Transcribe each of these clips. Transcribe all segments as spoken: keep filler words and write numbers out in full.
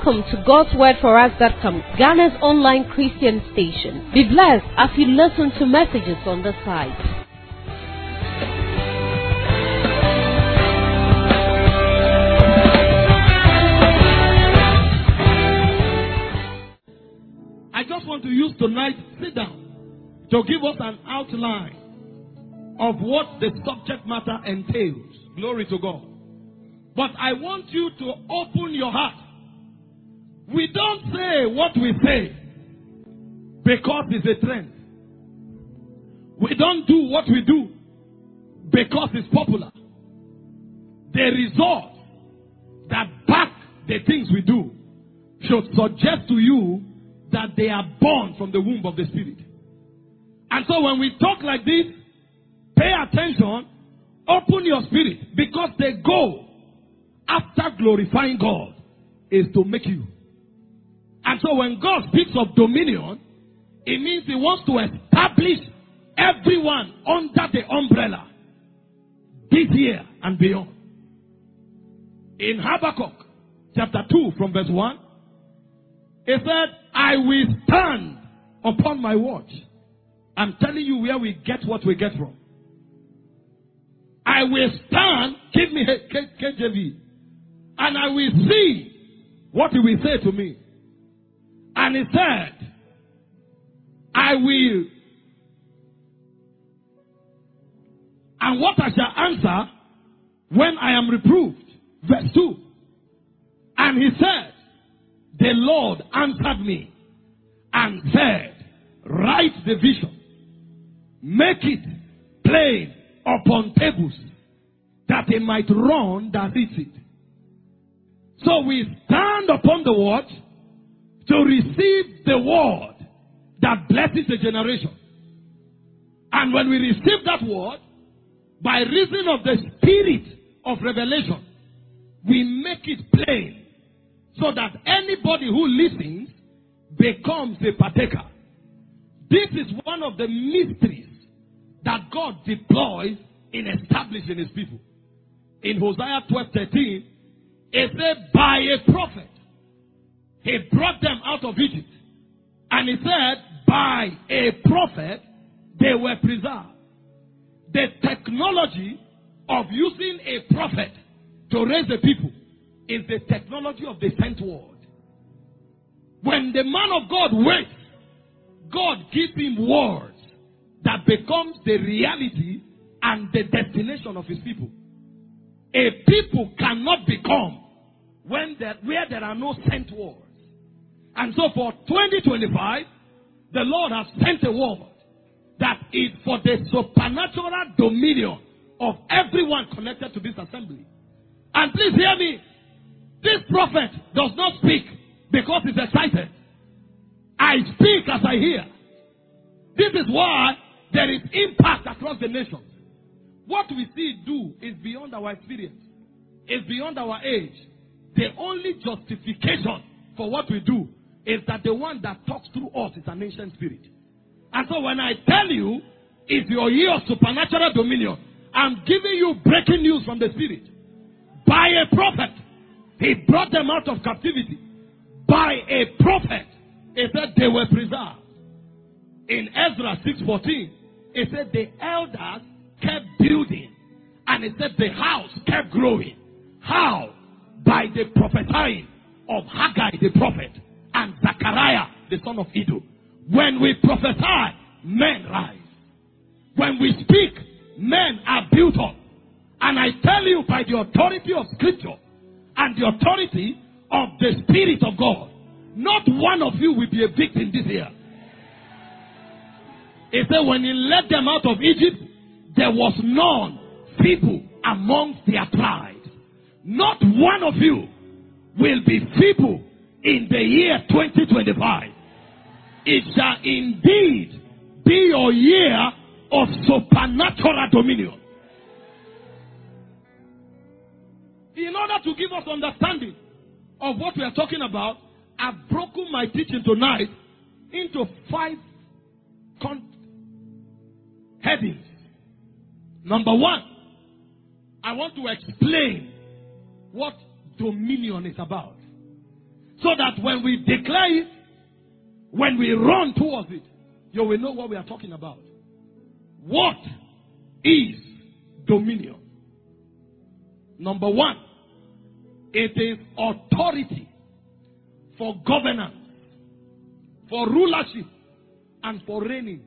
Welcome to God's Word For Us dot com, Ghana's online Christian station. Be blessed as you listen to messages on the site. I just want to use tonight, sit down, to give us an outline of what the subject matter entails. Glory to God. But I want you to open your heart. We don't say what we say because it's a trend. We don't do what we do because it's popular. The results that back the things we do should suggest to you that they are born from the womb of the Spirit. And so when we talk like this, pay attention, open your spirit, because the goal after glorifying God is to make you. And so when God speaks of dominion, it means He wants to establish everyone under the umbrella this year and beyond. In Habakkuk chapter two from verse one, it said, I will stand upon my watch. I'm telling you where we get what we get from. I will stand, give me K J V, and I will see what He will say to me. And He said, I will, and what I shall answer when I am reproved. Verse two. And He said, the Lord answered me and said, write the vision, make it plain upon tables, that they might run that reads it. So we stand upon the watch to receive the word that blesses the generation. And when we receive that word, by reason of the spirit of revelation, we make it plain so that anybody who listens becomes a partaker. This is one of the mysteries that God deploys in establishing His people. In Hosea twelve thirteen, it said, by a prophet, He brought them out of Egypt. And He said, by a prophet, they were preserved. The technology of using a prophet to raise the people is the technology of the sent word. When the man of God waits, God gives him words that becomes the reality and the destination of His people. A people cannot become when there, where there are no sent words. And so for twenty twenty-five, the Lord has sent a word that is for the supernatural dominion of everyone connected to this assembly. And please hear me. This prophet does not speak because he's excited. I speak as I hear. This is why there is impact across the nations. What we see do is beyond our experience. It's beyond our age. The only justification for what we do is that the one that talks through us is an ancient spirit. And so when I tell you, it's your year of supernatural dominion, I'm giving you breaking news from the Spirit. By a prophet, He brought them out of captivity. By a prophet, it said they were preserved. In Ezra six fourteen, it said the elders kept building. And it said the house kept growing. How? By the prophesying of Haggai the prophet and Zechariah the son of Iddo. When we prophesy, men rise. When we speak, men are built up. And I tell you, by the authority of Scripture and the authority of the Spirit of God, not one of you will be a victim this year. It said when He led them out of Egypt, there was none feeble amongst their tribes. Not one of you will be feeble in the year twenty twenty-five. It shall indeed be your year of supernatural dominion. In order to give us understanding of what we are talking about, I've broken my teaching tonight into five con- headings. Number one, I want to explain what dominion is about. So that when we declare it, when we run towards it, you will know what we are talking about. What is dominion? Number one, it is authority for governance, for rulership, and for reigning.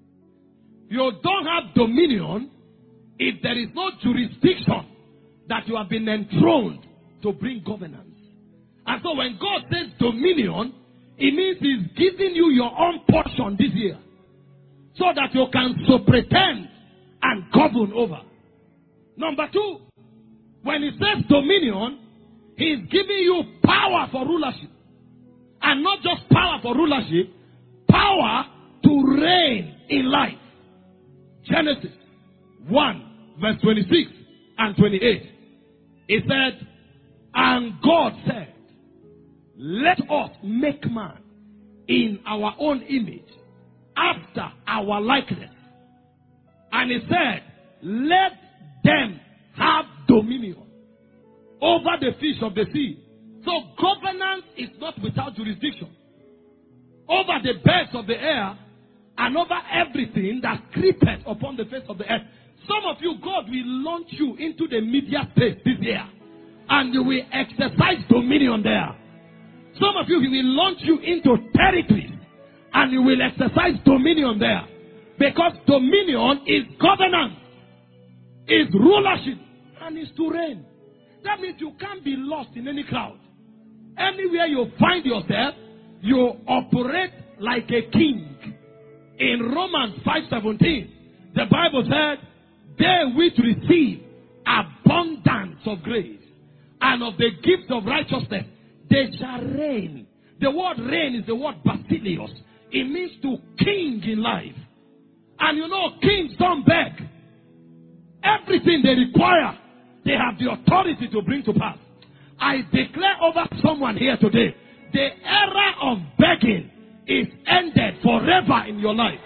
You don't have dominion if there is no jurisdiction that you have been enthroned to bring governance. And so when God says dominion, it means He's giving you your own portion this year, so that you can so pretend and govern over. Number two, when He says dominion, He's giving you power for rulership. And not just power for rulership, power to reign in life. Genesis one, verse twenty-six and twenty-eight. It said, and God said, let us make man in our own image, after our likeness. And He said, let them have dominion over the fish of the sea. So governance is not without jurisdiction over the birds of the air and over everything that creepeth upon the face of the earth. Some of you, God will launch you into the media space this year, and you will exercise dominion there. Some of you, He will launch you into territories, and you will exercise dominion there. Because dominion is governance, is rulership, and is to reign. That means you can't be lost in any crowd. Anywhere you find yourself, you operate like a king. In Romans five seventeen, the Bible said, they which receive abundance of grace and of the gift of righteousness, they shall reign. The word reign is the word basileus. It means to king in life. And you know, kings don't beg. Everything they require, they have the authority to bring to pass. I declare over someone here today, the era of begging is ended forever in your life.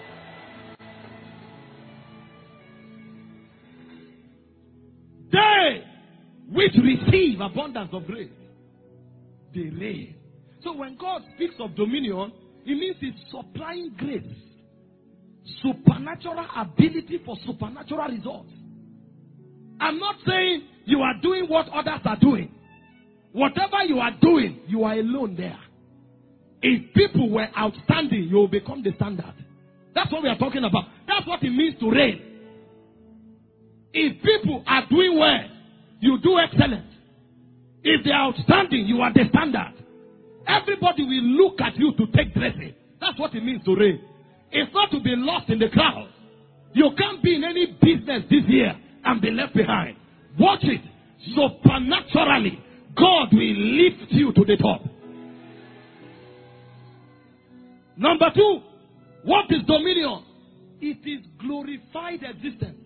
They which receive abundance of grace, they reign. So when God speaks of dominion, it means He's supplying grace, supernatural ability for supernatural results. I'm not saying you are doing what others are doing. Whatever you are doing, you are alone there. If people were outstanding, you will become the standard. That's what we are talking about. That's what it means to reign. If people are doing well, you do excellent. If they are outstanding, you are the standard. Everybody will look at you to take blessing. That's what it means to reign. It's not to be lost in the crowd. You can't be in any business this year and be left behind. Watch it. Supernaturally, God will lift you to the top. Number two, what is dominion? It is glorified existence.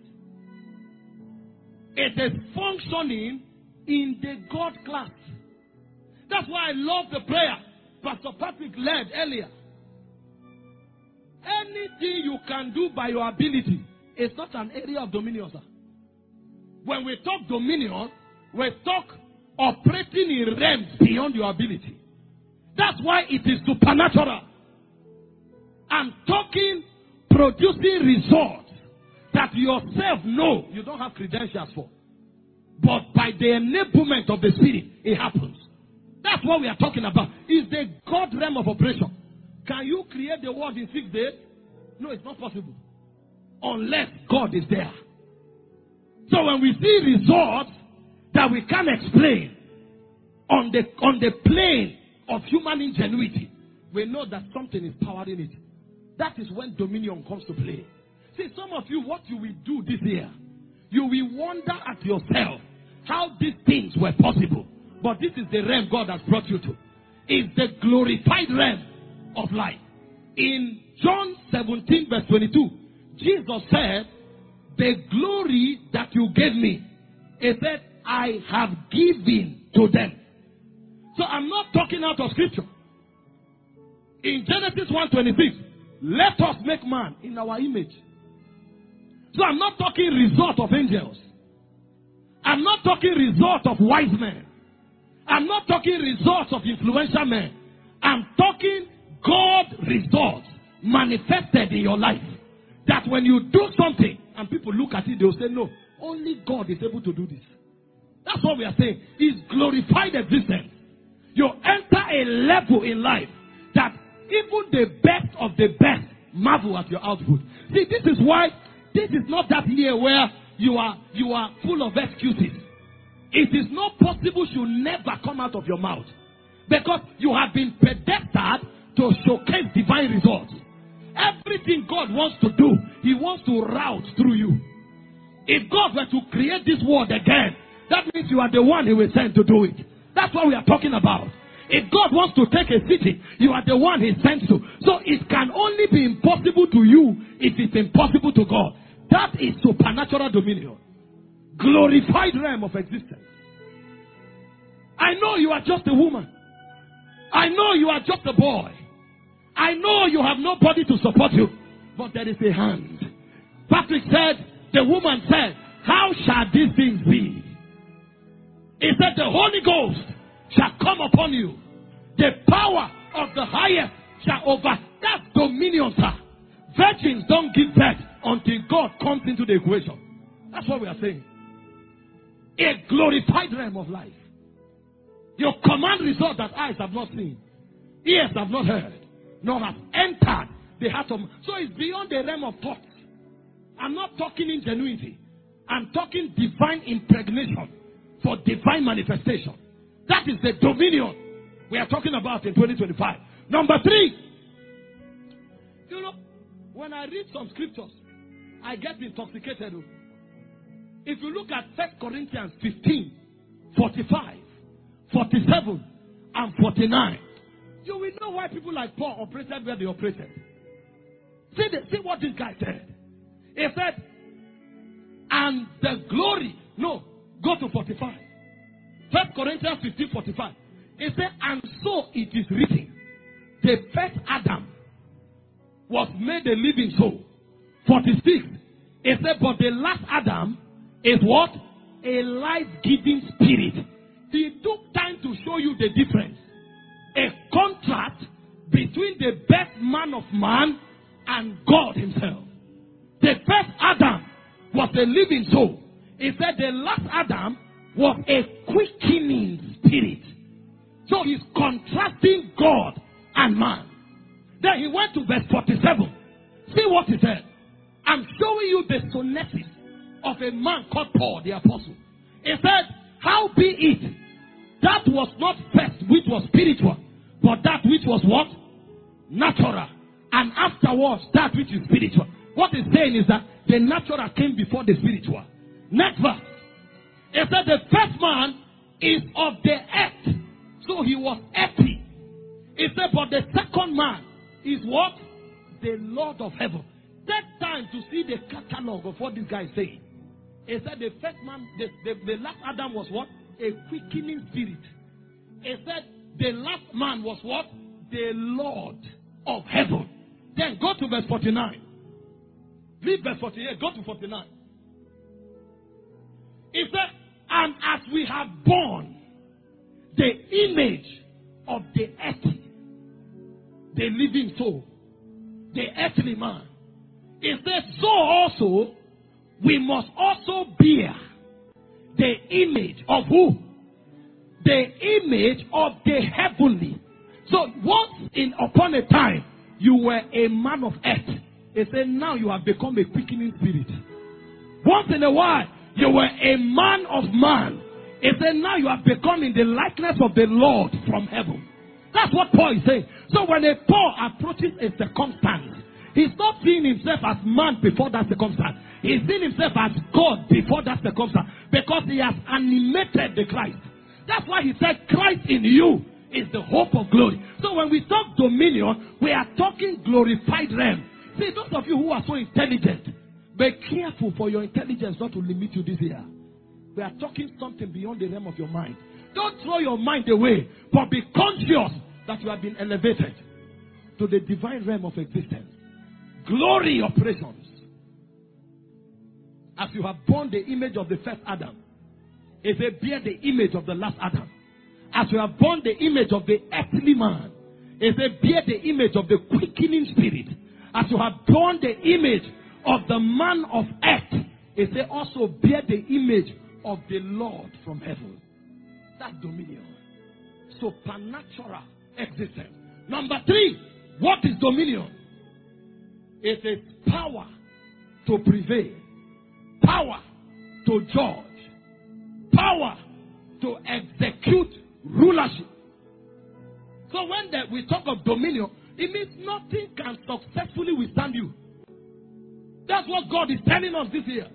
It is functioning in the God class. That's why I love the prayer Pastor Patrick led earlier. Anything you can do by your ability is not an area of dominion, sir. When we talk dominion, we talk operating in realms beyond your ability. That's why it is supernatural. I'm talking producing results that yourself know you don't have credentials for. But by the enablement of the Spirit, it happens. That's what we are talking about. Is the God realm of operation. Can you create the world in six days? No, it's not possible. Unless God is there. So when we see results that we can't explain on the, on the plane of human ingenuity, we know that something is powering it. That is when dominion comes to play. See, some of you, what you will do this year, you will wonder at yourself how these things were possible. But this is the realm God has brought you to. It's the glorified realm of life. In John seventeen verse twenty-two, Jesus said, the glory that you gave me, he said, I have given to them. So I'm not talking out of scripture. In Genesis one twenty-six, let us make man in our image. So I'm not talking result of angels. I'm not talking result of wise men. I'm not talking results of influential men. I'm talking God results manifested in your life. That when you do something and people look at it, they'll say, no, only God is able to do this. That's what we are saying. It's glorified existence. You enter a level in life that even the best of the best marvel at your output. See, this is why this is not that year where you are you are full of excuses. It is not possible should never come out of your mouth. Because you have been predestined to showcase divine results. Everything God wants to do, He wants to route through you. If God were to create this world again, that means you are the one He will send to do it. That's what we are talking about. If God wants to take a city, you are the one He sends to. So it can only be impossible to you if it's impossible to God. That is supernatural dominion. Glorified realm of existence. I know you are just a woman. I know you are just a boy. I know you have nobody to support you. But there is a hand. Patrick said, the woman said, how shall these things be? He said, the Holy Ghost shall come upon you. The power of the highest shall over. That's dominion, sir. Virgins don't give birth until God comes into the equation. That's what we are saying. A glorified realm of life. Your command result that eyes have not seen, ears have not heard, nor have entered the heart of man. So it's beyond the realm of thoughts. I'm not talking ingenuity. I'm talking divine impregnation for divine manifestation. That is the dominion we are talking about in twenty twenty-five. Number three. You know, when I read some scriptures, I get intoxicated. If you look at First Corinthians fifteen, forty-five, forty-seven, and forty-nine, you will know why people like Paul operated where they operated. See, the, see what this guy said. He said, and the glory. No, go to forty-five. First Corinthians fifteen, forty-five. He said, and so it is written, the first Adam was made a living soul. forty-six. He said, but the last Adam is what? A life-giving spirit. He took time to show you the difference. A contrast between the best man of man and God Himself. The first Adam was a living soul. He said the last Adam was a quickening spirit. So he's contrasting God and man. Then he went to verse forty-seven. See what he said. I'm showing you the sonesis of a man called Paul the apostle. He said, how be it that was not first which was spiritual, but that which was what? Natural. And afterwards that which is spiritual. What he's saying is that the natural came before the spiritual. Next verse. He said the first man is of the earth. So he was earthy. He said, but the second man is what? The Lord of heaven. Take time to see the catalog of what this guy is saying. He said the first man, the, the, the last Adam was what? A quickening spirit. He said the last man was what? The Lord of heaven. Then go to verse forty-nine. Leave verse forty-eight. Go to forty-nine. He said, and as we have borne the image of the earthly, the living soul, the earthly man, he said, so also we must also bear the image of who? The image of the heavenly. So once in upon a time, you were a man of earth. He said, now you have become a quickening spirit. Once in a while, you were a man of man. He said, now you have become in the likeness of the Lord from heaven. That's what Paul is saying. So when a Paul approaches a circumstance, he's not seeing himself as man before that circumstance. He's seeing himself as God before that circumstance. Because he has animated the Christ. That's why he said, Christ in you is the hope of glory. So when we talk dominion, we are talking glorified realm. See, those of you who are so intelligent, be careful for your intelligence not to limit you this year. We are talking something beyond the realm of your mind. Don't throw your mind away, but be conscious that you have been elevated to the divine realm of existence. Glory operations. As you have borne the image of the first Adam, if they bear the image of the last Adam. as you have borne the image of the earthly man, it said, bear the image of the quickening spirit. As you have borne the image of the man of earth, it said, also bear the image of the Lord from heaven. That's dominion. Supernatural existence. Number three, what is dominion? It is power to prevail, power to judge, power to execute rulership. So when the, we talk of dominion, it means nothing can successfully withstand you. That's what God is telling us this year.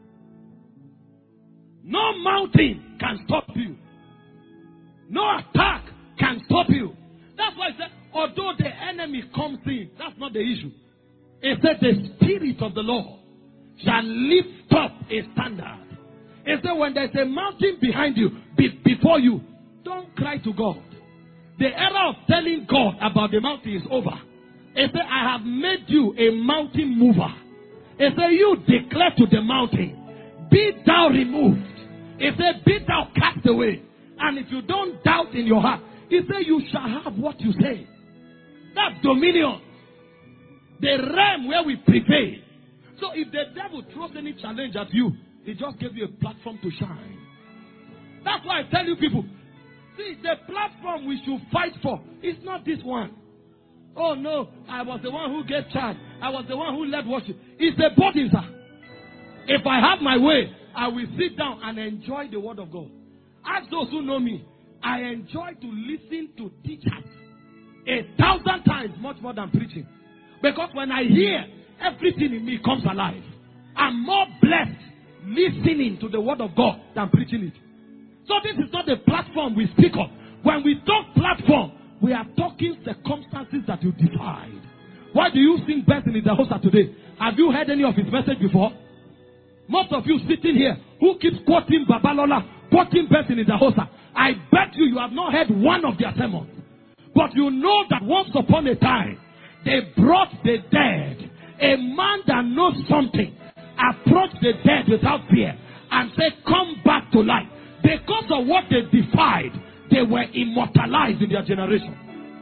No mountain can stop you. No attack can stop you. That's why I said, although the enemy comes in, that's not the issue. It said the Spirit of the Lord shall lift up a standard. It said when there's a mountain behind you, be, before you, don't cry to God. The era of telling God about the mountain is over. It said, I have made you a mountain mover. It said, you declare to the mountain, be thou removed. It said, be thou cast away. And if you don't doubt in your heart, it said, you shall have what you say. That's dominion. The realm where we prevail. So if the devil throws any challenge at you, he just gave you a platform to shine. That's why I tell you people, see, the platform we should fight for is not this one. Oh no, I was the one who gave charge. I was the one who led worship. It's the body, sir. If I have my way, I will sit down and enjoy the word of God. Ask those who know me. I enjoy to listen to teachers a thousand times much more than preaching. Because when I hear, everything in me comes alive. I'm more blessed listening to the word of God than preaching it. So this is not the platform we speak of. When we talk platform, we are talking circumstances that you defied. Why do you sing best in the host today? Have you heard any of his message before? Most of you sitting here who keeps quoting Babalola, quoting best in the host, I bet you you have not heard one of their sermons. But you know that once upon a time, they brought the dead. A man that knows something approached the dead without fear and said, come back to life. Because of what they defied, they were immortalized in their generation.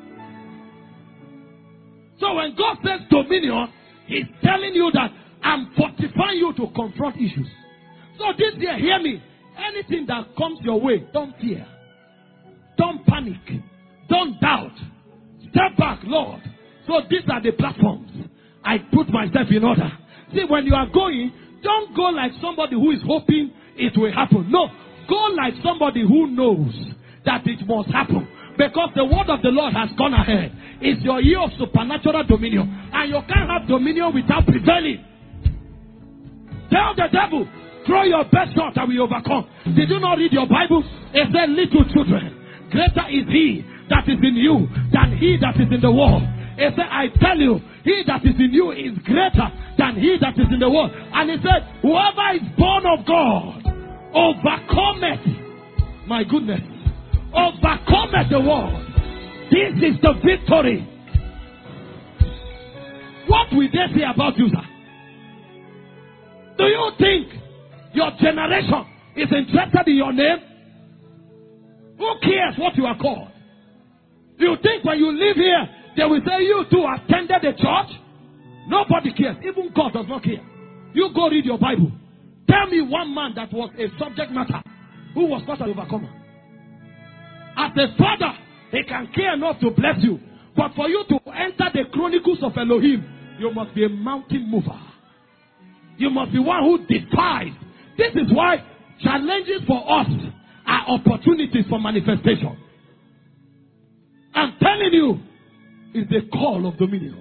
So when God says dominion, He's telling you that I'm fortifying you to confront issues. So this year, hear me. Anything that comes your way, don't fear. Don't panic. Don't doubt. Step back, Lord. So these are the platforms. I put myself in order. See, when you are going, don't go like somebody who is hoping it will happen. No. Go like somebody who knows that it must happen. Because the word of the Lord has gone ahead. It's your year of supernatural dominion. And you can't have dominion without prevailing. Tell the devil, throw your best shot and we overcome. Did you not read your Bible? It said, little children, greater is he that is in you than he that is in the world. It said, I tell you, he that is in you is greater than he that is in the world. And it said, whoever is born of God overcometh, my goodness, overcometh the world. This is the victory. What will they say about you, sir? Do you think your generation is interested in your name? Who cares what you are called? Do you think when you live here, they will say you too attended the church? Nobody cares. Even God does not care. You go read your Bible. Tell me one man that was a subject matter who was not an overcomer. As a father, he can care enough to bless you. But for you to enter the chronicles of Elohim, you must be a mountain mover. You must be one who defies. This is why challenges for us are opportunities for manifestation. I'm telling you, it's the call of dominion.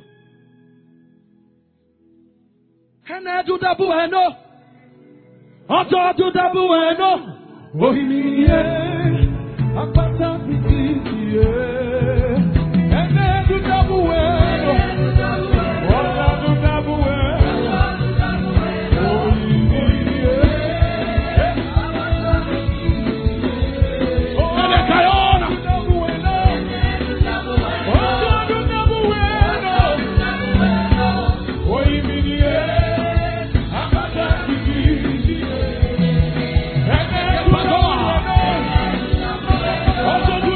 Also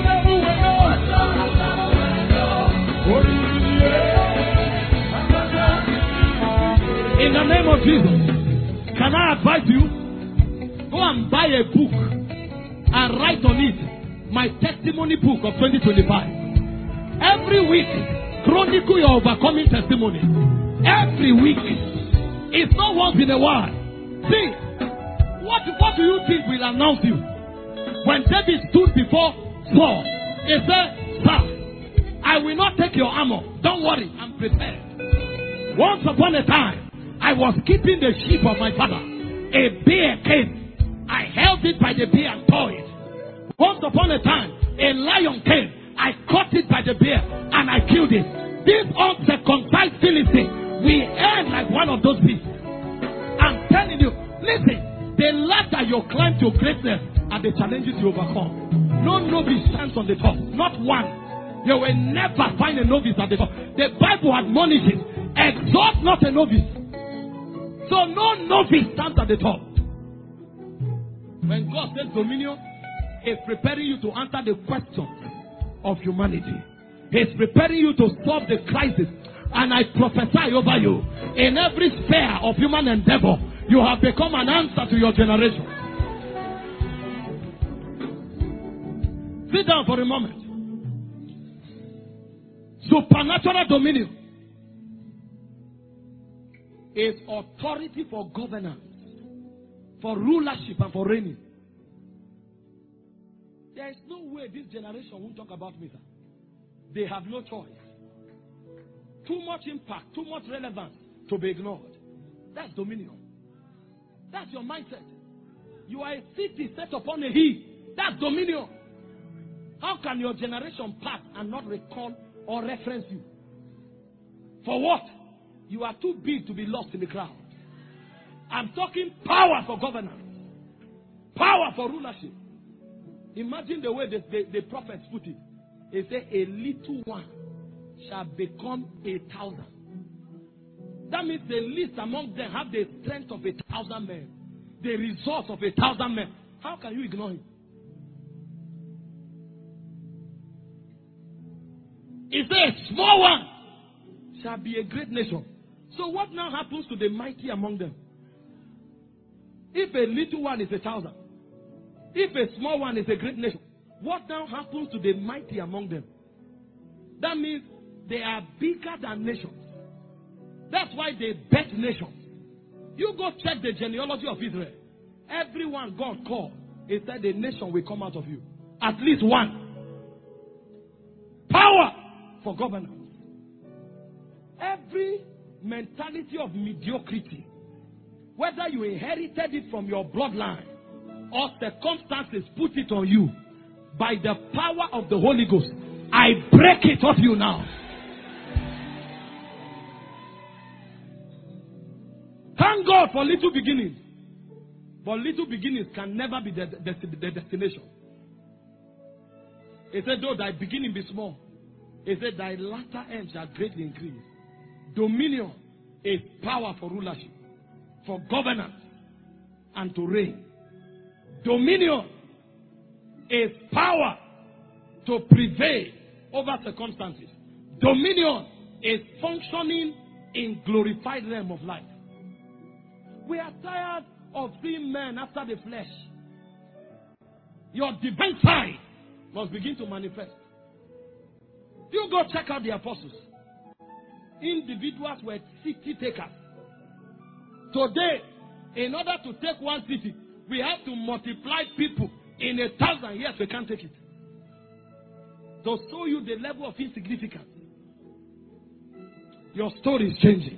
of Jesus. Can I advise you? Go and buy a book and write on it my testimony book of twenty twenty-five. Every week, chronicle your overcoming testimony. Every week. It's not once in a while. See, what, what do you think will announce you? When David stood before Saul, he said, Sir, I will not take your armor. Don't worry, I'm prepared. Once upon a time, I was keeping the sheep of my father. A bear came. I held it by the bear and tore it. Once upon a time, a lion came. I caught it by the bear and I killed it. This uncircumcised Philistine, we end like one of those beasts. I'm telling you, listen, the ladder you climb to greatness are the challenges you overcome. No novice stands on the top. Not one. You will never find a novice at the top. The Bible admonishes, exalt not a novice. So no novice stands at the top. When God says dominion, He's preparing you to answer the question of humanity. He's preparing you to solve the crisis. And I prophesy over you, in every sphere of human endeavor, you have become an answer to your generation. Sit down for a moment. Supernatural dominion is authority for governance, for rulership, and for reigning. There is no way this generation won't talk about me, sir. They have no choice. Too much impact, too much relevance to be ignored. That's dominion. That's your mindset. You are a city set upon a hill. That's dominion. How can your generation pass and not recall or reference you? For what? You are too big to be lost in the crowd. I'm talking power for governance. Power for rulership. Imagine the way the, the, the prophets put it. They say a little one shall become a thousand. That means the least among them have the strength of a thousand men. The resource of a thousand men. How can you ignore him? He says a small one shall be a great nation. So what now happens to the mighty among them? If a little one is a thousand, if a small one is a great nation, what now happens to the mighty among them? That means they are bigger than nations. That's why they bet nations. You go check the genealogy of Israel. Everyone God called, He said a nation will come out of you. At least one. Power for governance. Every mentality of mediocrity, whether you inherited it from your bloodline or circumstances put it on you, by the power of the Holy Ghost, I break it off you now. Thank God for little beginnings. But little beginnings can never be the, the, the destination. He said, though thy beginning be small, he said, thy latter end shall greatly increase. Dominion is power for rulership, for governance, and to reign. Dominion is power to prevail over circumstances. Dominion is functioning in glorified realm of life. We are tired of seeing men after the flesh. Your divine side must begin to manifest. You go check out the apostles. Individuals were city takers. Today, in order to take one city, we have to multiply people. In a thousand years, we can't take it. To show you the level of insignificance. Your story is changing.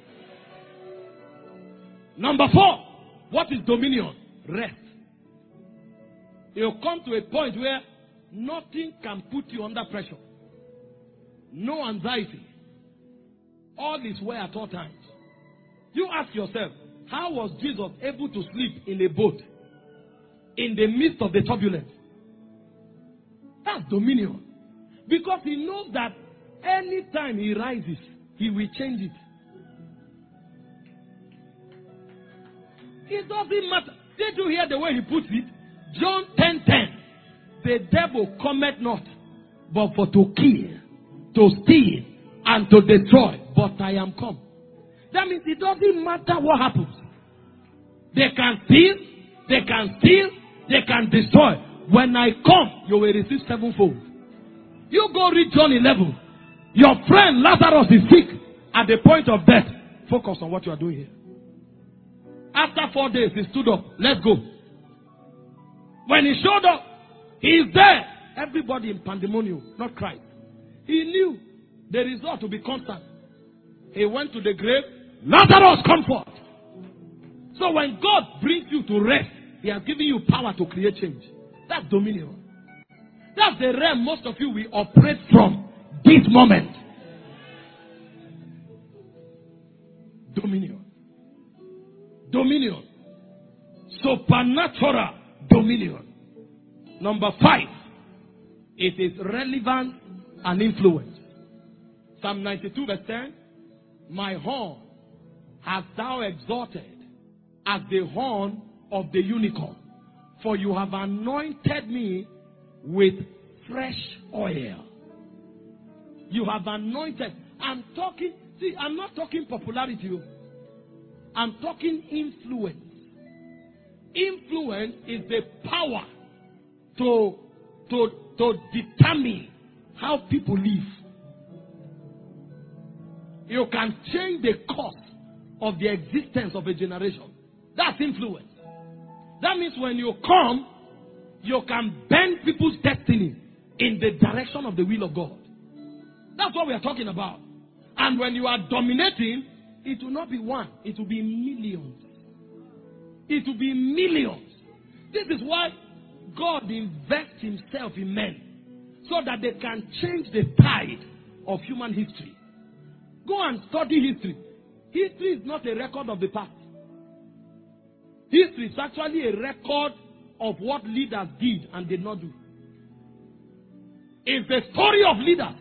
Number four, what is dominion? Rest. You'll come to a point where nothing can put you under pressure. No anxiety. All is well at all times. You ask yourself, how was Jesus able to sleep in a boat in the midst of the turbulence? That's dominion. Because he knows that anytime he rises, he will change it. It doesn't matter. Did you hear the way he puts it? John ten ten. The devil cometh not, but for to kill, to steal, and to destroy. But I am come. That means it doesn't matter what happens. They can steal, they can steal, they can destroy. When I come, you will receive sevenfold. You go read John eleven. Your friend Lazarus is sick at the point of death. Focus on what you are doing here. After four days, he stood up. Let's go. When he showed up, he is there. Everybody in pandemonium, not Christ. He knew the result to be constant. He went to the grave. Lazarus, come forth. So when God brings you to rest, He has given you power to create change. That's dominion. That's the realm most of you will operate from this moment. Dominion. Dominion. Supernatural dominion. Number five. It is relevance and influence. Psalm ninety-two verse ten. My horn hast thou exalted as the horn of the unicorn. For you have anointed me with fresh oil. You have anointed. I'm talking, see, I'm not talking popularity. I'm talking influence. Influence is the power to, to, to determine how people live. You can change the course of the existence of a generation. That's influence. That means when you come, you can bend people's destiny in the direction of the will of God. That's what we are talking about. And when you are dominating, it will not be one. It will be millions. It will be millions. This is why God invests Himself in men, so that they can change the tide of human history. Go and study history. History is not a record of the past. History is actually a record of what leaders did and did not do. It's the story of leaders.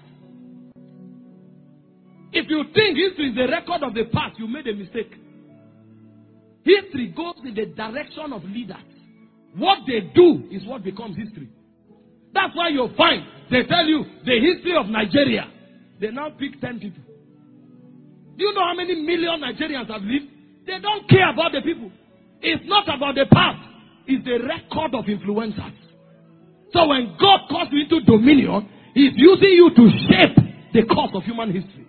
If you think history is the record of the past, you made a mistake. History goes in the direction of leaders. What they do is what becomes history. That's why you'll find, they tell you, the history of Nigeria. They now pick ten people. Do you know how many million Nigerians have lived? They don't care about the people. It's not about the past. It's the record of influencers. So when God calls you into dominion, He's using you to shape the course of human history.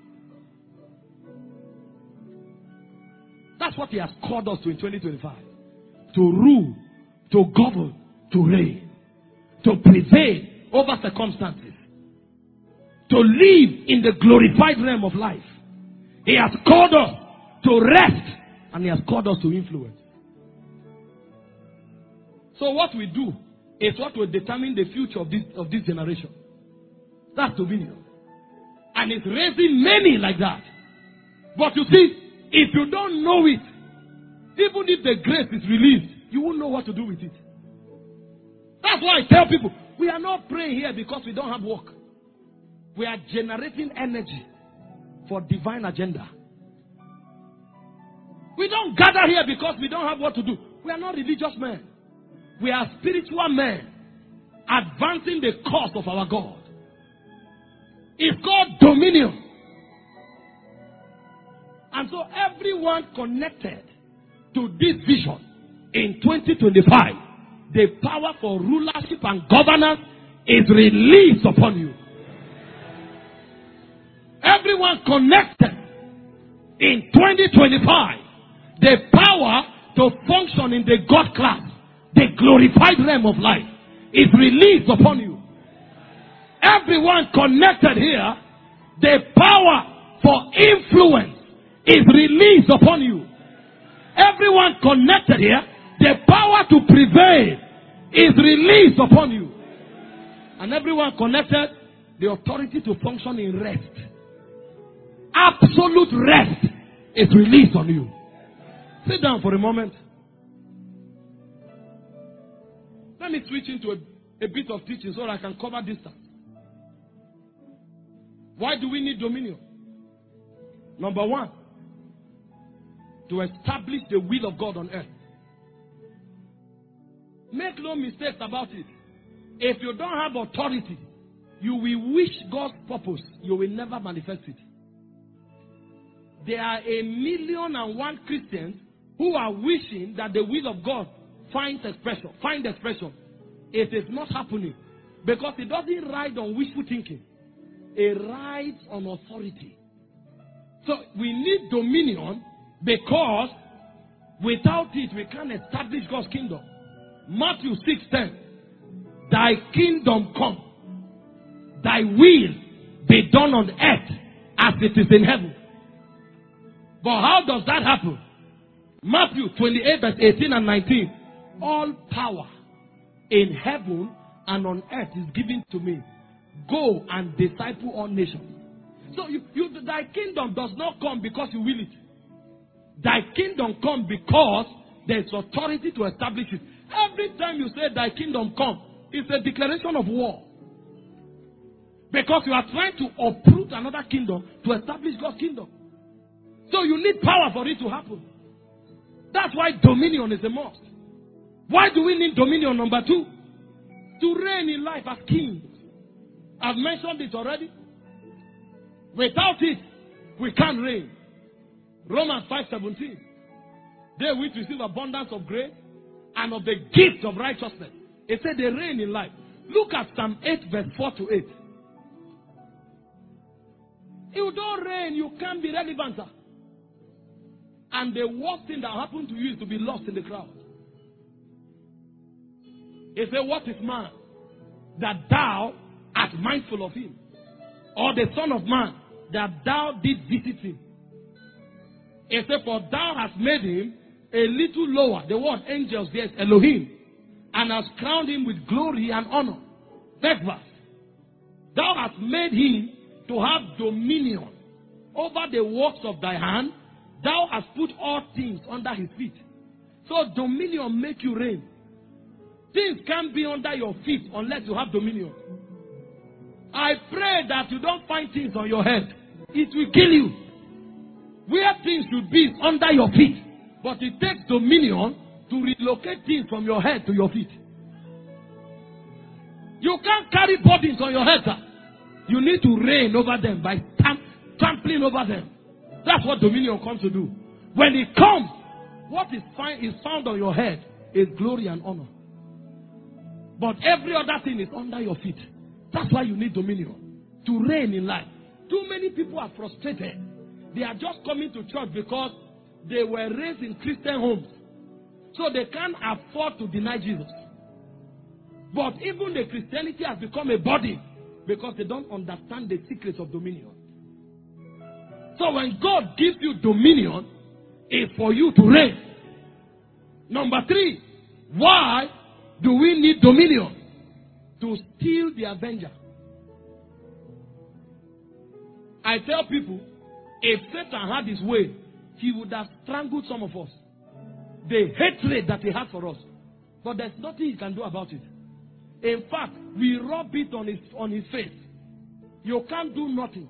That's what He has called us to in twenty twenty-five. To rule, to govern, to reign, to prevail over circumstances, to live in the glorified realm of life. He has called us to rest, and He has called us to influence. So what we do is what will determine the future of this, of this generation. That's dominion. And it's raising many like that. But you see, if you don't know it, even if the grace is released, you won't know what to do with it. That's why I tell people, we are not praying here because we don't have work. We are generating energy for divine agenda. We don't gather here because we don't have what to do. We are not religious men. We are spiritual men advancing the cause of our God. It's called dominion. And so everyone connected to this vision in twenty twenty-five, the power for rulership and governance is released upon you. Everyone connected in twenty twenty-five, the power to function in the God class, the glorified realm of life, is released upon you. Everyone connected here, the power for influence is released upon you. Everyone connected here, the power to prevail is released upon you. And everyone connected, the authority to function in rest, absolute rest, is released on you. Sit down for a moment. Let me switch into a, a bit of teaching so that I can cover distance. Why do we need dominion? Number one, to establish the will of God on earth. Make no mistakes about it. If you don't have authority, you will wish God's purpose, you will never manifest it. there are a million and one Christians who are wishing that the will of God finds expression. Find expression. It is not happening because it doesn't ride on wishful thinking. It rides on authority. So we need dominion because without it we can't establish God's kingdom. Matthew six ten. Thy kingdom come. Thy will be done on earth as it is in heaven. But how does that happen? Matthew twenty-eight verse eighteen and nineteen. All power in heaven and on earth is given to me. Go and disciple all nations. So you, you, thy kingdom does not come because you will it. Thy kingdom come because there is authority to establish it. Every time you say thy kingdom come, it's a declaration of war. Because you are trying to uproot another kingdom to establish God's kingdom. So you need power for it to happen. That's why dominion is a must. Why do we need dominion? Number two, to reign in life as kings. I've mentioned it already. Without it, we can't reign. Romans five seventeen. They which receive abundance of grace and of the gift of righteousness. It said they reign in life. Look at Psalm eight verse four to eight. You don't reign, you can't be relevant. Sir. And the worst thing that happened to you is to be lost in the crowd. He said, what is man that thou art mindful of him? Or the son of man that thou did visit him? He said, for thou hast made him a little lower. The word angels there is Elohim. And hast crowned him with glory and honor. Next verse. Thou hast made him to have dominion over the works of thy hand. Thou hast put all things under his feet. So dominion make you reign. Things can't be under your feet unless you have dominion. I pray that you don't find things on your head. It will kill you. Where things should be is under your feet. But it takes dominion to relocate things from your head to your feet. You can't carry burdens on your head, sir. You need to reign over them by tam- trampling over them. That's what dominion comes to do. When it comes, what is, find, is found on your head is glory and honor. But every other thing is under your feet. That's why you need dominion. To reign in life. Too many people are frustrated. They are just coming to church because they were raised in Christian homes. So they can't afford to deny Jesus. But even the Christianity has become a body because they don't understand the secrets of dominion. So when God gives you dominion, it's for you to reign. Number three, why do we need dominion? To steal the avenger. I tell people, if Satan had his way, he would have strangled some of us. The hatred that he has for us. But there's nothing he can do about it. In fact, we rub it on his, on his face. You can't do nothing.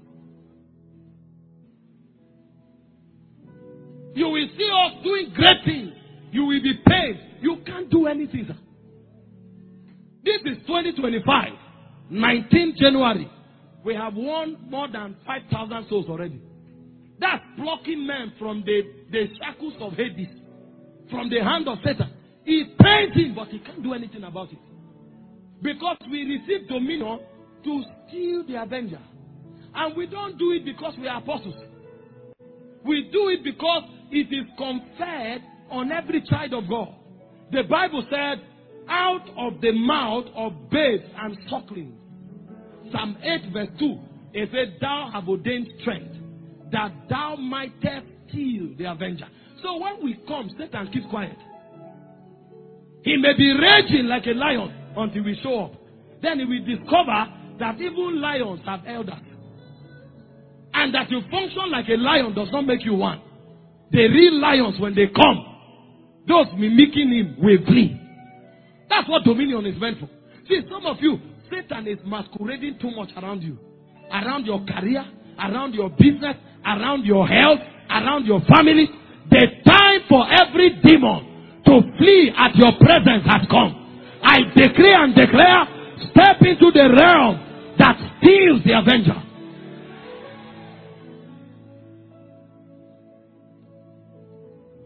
You will see us doing great things. You will be paid. You can't do anything, sir. This is twenty twenty-five, nineteenth January. We have won more than five thousand souls already. That's plucking men from the, the shackles of Hades, from the hand of Satan. He pains him, but he can't do anything about it. Because we receive dominion to steal the avenger. And we don't do it because we are apostles. We do it because it is conferred on every child of God. The Bible said, out of the mouth of babes and sucklings. Psalm eight verse two. It said, thou have ordained strength, that thou mightest steal the avenger. So when we come, Satan keeps quiet. He may be raging like a lion until we show up. Then he will discover that even lions have elders. And that you function like a lion does not make you one. The real lions, when they come, those mimicking him will flee. That's what dominion is meant for. See, some of you, Satan is masquerading too much around you. Around your career, around your business, around your health, around your family. The time for every demon to flee at your presence has come. I decree and declare, step into the realm that steals the avenger.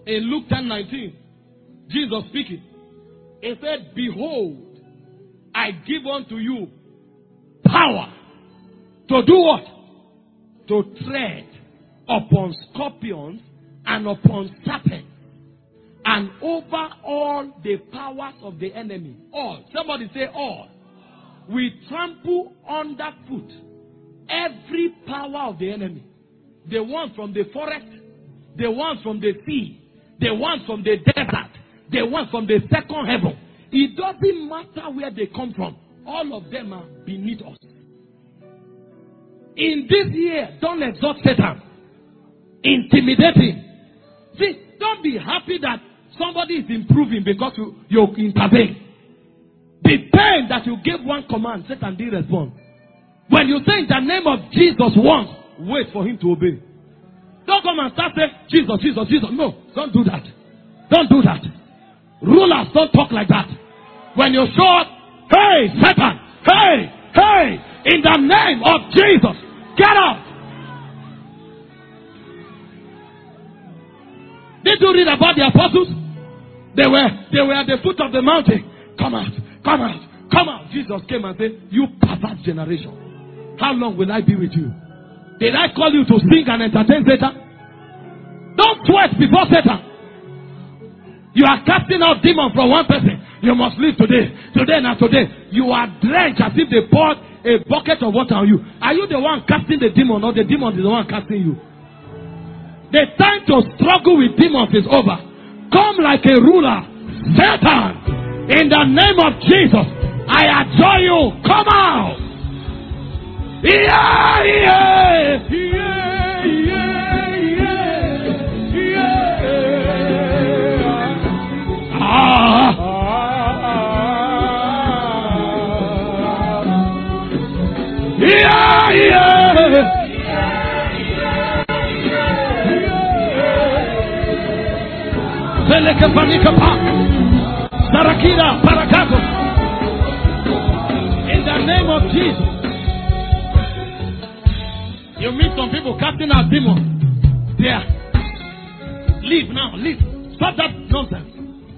In Luke ten nineteen, Jesus speaking. He said, behold, I give unto you power to do what? To tread upon scorpions and upon serpents and over all the powers of the enemy. All. Somebody say all. We trample underfoot every power of the enemy. The ones from the forest, the ones from the sea, the ones from the desert, the ones from the second heaven. It doesn't matter where they come from. All of them are beneath us. In this year, don't exalt Satan. Intimidate him. See, don't be happy that somebody is improving because you, you intervene. Be pained that you gave one command, Satan didn't respond. When you say in the name of Jesus once, wait for him to obey. Don't come and start saying, Jesus, Jesus, Jesus. No, don't do that. Don't do that. Rulers don't talk like that. When you show up, hey, Satan, hey, hey, in the name of Jesus, get out. Did you read about the apostles? They were, they were at the foot of the mountain. Come out, come out, come out. Jesus came and said, you perverse generation. How long will I be with you? Did I call you to sing and entertain Satan? Don't sweat before Satan. You are casting out demons from one person. You must leave today. Today and today. You are drenched as if they poured a bucket of water on you. Are you the one casting the demon or the demon is the one casting you? The time to struggle with demons is over. Come like a ruler. Satan, in the name of Jesus, I adjure you. Come out. Yeah, yeah, yeah, yeah, yeah, yeah. Ah. Yeah, yeah. Seleka panika pa. Sarakira parakato. In the name of Jesus. You meet some people casting out demons. There. Leave now. Leave. Stop that nonsense.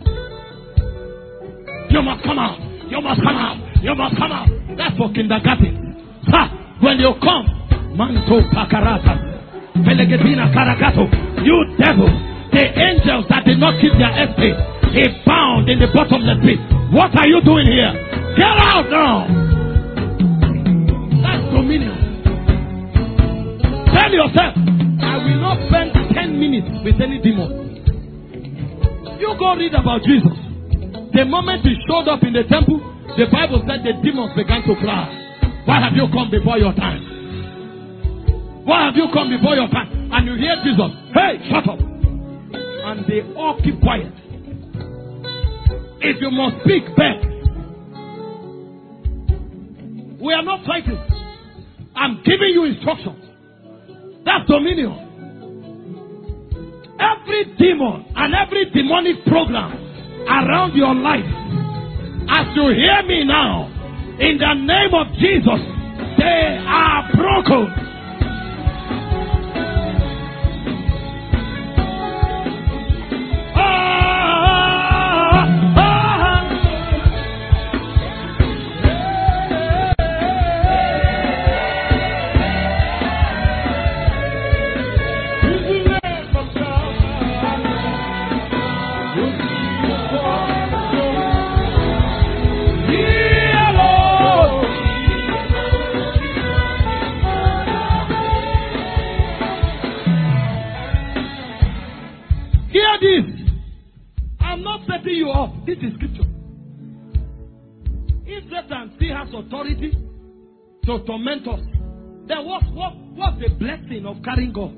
You must come out. You must come out. You must come out. That's for kindergarten. Ha! When you come, Manto Pakarata, Pelegatina Karakato, you devil, the angels that did not keep their estate, he bound in the bottomless pit. What are you doing here? Get out now! That's dominion. Tell yourself, I will not spend ten minutes with any demon. You go read about Jesus. The moment he showed up in the temple, the Bible said the demons began to cry. Why have you come before your time? Why have you come before your time? And you hear Jesus, hey, shut up. And they all keep quiet. If you must speak, back. We are not fighting. I'm giving you instructions. That's dominion. Every demon and every demonic program around your life, as you hear me now, in the name of Jesus, they are broken. Ah, ah, you up. This is scripture. If Satan still has authority to torment us, then what, what, what's the blessing of carrying God?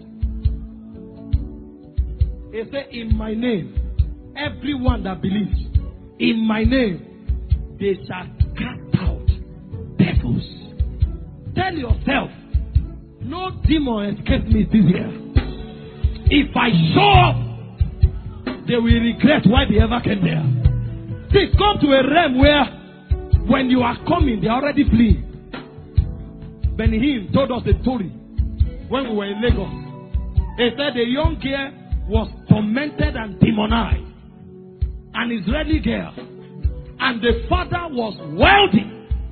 He said, in my name, everyone that believes, in my name, they shall cast out devils. Tell yourself, no demon escapes me this year. If I show up, they will regret why they ever came there. See, come to a realm where when you are coming, they are already fleeing. Benny Hinn told us a story when we were in Lagos. He said a young girl was tormented and demonized. An Israeli girl. And the father was wealthy.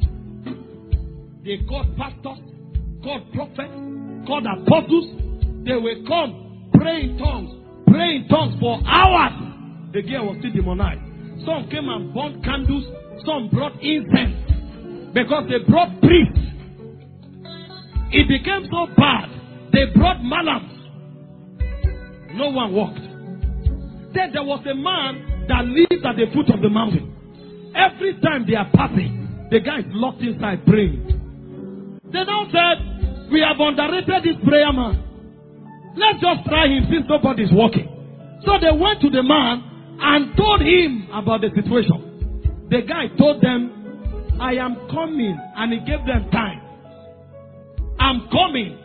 They called pastors, called prophets, called apostles. They will come, pray in tongues, pray in tongues for hours. The girl was still demonized. Some came and burned candles. Some brought incense. Because they brought priests. It became so bad. They brought malams. No one walked. Then there was a man that lived at the foot of the mountain. Every time they are passing, the guy is locked inside praying. They now said, we have underrated this prayer man. Let's just try him since nobody's walking. So they went to the man and told him about the situation. The guy told them, I am coming. And he gave them time. I'm coming.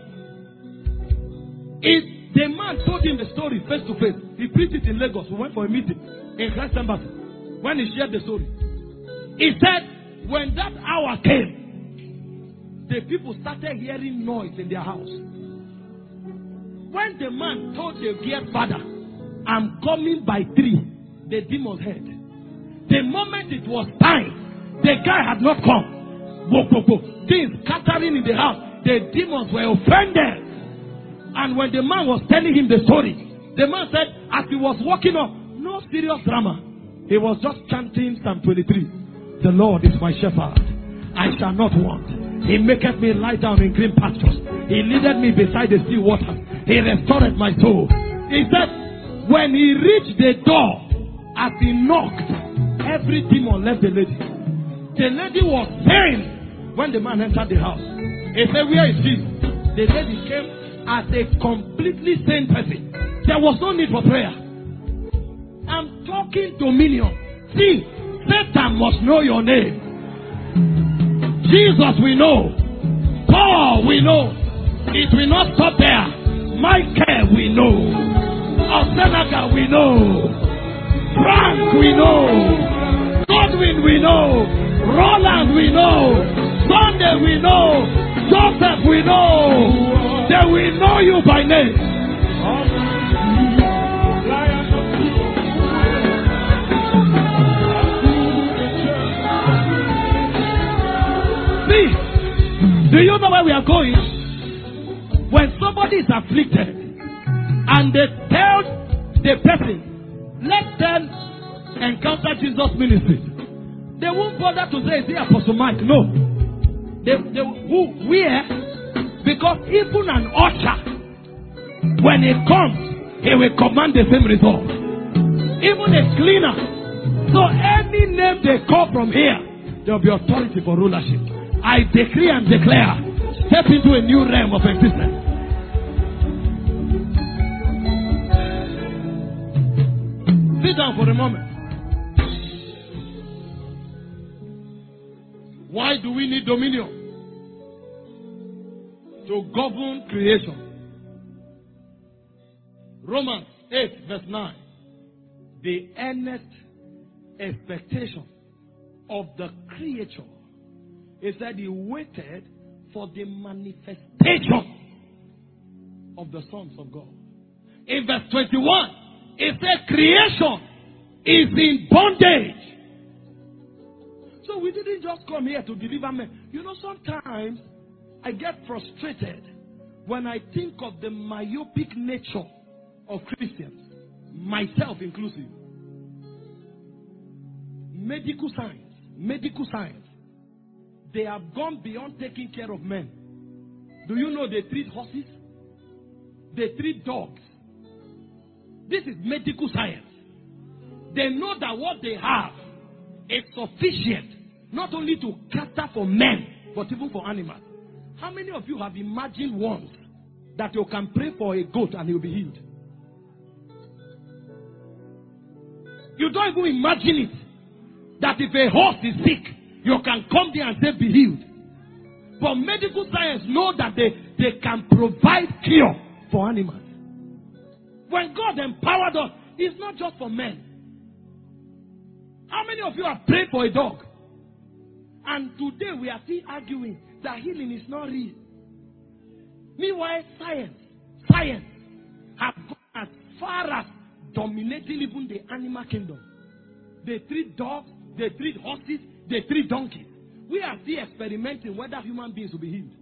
If the man told him the story face to face, he preached it in Lagos. We went for a meeting in Christ Embassy. When he shared the story, he said, when that hour came, the people started hearing noise in their house. When the man told the dear father, I'm coming by three, the demons heard. The moment it was time, the guy had not come. Bo, bo, bo. Things scattering in the house. The demons were offended. And when the man was telling him the story, the man said, as he was walking up, no serious drama. He was just chanting Psalm twenty-three. The Lord is my shepherd. I shall not want. He maketh me lie down in green pastures. He leadeth me beside the still waters. He restored my soul. He said, when he reached the door, as he knocked, every demon left the lady. The lady was saying, when the man entered the house, he said, where is he? The lady came as a completely sane person. There was no need for prayer. I'm talking dominion. See, Satan must know your name. Jesus we know. Paul we know. It will not stop there. Michael we know. Osenaga we know. Frank we know. Godwin we know. Roland we know. Sunday we know. Joseph we know. They will know you by name. See, do you know where we are going? When somebody is afflicted and they tell the person, let them encounter Jesus' ministry, they won't bother to say, is he Apostle Mike? No. They, they, who, where? Because even an usher, when he comes, he will command the same result. Even a cleaner. So any name they call from here, there will be authority for rulership. I decree and declare, step into a new realm of existence. Sit down for a moment. Why do we need dominion? To govern creation. Romans eight verse nine. The earnest expectation of the creature is that he waited for the manifestation of the sons of God. In verse twenty-one, it said creation is in bondage. So we didn't just come here to deliver men. You know, sometimes I get frustrated when I think of the myopic nature of Christians, myself inclusive. Medical science, medical science. They have gone beyond taking care of men. Do you know they treat horses? They treat dogs. This is medical science. They know that what they have is sufficient not only to cater for men, but even for animals. How many of you have imagined once that you can pray for a goat and he will be healed? You don't even imagine it. That if a horse is sick, you can come there and say, be healed. But medical science know that they, they can provide cure for animals. When God empowered us, it's not just for men. How many of you have prayed for a dog? And today we are still arguing that healing is not real. Meanwhile, science, science have gone as far as dominating even the animal kingdom. They treat dogs, they treat horses, they treat donkeys. We are still experimenting whether human beings will be healed.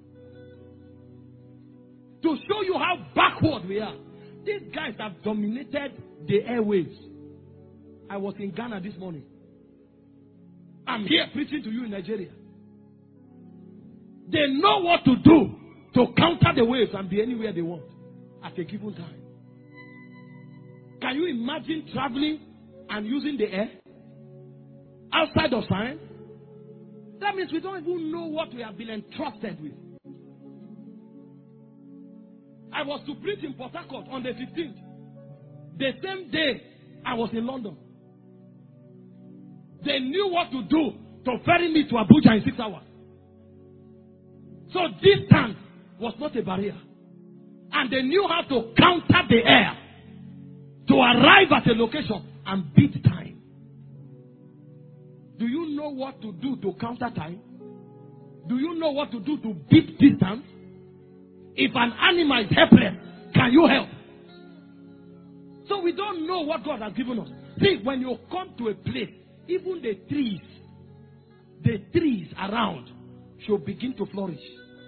To show you how backward we are. These guys have dominated the airwaves. I was in Ghana this morning. I'm here preaching to you in Nigeria. They know what to do to counter the waves and be anywhere they want at a given time. Can you imagine traveling and using the air outside of science? That means we don't even know what we have been entrusted with. I was to preach in Port Harcourt on the fifteenth. The same day, I was in London. They knew what to do to ferry me to Abuja in six hours. So distance was not a barrier. And they knew how to counter the air to arrive at a location and beat time. Do you know what to do to counter time? Do you know what to do to beat distance? If an animal is helpless, can you help? So we don't know what God has given us. See, when you come to a place, even the trees, the trees around should begin to flourish.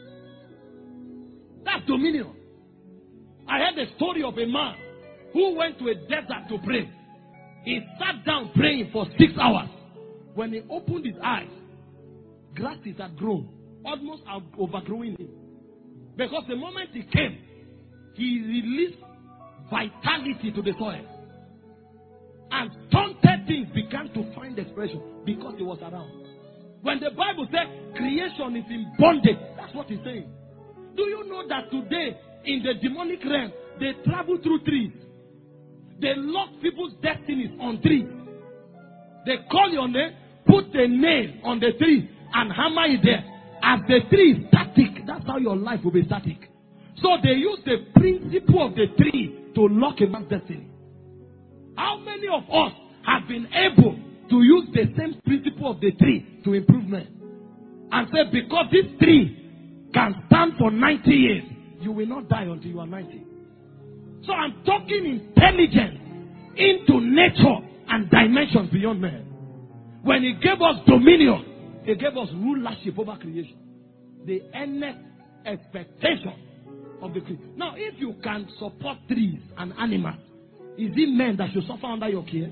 That's dominion. I heard the story of a man who went to a desert to pray. He sat down praying for six hours. When he opened his eyes, grasses had grown, almost overgrowing him. Because the moment he came, he released vitality to the soil. And stunted things began to find expression because he was around. When the Bible says creation is in bondage, that's what he's saying. Do you know that today, in the demonic realm, they travel through trees? They lock people's destinies on trees. They call your name, put the nail on the tree, and hammer it there. As the tree is static, that's how your life will be static. So they use the principle of the tree to lock a man's destiny. How many of us have been able to use the same principle of the tree to improve men? And say, because this tree can stand for ninety years, you will not die until you are ninety. So I'm talking intelligence into nature and dimensions beyond man. When he gave us dominion, he gave us rulership over creation. The earnest expectation of the creation. Now, if you can support trees and animals, is it men that should suffer under your care?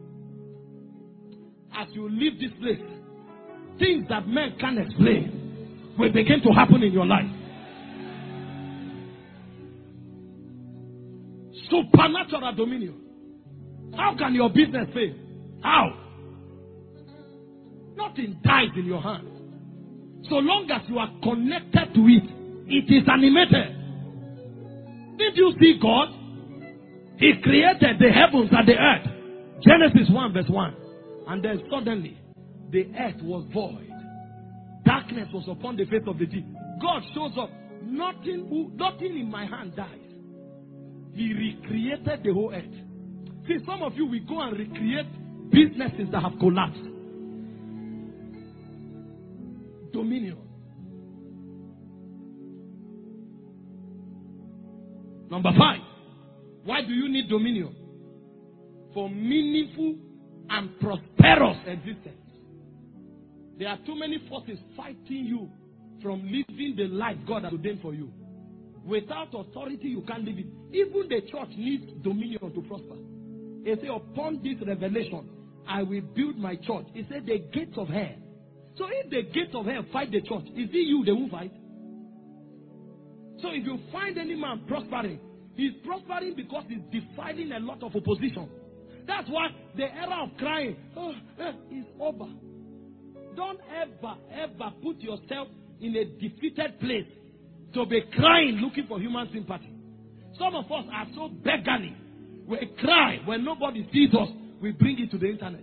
As you leave this place, things that men can't explain will begin to happen in your life. Supernatural dominion. How can your business fail? How? Nothing dies in your hand. So long as you are connected to it, it is animated. Did you see God? He created the heavens and the earth. Genesis one verse one. And then suddenly, the earth was void. Darkness was upon the face of the deep. God shows up. Nothing, nothing in my hand dies. He recreated the whole earth. See, some of you will go and recreate businesses that have collapsed. Dominion. Number five. Why do you need dominion? For meaningful and prosperous existence. There are too many forces fighting you from living the life God has ordained for you. Without authority, you can't live it. Even the church needs dominion to prosper. He said, upon this revelation, I will build my church. He said, the gates of hell. So if the gates of hell fight the church, is it you they will fight? So if you find any man prospering, he's prospering because he's defiling a lot of opposition. That's why the era of crying oh, eh, is over. Don't ever, ever put yourself in a defeated place to be crying looking for human sympathy. Some of us are so beggarly. We cry when nobody sees us. We bring it to the internet.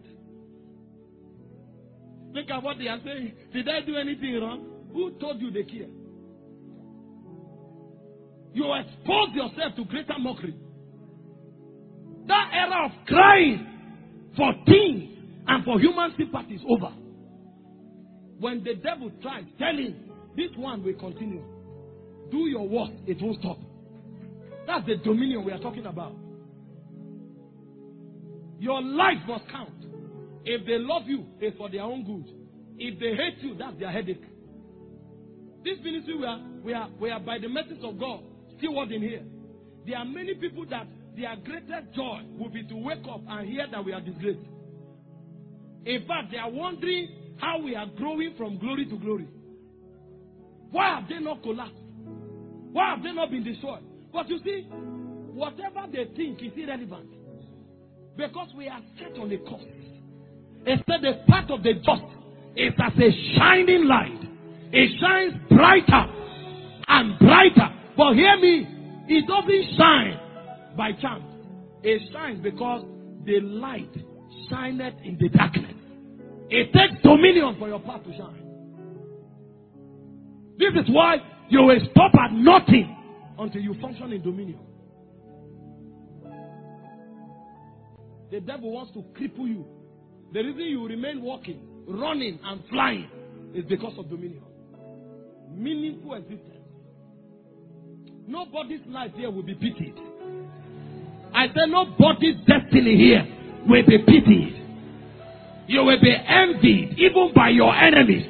Look at what they are saying. Did I do anything wrong? Who told you they care? You expose yourself to greater mockery. That era of crying for things and for human sympathy is over. When the devil tries, tell him, this one will continue. Do your worst, it won't stop. That's the dominion we are talking about. Your life must count. If they love you, it's for their own good. If they hate you, that's their headache. This ministry, we are, we are, we are by the message of God, still word in here. There are many people that their greatest joy will be to wake up and hear that we are disgraced. In fact, they are wondering how we are growing from glory to glory. Why have they not collapsed? Why have they not been destroyed? But you see, whatever they think is irrelevant. Because we are set on a course. Instead, the path of the just is as a shining light. It shines brighter and brighter. But hear me, it doesn't shine by chance. It shines because the light shineth in the darkness. It takes dominion for your path to shine. This is why you will stop at nothing until you function in dominion. The devil wants to cripple you. The reason you remain walking, running, and flying is because of dominion. Meaningful existence. Nobody's life here will be pitied. I said nobody's destiny here will be pitied. You will be envied even by your enemies.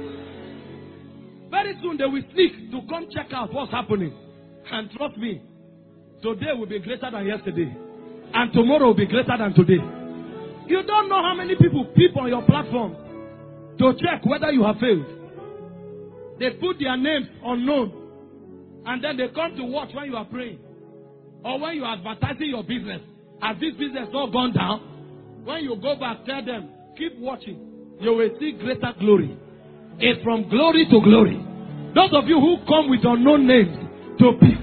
Very soon they will sneak to come check out what's happening. And trust me, today will be greater than yesterday. And tomorrow will be greater than today. You don't know how many people peep on your platform to check whether you have failed. They put their names unknown. And then they come to watch when you are praying. Or when you are advertising your business. Has this business not gone down? When you go back, tell them, keep watching. You will see greater glory. It's from glory to glory. Those of you who come with unknown names to people.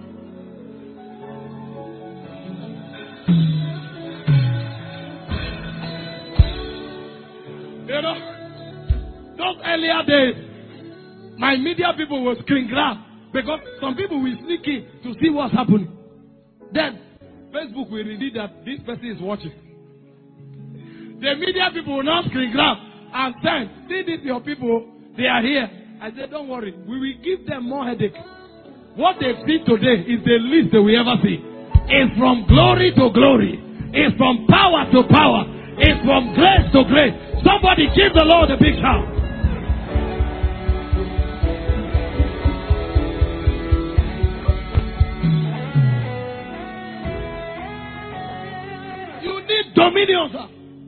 You know, those earlier days, my media people will screen grab because some people will sneak in to see what's happening. Then, Facebook will reveal that this person is watching. The media people will now screen grab and send, see this your people, they are here. I said, don't worry, we will give them more headache. What they see today is the least they will ever see. It's from glory to glory. It's from power to power. It's from grace to grace. Somebody give the Lord a big shout. You need dominion, sir.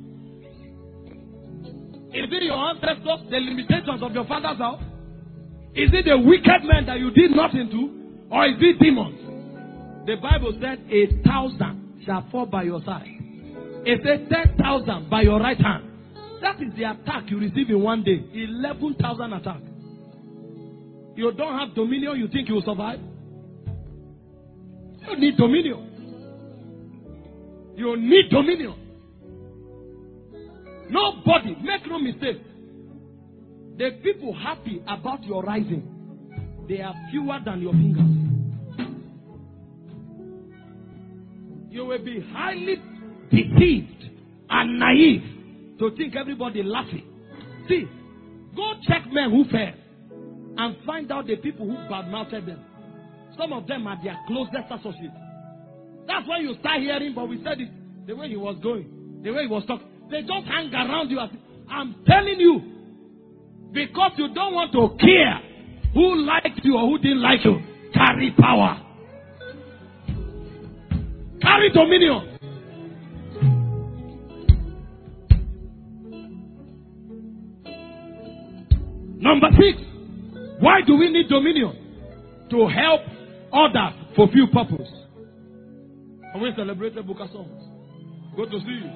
Is it your ancestors, the limitations of your father's house? Is it the wicked men that you did nothing to? Or is it demons? The Bible said a thousand shall fall by your side. It said ten thousand by your right hand. That is the attack you receive in one day. eleven thousand attacks. You don't have dominion, you think you will survive? You need dominion. You need dominion. Nobody, make no mistake. The people happy about your rising, they are fewer than your fingers. You will be highly deceived and naive to think everybody laughing. See, go check men who fell and find out the people who badmouthed them. Some of them are their closest associates. That's why you start hearing, but we said it, the way he was going, the way he was talking. They just hang around you. I'm telling you, because you don't want to care who liked you or who didn't like you. Carry power. Carry dominion. Number six, why do we need dominion? To help others fulfill purpose. And we celebrated Book of Songs. Good to see you.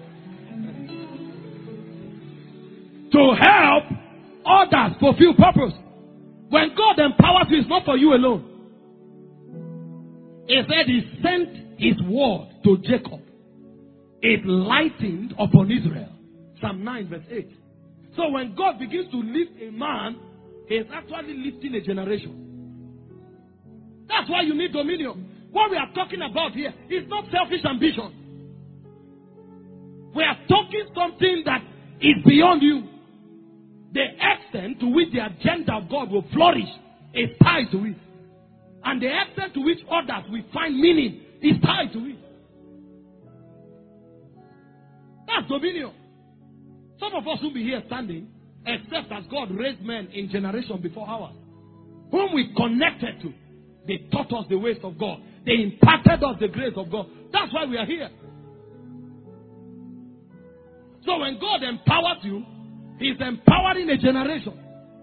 To help others fulfill purpose. When God empowers you, it's not for you alone. He said he sent his word to Jacob. It lightened upon Israel. Psalm nine verse eight. So when God begins to lift a man, he is actually lifting a generation. That's why you need dominion. What we are talking about here is not selfish ambition. We are talking something that is beyond you. The extent to which the agenda of God will flourish is tied to it. And the extent to which others will find meaning is tied to it. That's dominion. Some of us will be here standing, except as God raised men in generation before ours, whom we connected to. They taught us the ways of God. They imparted us the grace of God. That's why we are here. So when God empowers you, He's empowering a generation.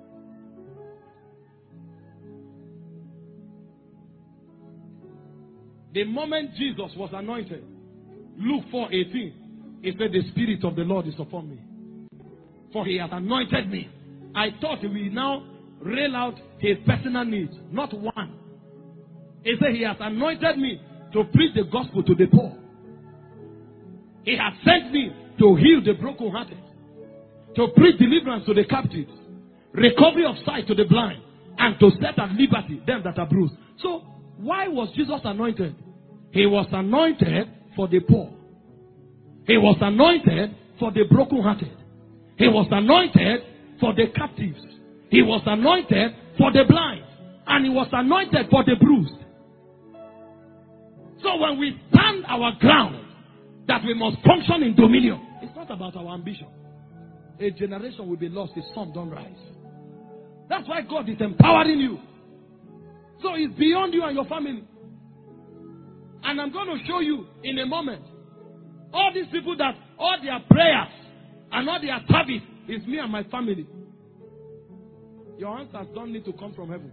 The moment Jesus was anointed, Luke four eighteen, He said, the Spirit of the Lord is upon me, for He has anointed me. I thought He will now rail out His personal needs, not one. He said, He has anointed me to preach the gospel to the poor. He has sent me to heal the brokenhearted, to preach deliverance to the captives, recovery of sight to the blind, and to set at liberty them that are bruised. So, why was Jesus anointed? He was anointed for the poor. He was anointed for the brokenhearted. He was anointed for the captives. He was anointed for the blind. And He was anointed for the bruised. So when we stand our ground that we must function in dominion, it's not about our ambition. A generation will be lost if some don't rise. That's why God is empowering you. So it's beyond you and your family. And I'm going to show you in a moment. All these people that all their prayers and all their service is me and my family. Your answers don't need to come from heaven.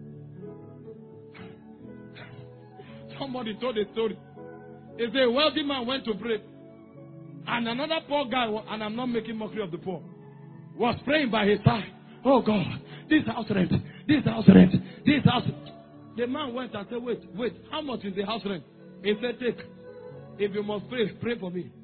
Somebody told a story. He said a wealthy man went to pray. And another poor guy, and I'm not making mockery of the poor, was praying by his side. Oh God, this house rent, this house rent, this house. The man went and said, wait, wait, how much is the house rent? He said, take. If you must pray, pray for me.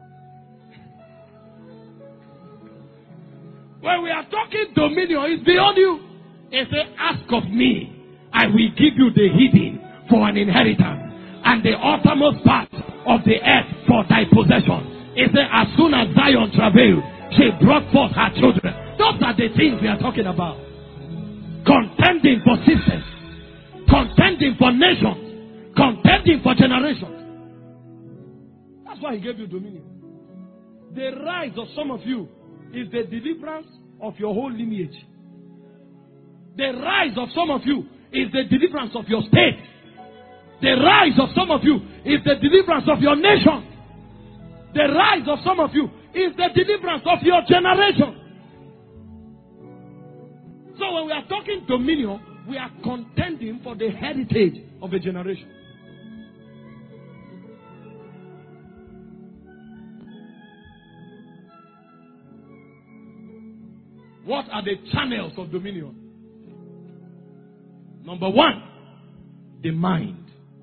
When we are talking dominion, it's beyond you. He said, ask of me, I will give you the hidden for an inheritance, and the uttermost part of the earth for thy possession. He said, as soon as Zion travailed, she brought forth her children. Those are the things we are talking about. Contending for systems, contending for nations, contending for generations. That's why He gave you dominion. The rise of some of you is the deliverance of your whole lineage. The rise of some of you is the deliverance of your state. The rise of some of you is the deliverance of your nation. The rise of some of you is the deliverance of your generation. So when we are talking dominion, we are contending for the heritage of a generation. What are the channels of dominion? Number one, the mind.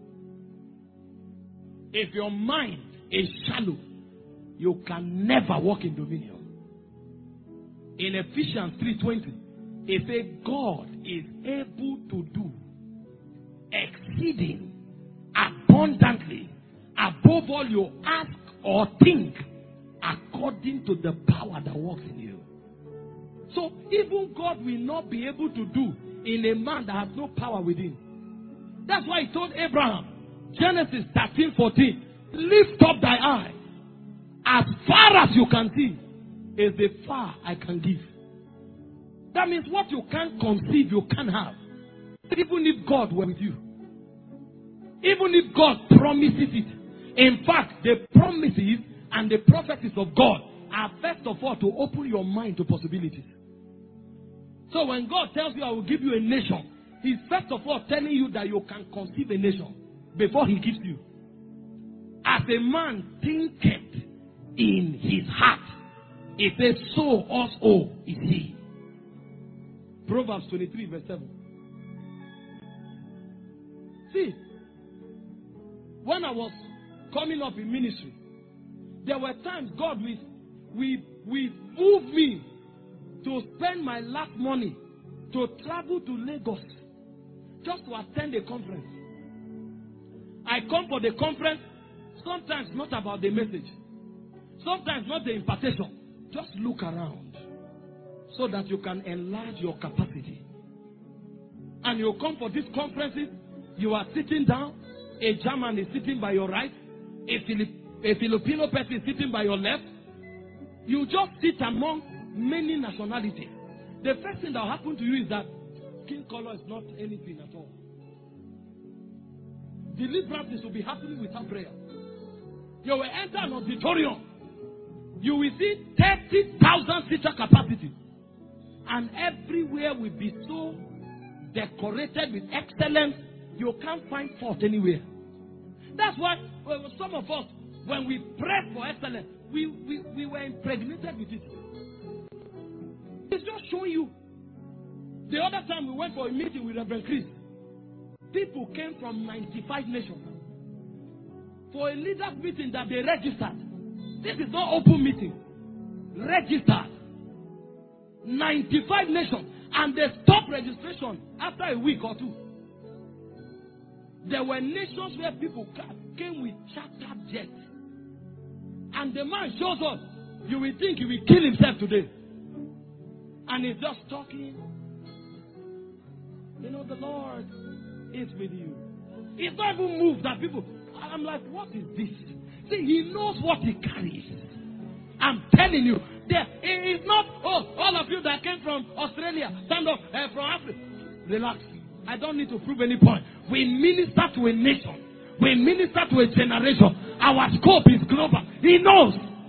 If your mind is shallow, you can never walk in dominion. In Ephesians three twenty, it says God is able to do exceeding abundantly above all you ask or think, according to the power that works in you. So even God will not be able to do in a man that has no power within. That's why He told Abraham, Genesis thirteen fourteen, lift up thy eye. As far as you can see is the far I can give. That means what you can't conceive, you can't have. Even if God were with you. Even if God promises it. In fact, the promises and the prophecies of God are first of all to open your mind to possibilities. So when God tells you I will give you a nation, He's first of all telling you that you can conceive a nation before He gives you. As a man thinketh in his heart, it says, so also is he. Proverbs twenty-three verse seven. See, when I was coming up in ministry, there were times God will, will, will move me to spend my last money to travel to Lagos just to attend a conference. I come for the conference, sometimes not about the message, sometimes not the impartation. Just look around so that you can enlarge your capacity. And you come for these conferences, you are sitting down, a German is sitting by your right, a, Filip- a Filipino person is sitting by your left, You just sit among many nationalities. The first thing that will happen to you is that skin color is not anything at all. Deliverance will be happening without prayer. You will enter an auditorium. You will see thirty thousand seater capacity. And everywhere will be so decorated with excellence, you can't find fault anywhere. That's why well, some of us, when we pray for excellence, we, we, we were impregnated with it. It's just showing you. The other time we went for a meeting with Reverend Chris, people came from ninety-five nations for a leaders meeting that they registered. This is not open meeting. Registered. ninety-five nations. And they stopped registration after a week or two. There were nations where people came with chartered jets. And the man shows up. You will think he will kill himself today. And he's just talking. You know, the Lord is with you. He's not even moved that people. I'm like, what is this? See, he knows what he carries. I'm telling you. There, it is not, oh, all of you that came from Australia, stand up, uh, from Africa. Relax. I don't need to prove any point. We minister to a nation. We minister to a generation. Our scope is global. He knows.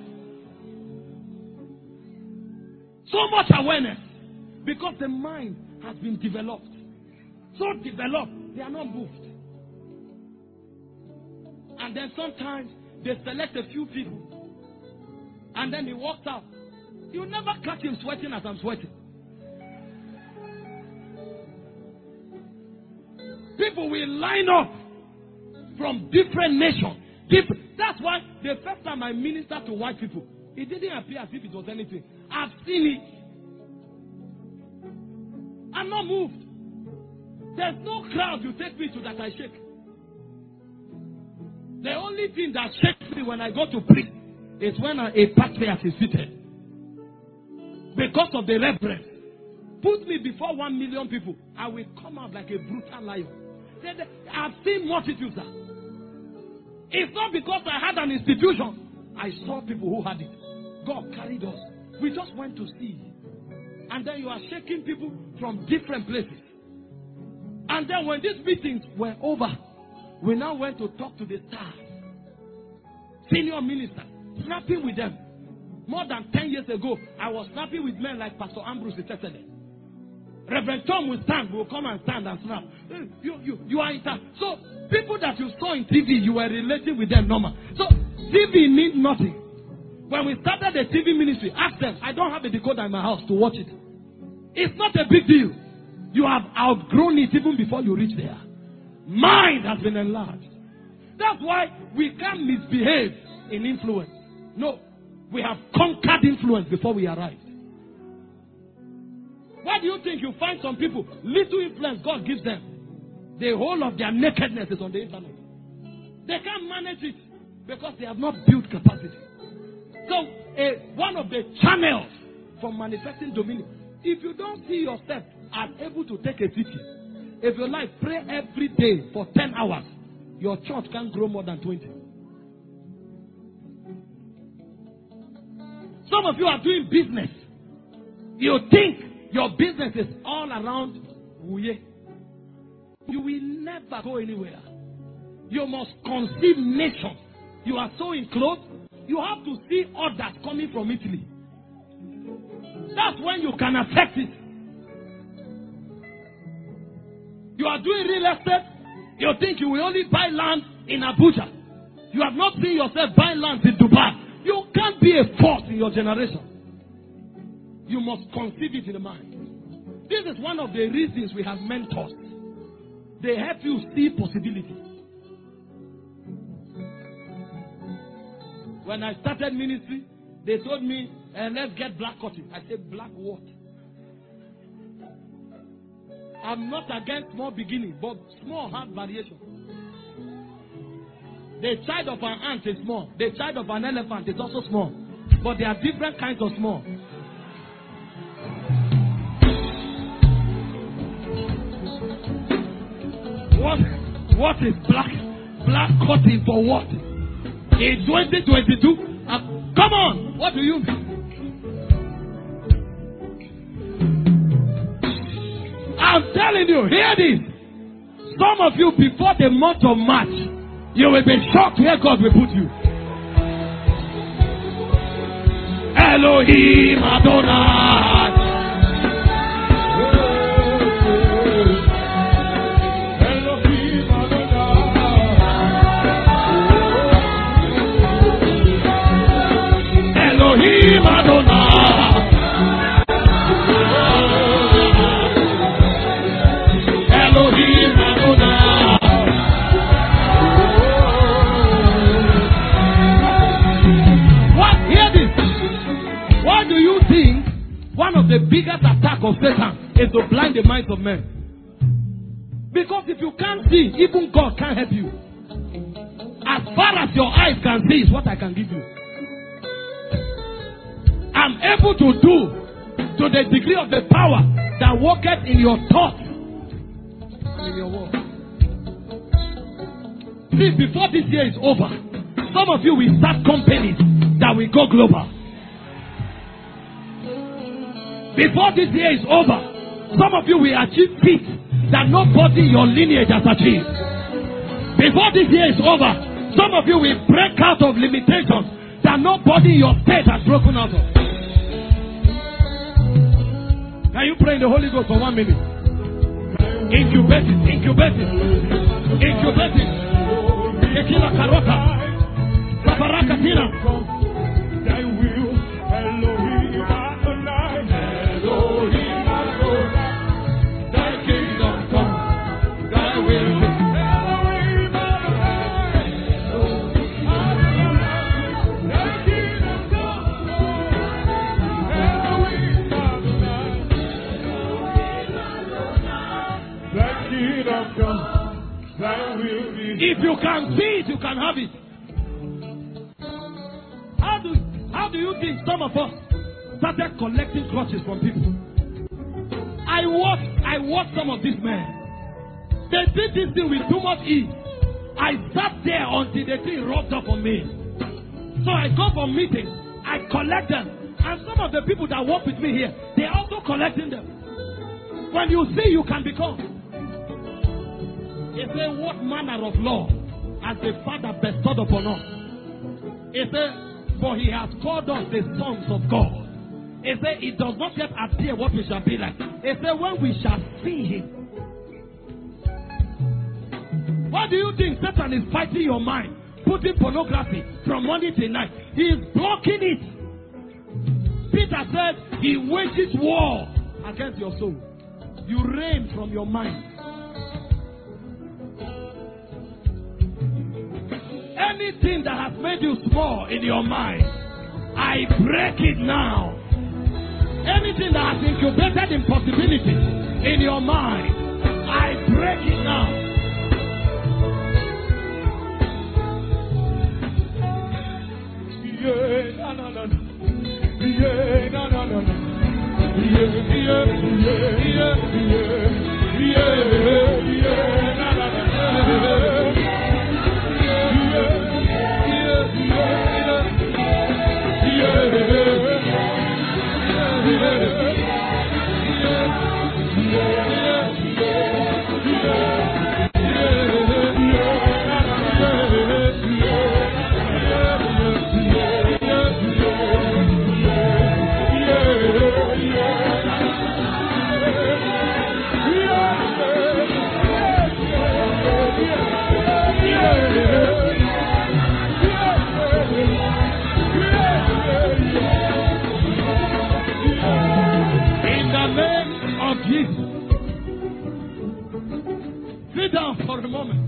So much awareness. Because the mind has been developed. So developed, they are not moved. And then sometimes they select a few people. And then he walks out. You never catch him sweating as I'm sweating. People will line up from different nations. Different. That's why the first time I ministered to white people, it didn't appear as if it was anything. I've seen it. I'm not moved. There's no crowd you take me to that I shake. The only thing that shakes me when I go to preach is when a, a patriarch is seated. Because of the reverence. Put me before one million people, I will come out like a brutal lion. I've seen multitudes. It's not because I had an institution. I saw people who had it. God carried us. We just went to see. And then you are shaking people from different places. And then when these meetings were over, we now went to talk to the stars. Senior ministers, snapping with them. More than ten years ago, I was snapping with men like Pastor Ambrose Itesele. Reverend Tom will stand, will come and stand and snap. You, you, you are in town. So, people that you saw in T V, you were relating with them normal. So, T V means nothing. When we started the T V ministry, ask them, I don't have a decoder in my house to watch it. It's not a big deal. You have outgrown it even before you reach there. Mind has been enlarged. That's why we can't misbehave in influence. No. We have conquered influence before we arrived. Why do you think you find some people, little influence God gives them? The whole of their nakedness is on the internet. They can't manage it because they have not built capacity. So, uh, one of the channels for manifesting dominion, if you don't see yourself as able to take a teaching, if you like, pray every day for ten hours, your church can't grow more than twenty. Some of you are doing business. You think your business is all around Wuye. You will never go anywhere. You must conceive nations. You are so enclosed, you have to see orders coming from Italy. That's when you can affect it. You are doing real estate. You think you will only buy land in Abuja. You have not seen yourself buy land in Dubai. You can't be a force in your generation. You must conceive it in the mind. This is one of the reasons we have mentors. They help you see possibilities. When I started ministry, they told me, eh, let's get black cotton. I said, black what? I'm not against small beginning, but small has variation. The child of an ant is small. The child of an elephant is also small. But there are different kinds of small. What, what is black? Black cotton for what? In twenty twenty-two? Uh, come on! What do you mean? telling you, hear this. Some of you, before the month of March, you will be shocked where God will put you. Elohim Adonai. Elohim Adonai. Elohim Adonai. Elohim Adonai. What? Hear this. What do you think one of the biggest attacks of Satan is to blind the minds of men? Because if you can't see, even God can't help you. As far as your eyes can see is what I can give you. I'm able to do to the degree of the power that worketh in your thoughts and in your work. See, before this year is over, some of you will start companies that will go global. Before this year is over, some of you will achieve feats that nobody in your lineage has achieved. Before this year is over, some of you will break out of limitations that nobody in your state has broken out of. Can you pray in the Holy Ghost for one minute? Incubate it, incubate it, incubate it. Tekila karota, kabaraka tina. Thy will, Elohim Adonai, Elohim Adonai. Thy kingdom come, thy will be. Elohim Adonai, Elohim Adonai. Thy kingdom come, Elohim Adonai. Thy kingdom come, thy will be. If you can see it, you can have it. How do, how do you think some of us started collecting crutches from people? I watched, I watched some of these men. They did this thing with too much ease. I sat there until the thing rubbed up on me. So I go for meetings, I collect them. And some of the people that work with me here, they're also collecting them. When you see, you can become. He said, what manner of law has the Father bestowed upon us? He said, for he has called us the sons of God. He said, it does not yet appear what we shall be like. He said, when we shall see him. What do you think Satan is fighting your mind? Putting pornography from morning till night. He is blocking it. Peter said, he wages war against your soul. You reign from your mind. Anything that has made you small in your mind, I break it now. Anything that has incubated impossibility in your mind, I break it now. Yeah, no, no, no. Yeah, no, no, no, no. Yeah, yeah, yeah, yeah, yeah, yeah, no, no, no. Sit down for a moment.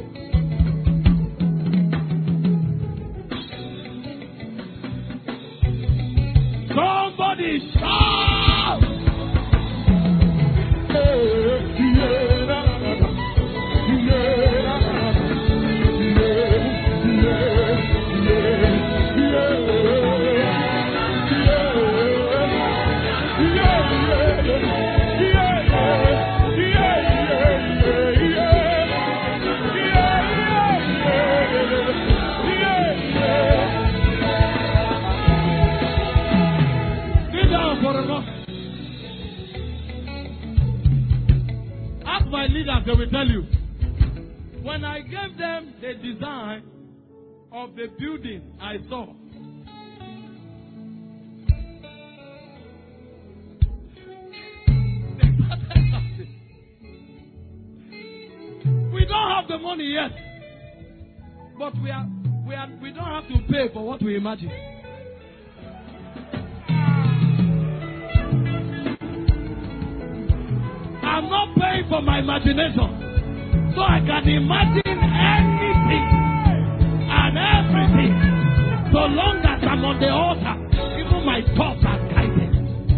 Somebody shout! leaders, they will tell you. When I gave them the design of the building I saw, we don't have the money yet, but we are we are we don't have to pay for what we imagine. I'm not paying for my imagination, so I can imagine anything and everything, so long as I'm on the altar. Even my thoughts are guided.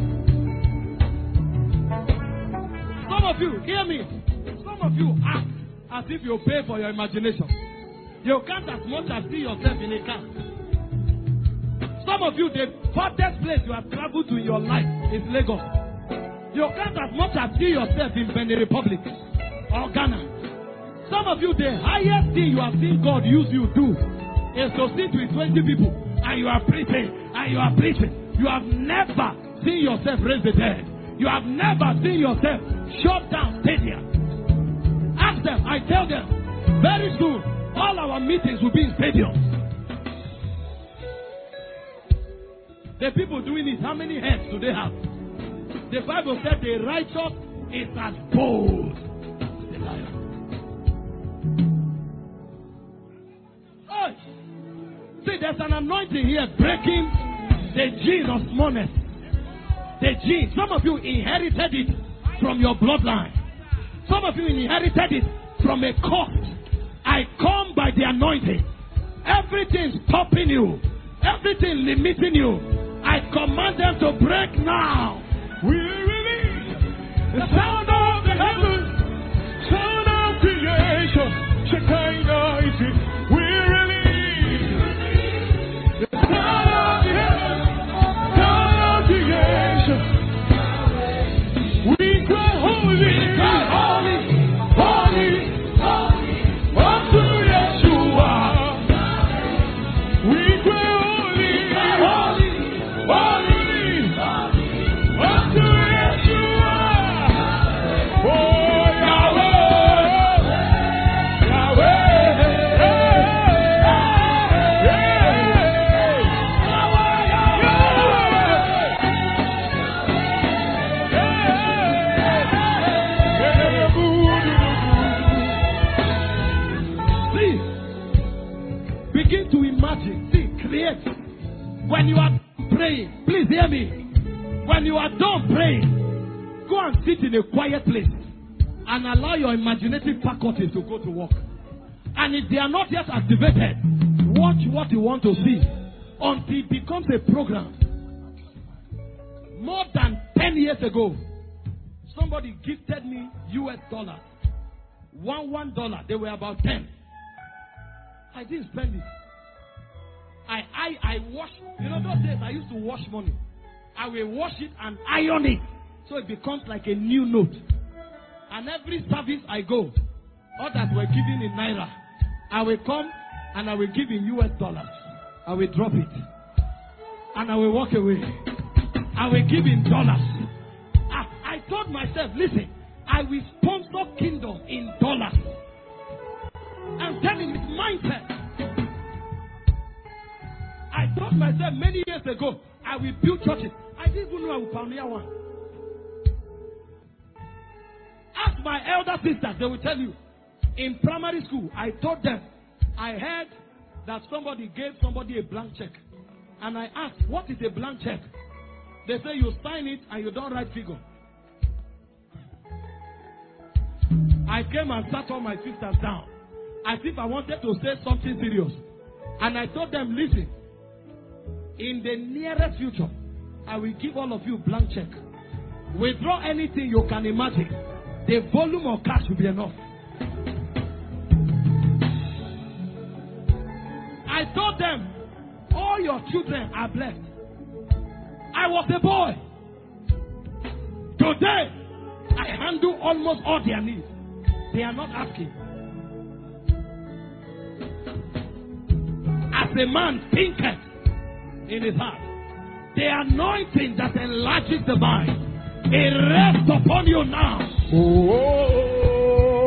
Some of you, hear me. Some of you act as if you pay for your imagination. You can't as much as see yourself in a car. Some of you, the farthest place you have traveled to in your life is Lagos. You can't as much as see yourself in Benin Republic or Ghana. Some of you, the highest thing you have seen God use you do is to sit with twenty people and you are preaching and you are preaching. You have never seen yourself raise the dead. You have never seen yourself shut down stadium. Ask them, I tell them, very soon, all our meetings will be in stadiums. The people doing it, how many heads do they have? The Bible said the righteous is as bold as the lion. Oh, see, there's an anointing here breaking the gene of smallness. The gene. Some of you inherited it from your bloodline. Some of you inherited it from a court. I come by the anointing. Everything stopping you. Everything limiting you. I command them to break now. We release the sound of the heavens, sound of creation, Shekinah is it. We release the sound of the heavens, sound of creation. We cry holy, cry holy, holy, holy, unto Yeshua. We cry holy, holy, holy. When you are praying, please hear me. When you are done praying, go and sit in a quiet place and allow your imaginative faculties to go to work. And if they are not yet activated, watch what you want to see until it becomes a program. More than ten years ago, somebody gifted me U S dollars. One one dollar. They were about ten. I didn't spend it. I, I, I wash, you know those days I used to wash money. I will wash it and iron it so it becomes like a new note. And every service I go, all that were given in Naira, I will come and I will give in U S dollars. I will drop it. And I will walk away. I will give in dollars. I, I told myself, listen, I will sponsor kingdom in dollars. I'm telling you, it's mindset. I told myself many years ago, I will build churches. I didn't even know I would pioneer one. Ask my elder sisters, they will tell you. In primary school, I told them, I heard that somebody gave somebody a blank check. And I asked, what is a blank check? They say you sign it and you don't write figure. I came and sat all my sisters down as if I wanted to say something serious. And I told them, listen, in the nearest future, I will give all of you blank check. Withdraw anything you can imagine. The volume of cash will be enough. I told them, all your children are blessed. I was a boy. Today, I handle almost all their needs. They are not asking. As a man thinketh in his heart, the anointing that enlarges the mind, it rests upon you now. Oh.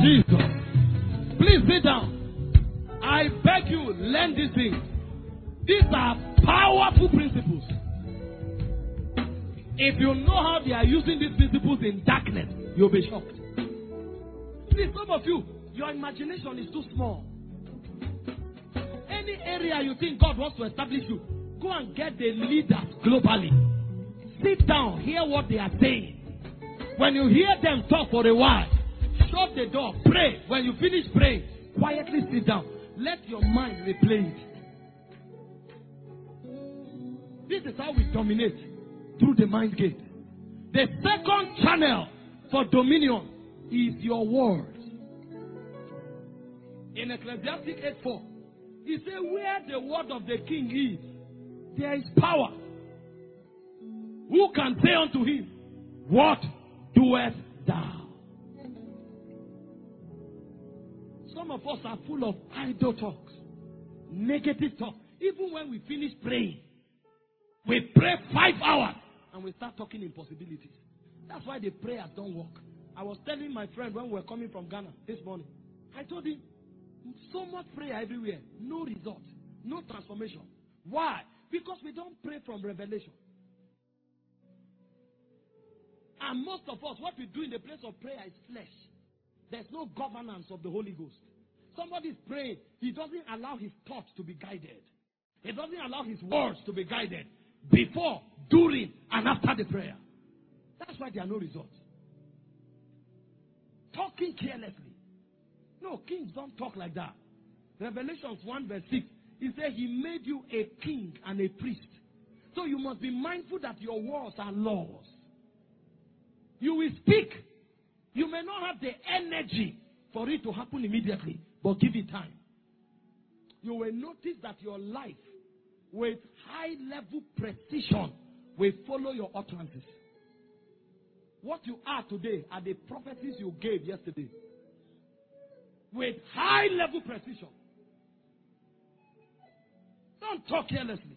Jesus. Please sit down. I beg you, learn these things. These are powerful principles. If you know how they are using these principles in darkness, you'll be shocked. See, some of you, your imagination is too small. Any area you think God wants to establish you, go and get the leaders globally. Sit down, hear what they are saying. When you hear them talk for a while, shut the door, pray. When you finish praying, quietly sit down. Let your mind replay it. This is how we dominate, through the mind gate. The second channel for dominion is your words. In Ecclesiastes eight four, he said, where the word of the king is, there is power. Who can say unto him, what doest thou? Some of us are full of idle talks, negative talk. Even when we finish praying, we pray five hours and we start talking impossibilities. That's why the prayers don't work. I was telling my friend when we were coming from Ghana this morning, I told him, so much prayer everywhere, no result, no transformation. Why? Because we don't pray from revelation. And most of us, what we do in the place of prayer is flesh. There's no governance of the Holy Ghost. Somebody is praying, he doesn't allow his thoughts to be guided. He doesn't allow his words to be guided before, during, and after the prayer. That's why there are no results. Talking carelessly. No, kings don't talk like that. Revelations one verse six, he said he made you a king and a priest. So you must be mindful that your words are laws. You will speak. You may not have the energy for it to happen immediately, but give it time. You will notice that your life, with high level precision, will follow your utterances. What you are today are the prophecies you gave yesterday. With high level precision. Don't talk carelessly.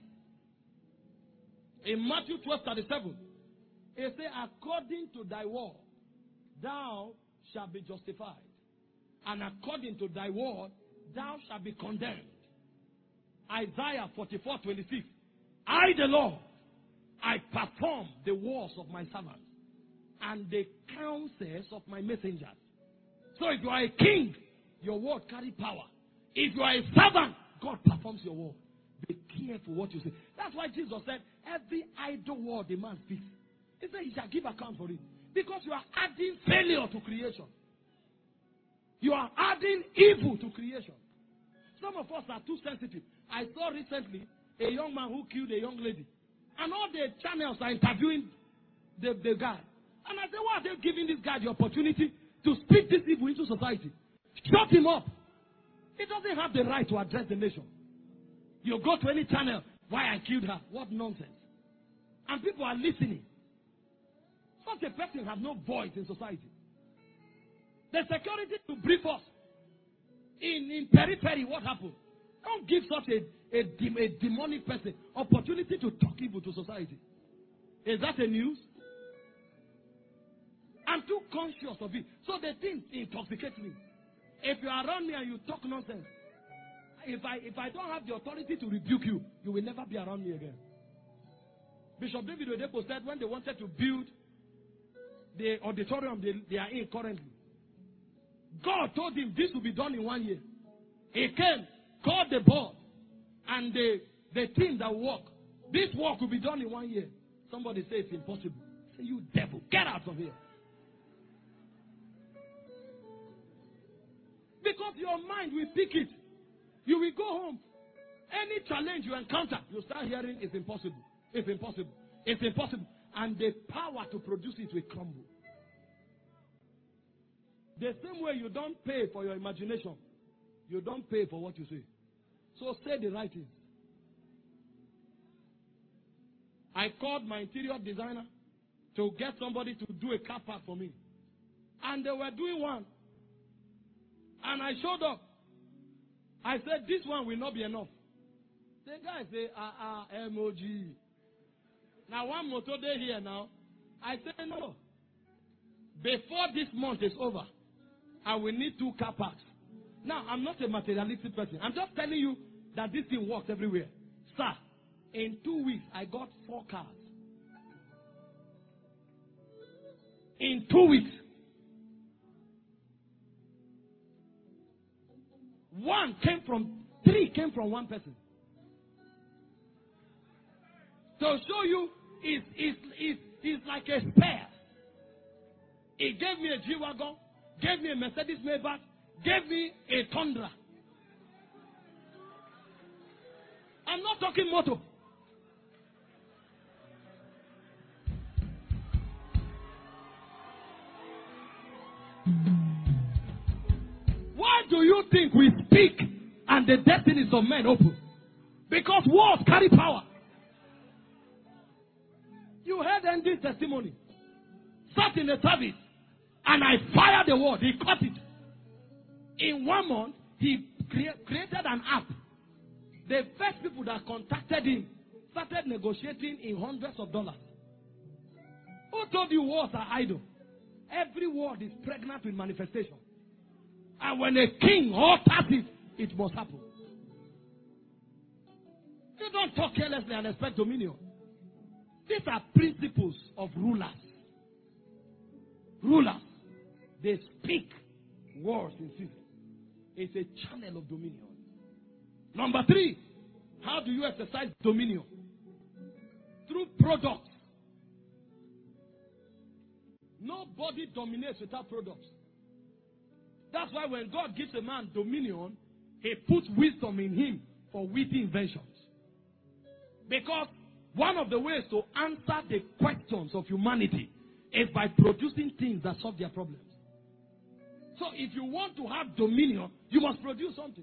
In Matthew twelve thirty-seven, it says, according to thy word, thou shalt be justified. And according to thy word, thou shalt be condemned. Isaiah forty-four twenty-six, I the Lord, I perform the words of my servants and the counsels of my messengers. So if you are a king, your word carry power. If you are a servant, God performs your word. Be careful what you say. That's why Jesus said, every idle word a man speaks, he said he shall give account for it. Because you are adding failure to creation. You are adding evil to creation. Some of us are too sensitive. I saw recently a young man who killed a young lady. And all the channels are interviewing the, the guy. And I said, why are they giving this guy the opportunity to speak this evil into society? Shut him up. He doesn't have the right to address the nation. You go to any channel, why I killed her. What nonsense. And people are listening. Such a person has no voice in society. The security to brief us. In, in periphery, what happened? Don't give such a, a, a demonic person opportunity to talk evil to society. Is that a news? I'm too conscious of it. So the thing intoxicates me. If you are around me and you talk nonsense, if I if I don't have the authority to rebuke you, you will never be around me again. Bishop David Oyedepo said when they wanted to build the auditorium they, they are in currently, God told him this will be done in one year. He came, called the board, and the, the team that work. This work will be done in one year. Somebody say it's impossible. Say, you devil, get out of here. Because your mind will pick it. You will go home. Any challenge you encounter, you start hearing it's impossible. It's impossible. It's impossible. And the power to produce it will crumble. The same way you don't pay for your imagination, you don't pay for what you say. So say the right thing. I called my interior designer to get somebody to do a car park for me. And they were doing one. And I showed up. I said, this one will not be enough. The guy said, ah, ah, M O G. Now one motor day here now. I said, no. Before this month is over, and we need two car parks. Now, I'm not a materialistic person. I'm just telling you that this thing works everywhere. Sir, in two weeks, I got four cars. In two weeks. One came from, three came from one person. To show you, it's, it's, it's, it's like a spare. He gave me a G-Wagon, gave me a Mercedes Maybach, gave me a Tundra. I'm not talking motor. Why do you think we speak and the destinies of men open? Because words carry power. You heard Andy's testimony. Sat in the service and I fired the word. He caught it. In one month, he crea- created an app. The first people that contacted him started negotiating in hundreds of dollars. Who told you words are idle? Every word is pregnant with manifestation. And when a king utters it, it must happen. You don't talk carelessly and expect dominion. These are principles of rulers. Rulers. They speak words in season. It's a channel of dominion. Number three, how do you exercise dominion? Through products. Nobody dominates without products. That's why when God gives a man dominion, he puts wisdom in him for witty inventions. Because one of the ways to answer the questions of humanity is by producing things that solve their problems. So if you want to have dominion, you must produce something.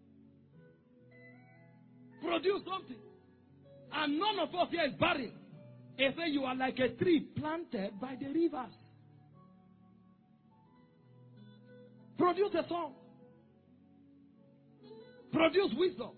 Produce something. And none of us here is barren. They say you are like a tree planted by the rivers. Produce a song. Produce wisdom.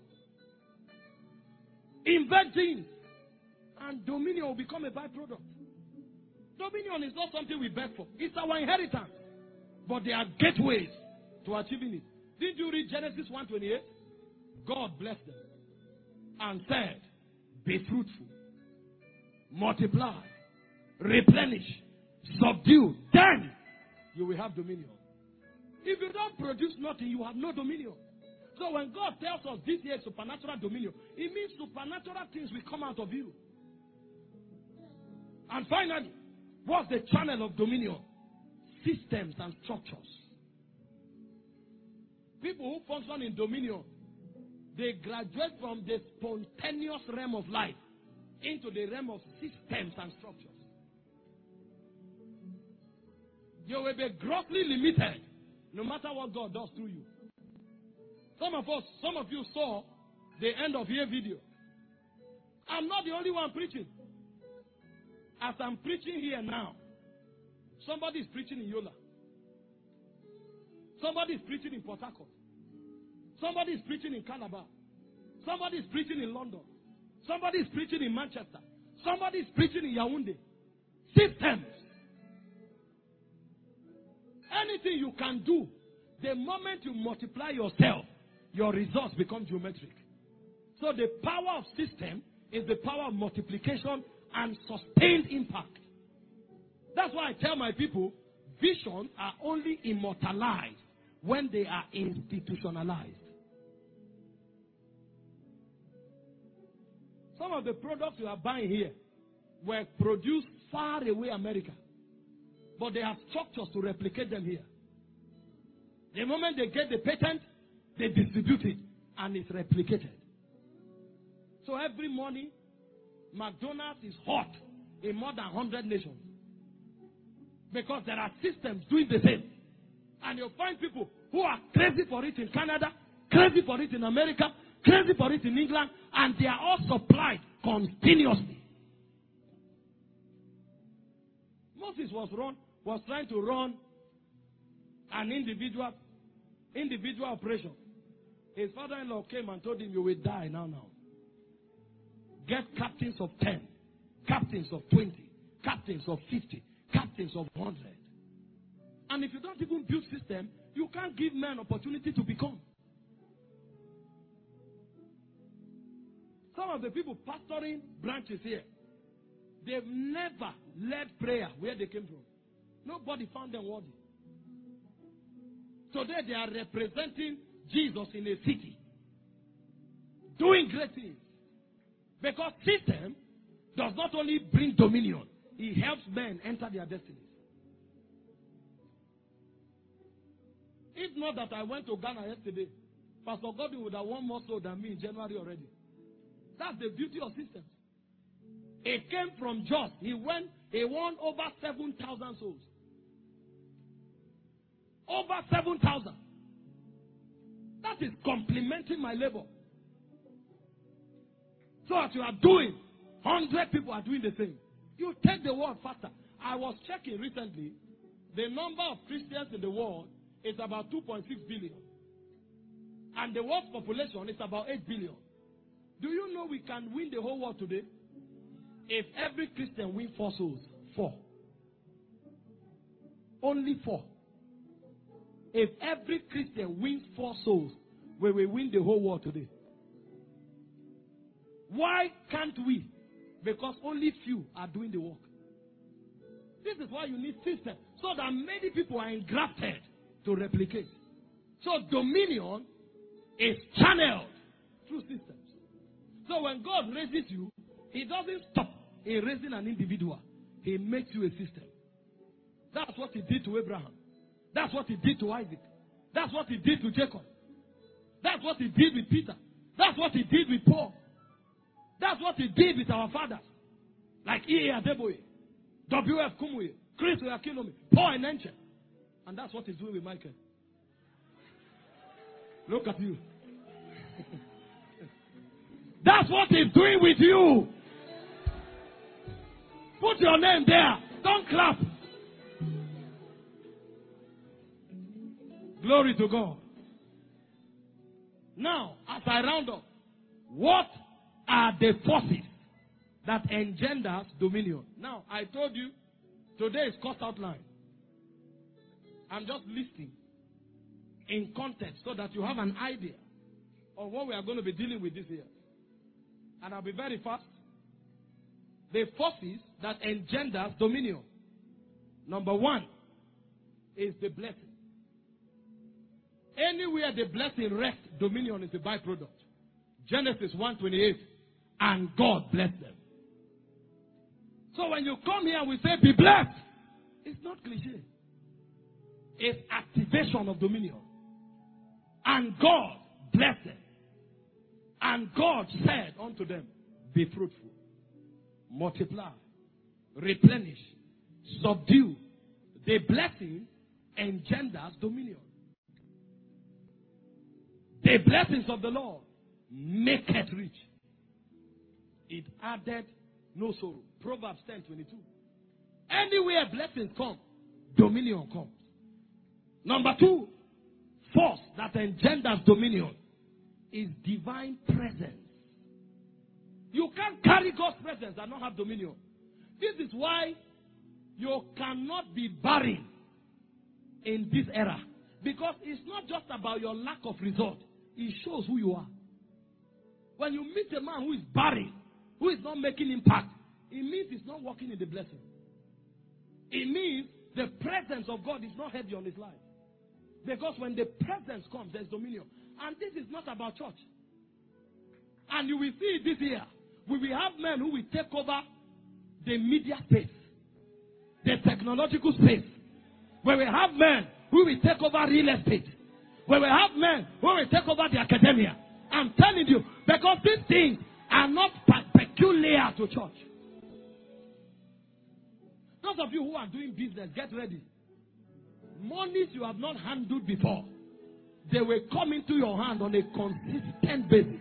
Invent things. And dominion will become a byproduct. Dominion is not something we beg for. It's our inheritance. But there are gateways to achieving it. Did you read Genesis one twenty-eight? God blessed them and said, be fruitful, multiply, replenish, subdue. Then you will have dominion. If you don't produce nothing, you have no dominion. So when God tells us this year is supernatural dominion, it means supernatural things will come out of you. And finally, what's the channel of dominion? Systems and structures. People who function in dominion, they graduate from the spontaneous realm of life into the realm of systems and structures. You will be grossly limited no matter what God does through you. Some of us, some of you saw the end of year video. I'm not the only one preaching. As I'm preaching here now, somebody is preaching in Yola. Somebody is preaching in Port Harcourt. Somebody is preaching in Calabar. Somebody is preaching in London. Somebody is preaching in Manchester. Somebody is preaching in Yaoundé. Systems. Anything you can do, the moment you multiply yourself, your results become geometric. So the power of system is the power of multiplication and sustained impact. That's why I tell my people, visions are only immortalized when they are institutionalized. Some of the products you are buying here were produced far away America. But they have structures to replicate them here. The moment they get the patent, they distribute it and it's replicated. So every morning, McDonald's is hot in more than one hundred nations. Because there are systems doing the same. And you'll find people who are crazy for it in Canada, crazy for it in America, crazy for it in England, and they are all supplied continuously. Moses was run, was trying to run an individual, individual operation. His father-in-law came and told him, you will die now, now. Get captains of ten, captains of twenty, captains of fifty, captains of one hundred. And if you don't even build system, You can't give men opportunity to become. Some of the people pastoring branches here, they've never led prayer where they came from. Nobody found them worthy. Today they are representing Jesus in a city, doing great things. Because system does not only bring dominion, it helps men enter their destinies. If not that I went to Ghana yesterday, Pastor Godwin would have won more souls than me in January already. That's the beauty of systems. He came from Jos. He went, he won over seven thousand souls. Over seven thousand. That is complementing my labor. So as you are doing, one hundred people are doing the same. You take the world faster. I was checking recently, the number of Christians in the world is about two point six billion. And the world's population is about eight billion. Do you know we can win the whole world today? If every Christian wins four souls. Four. Only four. If every Christian wins four souls, we will win the whole world today. Why can't we? Because only few are doing the work. This is why you need system, so that many people are engrafted to replicate. So dominion is channeled through systems. So when God raises you, He doesn't stop in raising an individual. He makes you a system. That's what He did to Abraham. That's what He did to Isaac. That's what He did to Jacob. That's what He did with Peter. That's what He did with Paul. That's what He did with our fathers. Like E A Adeboye, W F Kumuyi, Chris Oyakhilome, Paul Enenche. And that's what He's doing with Michael. Look at you. That's what He's doing with you. Put your name there. Don't clap. Glory to God. Now, as I round up, what are the forces that engenders dominion? Now, I told you, today is course outline. I'm just listing in context so that you have an idea of what we are going to be dealing with this year. And I'll be very fast. The forces that engenders dominion. Number one is the blessing. Anywhere the blessing rests, dominion is a byproduct. Genesis one twenty-eight. And God blessed them. So when you come here and we say, be blessed, it's not cliche. It's activation of dominion. And God blessed them. And God said unto them, be fruitful, multiply, replenish, subdue. The blessing engenders dominion. The blessings of the Lord make it rich. It added no sorrow. Proverbs ten twenty-two. Anywhere blessings come, dominion comes. Number two, force that engenders dominion is divine presence. You can't carry God's presence and not have dominion. This is why you cannot be barren in this era. Because it's not just about your lack of result. It shows who you are. When you meet a man who is barren, who is not making impact, it means he's not walking in the blessing. It means the presence of God is not heavy on his life. Because when the presence comes, there's dominion. And this is not about church. And you will see it this year. We will have men who will take over the media space, the technological space. Where we have men who will take over real estate. Where we have men who will take over the academia. I'm telling you, because these things are not peculiar to church. Those of you who are doing business, get ready. Monies you have not handled before, they will come into your hand on a consistent basis.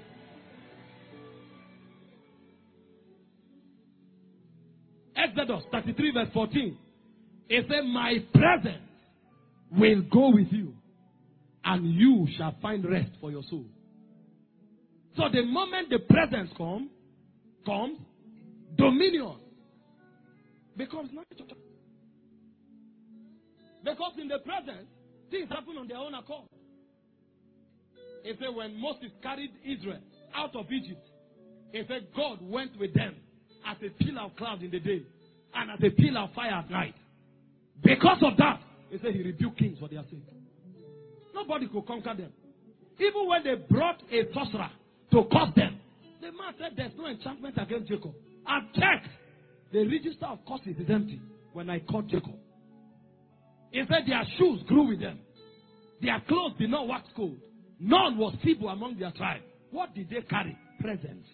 Exodus thirty-three verse fourteen. It says, my presence will go with you, and you shall find rest for your soul. So the moment the presence come, comes, dominion becomes natural. Because in the presence, Things happen on their own accord. It said when Moses carried Israel out of Egypt, it said God went with them as a pillar of cloud in the day and as a pillar of fire at night. Because of that, it said he rebuked kings for their sake. Nobody could conquer them. Even when they brought a sorcerer to curse them, the man said there's no enchantment against Jacob. I've checked. The register of curses is empty when I caught Jacob. He said their shoes grew with them. Their clothes did not wax cold. None was feeble among their tribe. What did they carry? Presents.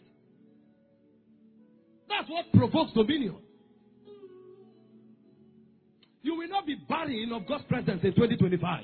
That's what provokes dominion. You will not be barren of God's presence in twenty twenty-five.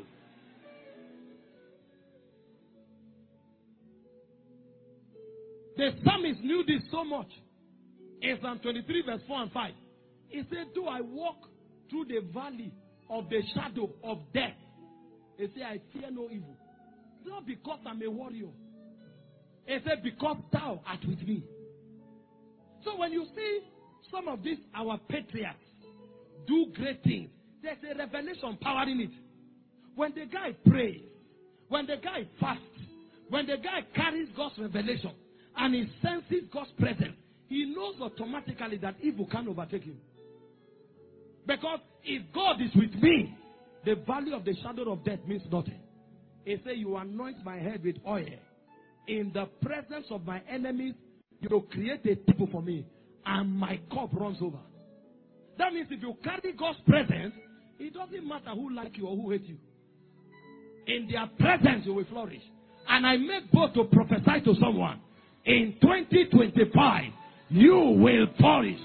The psalmist knew this so much. In Psalm twenty-three, verse four and five, he said, "Do I walk through the valley of the shadow of death?" He said, "I fear no evil." Not because I'm a warrior. He said, "Because thou art with me." So when you see some of these, our patriarchs, do great things, there's a revelation power in it. When the guy prays, when the guy fasts, when the guy carries God's revelation, and he senses God's presence, he knows automatically that evil can't overtake him. Because if God is with me, the value of the shadow of death means nothing. He said, "You anoint my head with oil. In the presence of my enemies, you will create a table for me, and my cup runs over." That means if you carry God's presence, it doesn't matter who like you or who hate you. In their presence, you will flourish. And I make bold to prophesy to someone, in twenty twenty-five, you will flourish.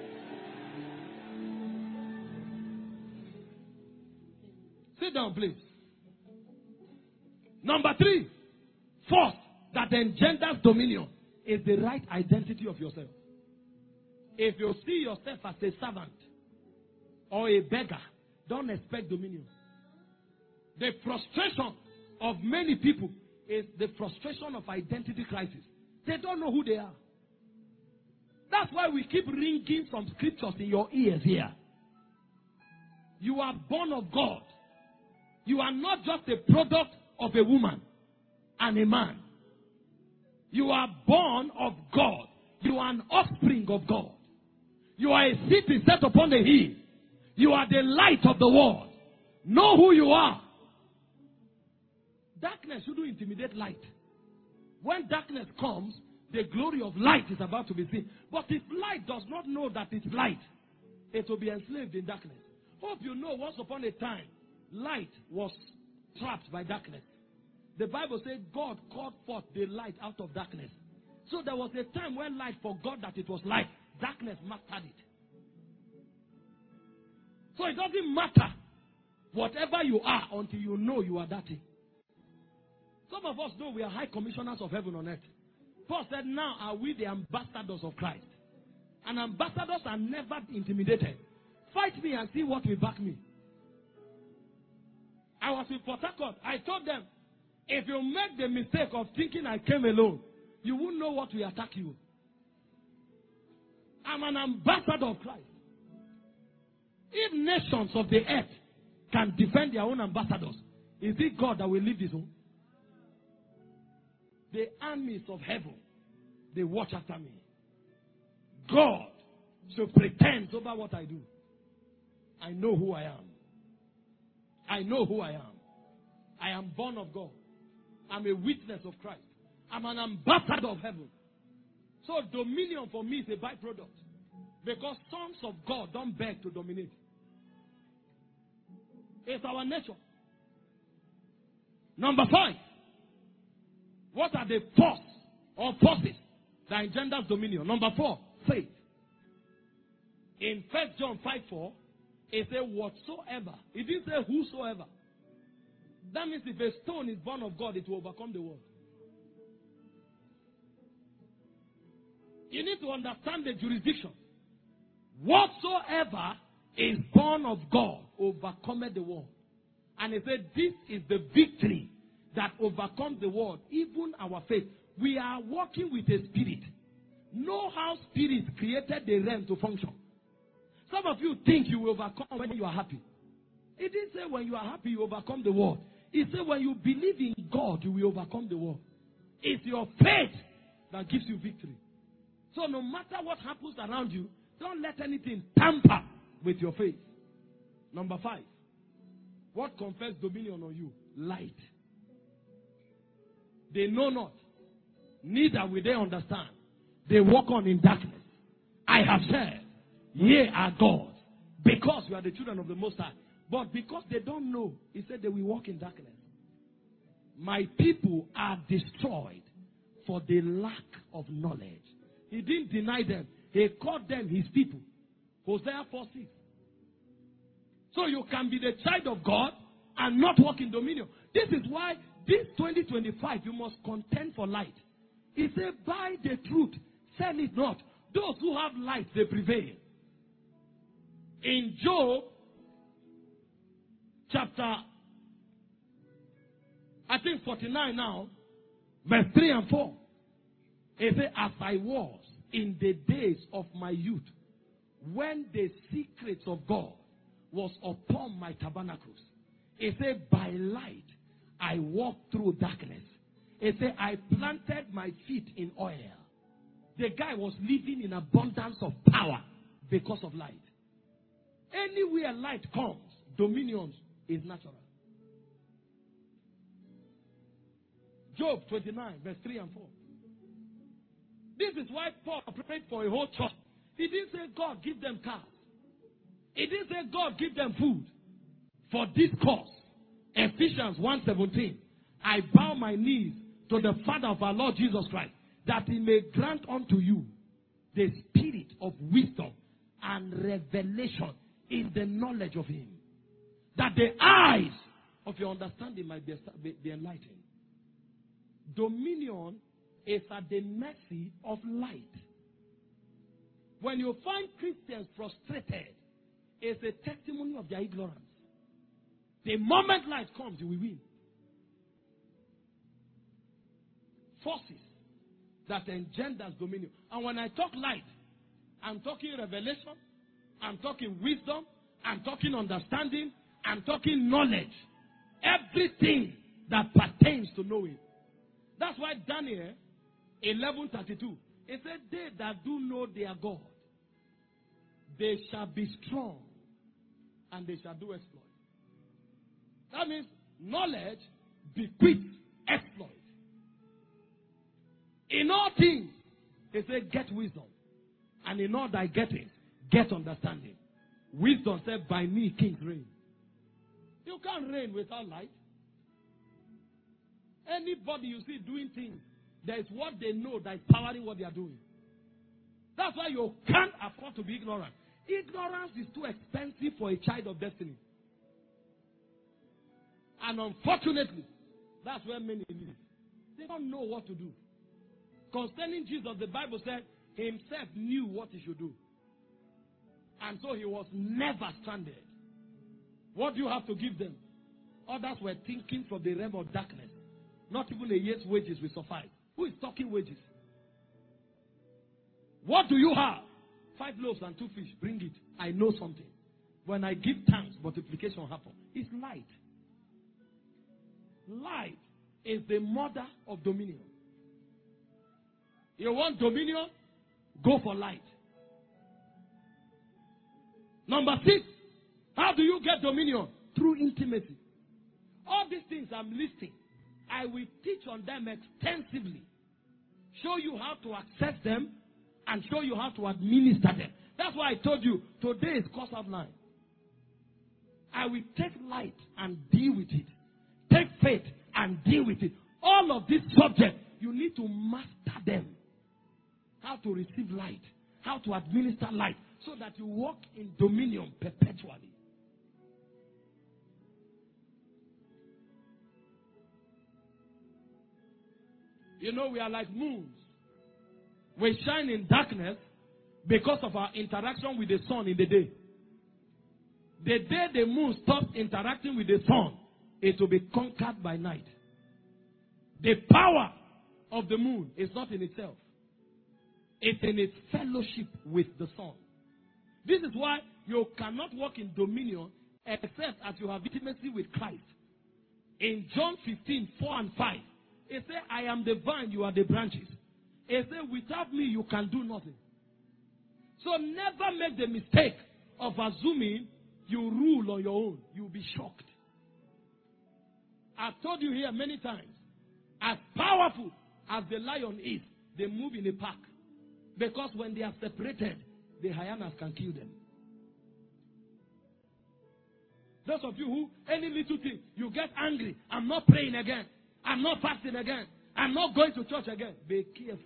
Sit down, please. Number three, force that engenders dominion is the right identity of yourself. If you see yourself as a servant or a beggar, don't expect dominion. The frustration of many people is the frustration of identity crisis. They don't know who they are. That's why we keep ringing some scriptures in your ears here. You are born of God. You are not just a product of a woman and a man. You are born of God. You are an offspring of God. You are a city set upon the hill. You are the light of the world. Know who you are. Darkness shouldn't intimidate light. When darkness comes, the glory of light is about to be seen. But if light does not know that it's light, it will be enslaved in darkness. Hope you know, once upon a time, light was trapped by darkness. The Bible says God called forth the light out of darkness. So there was a time when light forgot that it was light. Darkness mastered it. So it doesn't matter whatever you are until you know you are that thing. Some of us know we are high commissioners of heaven on earth. Paul said, "Now are we the ambassadors of Christ." And ambassadors are never intimidated. Fight me and see what will back me. I was in Port Harcourt. I told them, if you make the mistake of thinking I came alone, you won't know what will attack you. I'm an ambassador of Christ. If nations of the earth can defend their own ambassadors, is it God that will leave this home? The armies of heaven, they watch after me. God should pretend over what I do. I know who I am. I know who I am. I am born of God. I'm a witness of Christ. I'm an ambassador of heaven. So dominion for me is a byproduct. Because sons of God don't beg to dominate. It's our nature. Number five. What are the force or forces that engenders dominion? Number four, faith. In First John five four, it says whatsoever. It didn't say whosoever. That means if a stone is born of God, it will overcome the world. You need to understand the jurisdiction. Whatsoever is born of God overcometh the world. And it said this is the victory that overcomes the world, even our faith. We are working with a spirit. Know how spirit created the realm to function. Some of you think you will overcome when you are happy. He didn't say when you are happy, you overcome the world. He said when you believe in God, you will overcome the world. It's your faith that gives you victory. So no matter what happens around you, don't let anything tamper with your faith. Number five. What confers dominion on you? Light. They know not, neither will they understand. They walk on in darkness. I have said, ye are gods, because you are the children of the Most High. But because they don't know, he said they will walk in darkness. My people are destroyed for the lack of knowledge. He didn't deny them. He called them his people. Hosea four six. So you can be the child of God and not walk in dominion. This is why this twenty twenty-five you must contend for light. He said, buy the truth, sell it not. Those who have light, they prevail. In Job, chapter, I think forty-nine now, verse three and four. He said, as I was in the days of my youth, when the secrets of God was upon my tabernacles. He said, by light I walked through darkness. He said, I planted my feet in oil. The guy was living in abundance of power because of light. Anywhere light comes, dominion is natural. Job twenty-nine, verse three and four. This is why Paul prayed for a whole church. He didn't say, God, give them cars. He didn't say, God, give them food. For this cause, Ephesians one seventeen, I bow my knees to the Father of our Lord Jesus Christ, that he may grant unto you the spirit of wisdom and revelation in the knowledge of him, that the eyes of your understanding might be, be enlightened. Dominion is at the mercy of light. When you find Christians frustrated, it's a testimony of their ignorance. The moment light comes, you will win. Forces that engenders dominion. And when I talk light, I'm talking revelation, I'm talking wisdom, I'm talking understanding, I'm talking knowledge. Everything that pertains to knowing. That's why Daniel eleven thirty-two, it said, they that do know their God, they shall be strong and they shall do exploit. That means knowledge bequeaths exploit. In all things, they say, get wisdom. And in all thy getting, get understanding. Wisdom said, by me kings reign. You can't reign without light. Anybody you see doing things, there is what they know that is powering what they are doing. That's why you can't afford to be ignorant. Ignorance is too expensive for a child of destiny. And unfortunately, that's where many live. They don't know what to do. Concerning Jesus, the Bible said he himself knew what he should do. And so he was never stranded. What do you have to give them? Others were thinking from the realm of darkness. Not even a year's wages will suffice. Who is talking wages? What do you have? Five loaves and two fish. Bring it. I know something. When I give thanks, multiplication happens. It's light. Light is the mother of dominion. You want dominion? Go for light. Number six, how do you get dominion? Through intimacy. All these things I'm listing, I will teach on them extensively. Show you how to access them and show you how to administer them. That's why I told you, today is course outline. I will take light and deal with it. Take faith and deal with it. All of these subjects, you need to master them. How to receive light. How to administer light. So that you walk in dominion perpetually. You know, we are like moons. We shine in darkness because of our interaction with the sun in the day. The day the moon stops interacting with the sun, it will be conquered by night. The power of the moon is not in itself. It's in its fellowship with the sun. This is why you cannot walk in dominion except as you have intimacy with Christ. In John fifteen, four and five, it says, I am the vine, you are the branches. It says, without me, you can do nothing. So never make the mistake of assuming you rule on your own. You'll be shocked. I've told you here many times, as powerful as the lion is, they move in a pack. Because when they are separated, the hyenas can kill them. Those of you who, any little thing, you get angry. I'm not praying again. I'm not fasting again. I'm not going to church again. Be careful.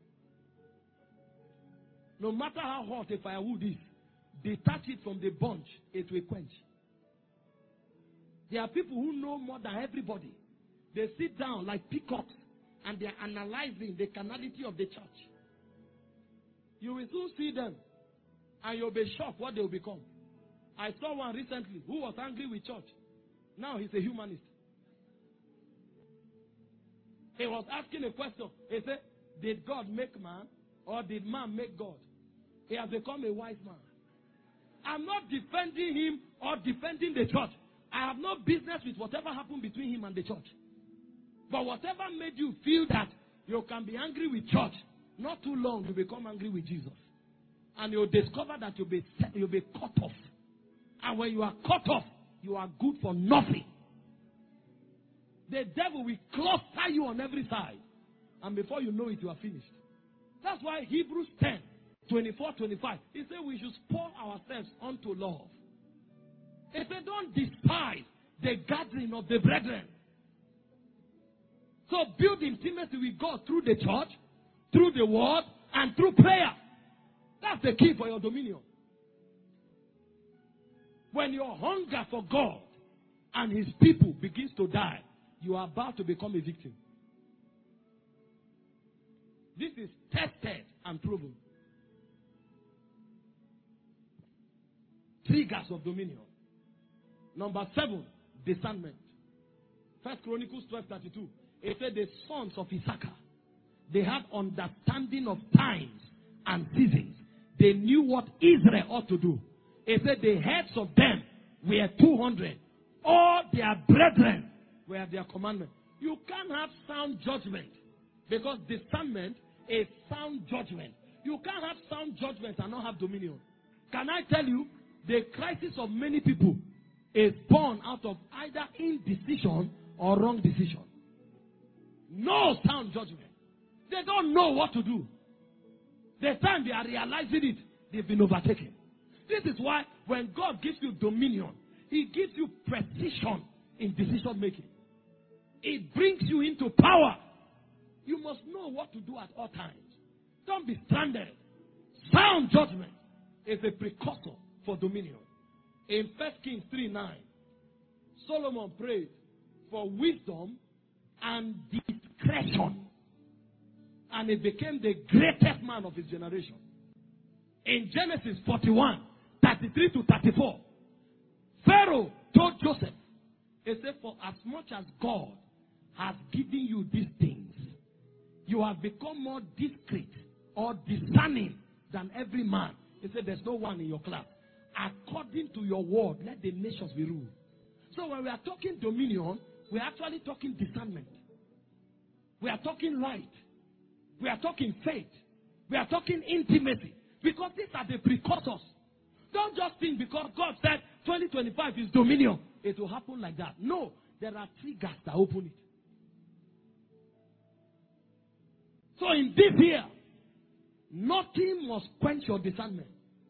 No matter how hot a firewood is, detach it from the bunch, it will quench. There are people who know more than everybody. They sit down like peacocks and they are analyzing the carnality of the church. You will soon see them and you'll be shocked what they will become. I saw one recently who was angry with church. Now he's a humanist. He was asking a question. He said, did God make man or did man make God? He has become a wise man. I'm not defending him or defending the church. I have no business with whatever happened between him and the church. But whatever made you feel that you can be angry with church, not too long you become angry with Jesus. And you'll discover that you'll be, you'll be cut off. And when you are cut off, you are good for nothing. The devil will cluster you on every side. And before you know it, you are finished. That's why Hebrews ten, twenty-four, twenty-five, he said we should pour ourselves unto love. He said don't despise the gathering of the brethren. So build intimacy with God through the church, through the word, and through prayer. That's the key for your dominion. When your hunger for God and his people begins to die, you are about to become a victim. This is tested and proven. Triggers of dominion. Number seven, discernment. First Chronicles twelve thirty-two. It said the sons of Issachar, they had understanding of times and seasons. They knew what Israel ought to do. It said the heads of them were two hundred. All their brethren were their commandment. You can't have sound judgment because discernment is sound judgment. You can't have sound judgment and not have dominion. Can I tell you, the crisis of many people is born out of either indecision or wrong decision. No sound judgment. They don't know what to do. The time they are realizing it, they've been overtaken. This is why when God gives you dominion, he gives you precision in decision making. It brings you into power. You must know what to do at all times. Don't be stranded. Sound judgment is a precursor for dominion. In First Kings three nine, Solomon prayed for wisdom and discretion. And he became the greatest man of his generation. In Genesis forty-one, thirty-three to thirty-four, Pharaoh told Joseph, he said, for as much as God has given you these things, you have become more discreet or discerning than every man. He said, there's no one in your class. According to your word, let the nations be ruled. So when we are talking dominion, we are actually talking discernment. We are talking light. We are talking faith. We are talking intimacy. Because these are the precursors. Don't just think because God said twenty twenty-five is dominion, it will happen like that. No, there are triggers that open it. So in this year, nothing must quench your discernment.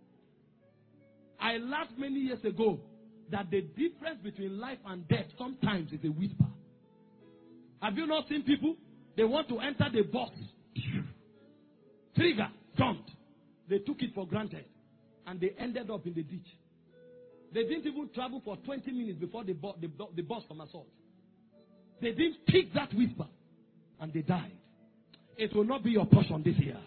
I learned many years ago that the difference between life and death sometimes is a whisper. Have you not seen people? They want to enter the bus. Trigger, jumped. They took it for granted. And they ended up in the ditch. They didn't even travel for twenty minutes before they bought the, the bus from assault. They didn't pick that whisper. And they died. It will not be your portion this year.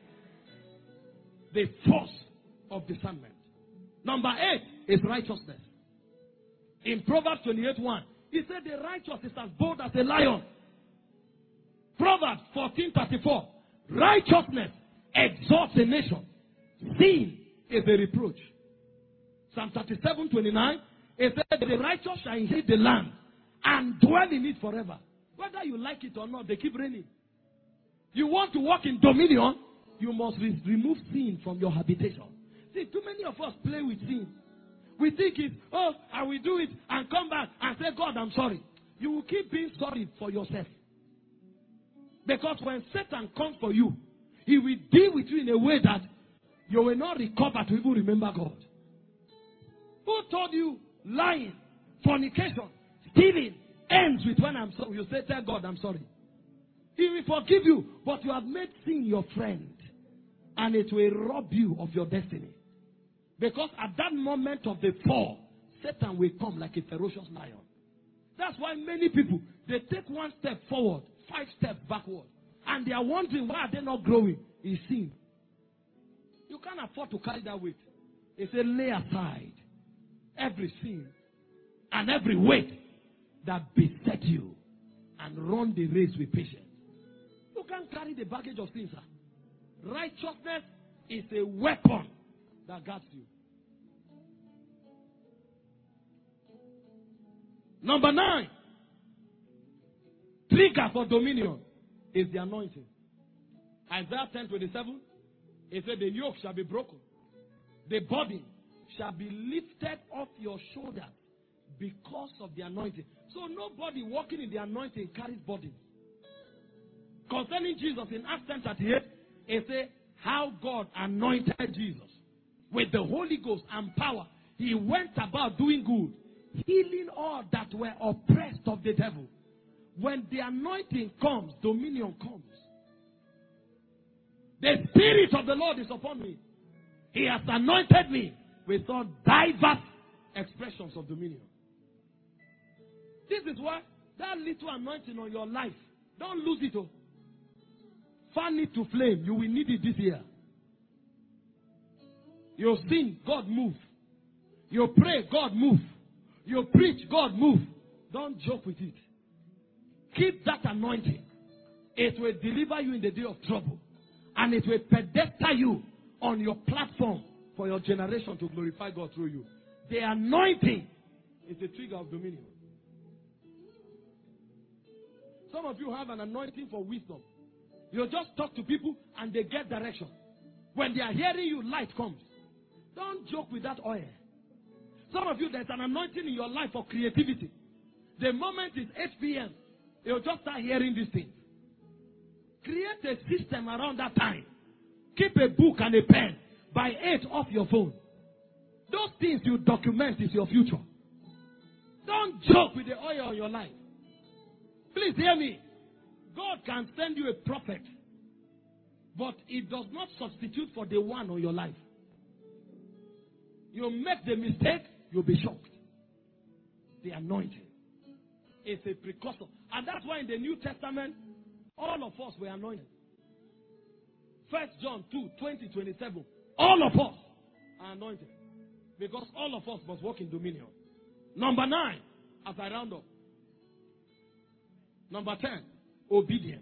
The force of discernment. Number eight is righteousness. In Proverbs twenty-eight one, he said the righteous is as bold as a lion. Proverbs fourteen thirty-four, righteousness exalts a nation. Sin is a reproach. Psalm thirty-seven twenty-nine, It said, the righteous shall inherit the land and dwell in it forever. Whether you like it or not, they keep reigning. You want to walk in dominion, you must re- remove sin from your habitation. See, too many of us play with sin. We think it, oh, I will do it and come back and say, God, I'm sorry. You will keep being sorry for yourself. Because when Satan comes for you, he will deal with you in a way that you will not recover to even remember God. Who told you lying, fornication, stealing ends with when I'm sorry? You say, tell God, I'm sorry. He will forgive you, but you have made sin your friend. And it will rob you of your destiny. Because at that moment of the fall, Satan will come like a ferocious lion. That's why many people, they take one step forward, five steps backward. And they are wondering, why are they not growing? It's sin. You can't afford to carry that weight. It says, lay aside every sin and every weight that beset you and run the race with patience. You can't carry the baggage of sin, sir. Righteousness is a weapon that guards you. Number nine, trigger for dominion is the anointing. Isaiah ten twenty-seven, it said, the yoke shall be broken. The burden shall be lifted off your shoulders because of the anointing. So nobody walking in the anointing carries burdens. Concerning Jesus in Acts ten thirty-eight, it says how God anointed Jesus with the Holy Ghost and power. He went about doing good, healing all that were oppressed of the devil. When the anointing comes, dominion comes. The Spirit of the Lord is upon me. He has anointed me with all diverse expressions of dominion. This is why that little anointing on your life, don't lose it. Oh. Fan it to flame. You will need it this year. You sing, God move. You pray, God move. You preach, God move. Don't joke with it. Keep that anointing. It will deliver you in the day of trouble. And it will pedestal you on your platform for your generation to glorify God through you. The anointing is the trigger of dominion. Some of you have an anointing for wisdom. You just talk to people and they get direction. When they are hearing you, light comes. Don't joke with that oil. Some of you, there's an anointing in your life for creativity. The moment it's eight p.m., you'll just start hearing these things. Create a system around that time. Keep a book and a pen. By eight off your phone. Those things you document is your future. Don't joke with the oil on your life. Please hear me. God can send you a prophet, but it does not substitute for the one on your life. You make the mistake, you'll be shocked. The anointing is a precursor. And that's why in the New Testament, all of us were anointed. First John two, twenty, twenty-seven. All of us are anointed. Because all of us must walk in dominion. Number nine, as I round up. Number ten, obedience.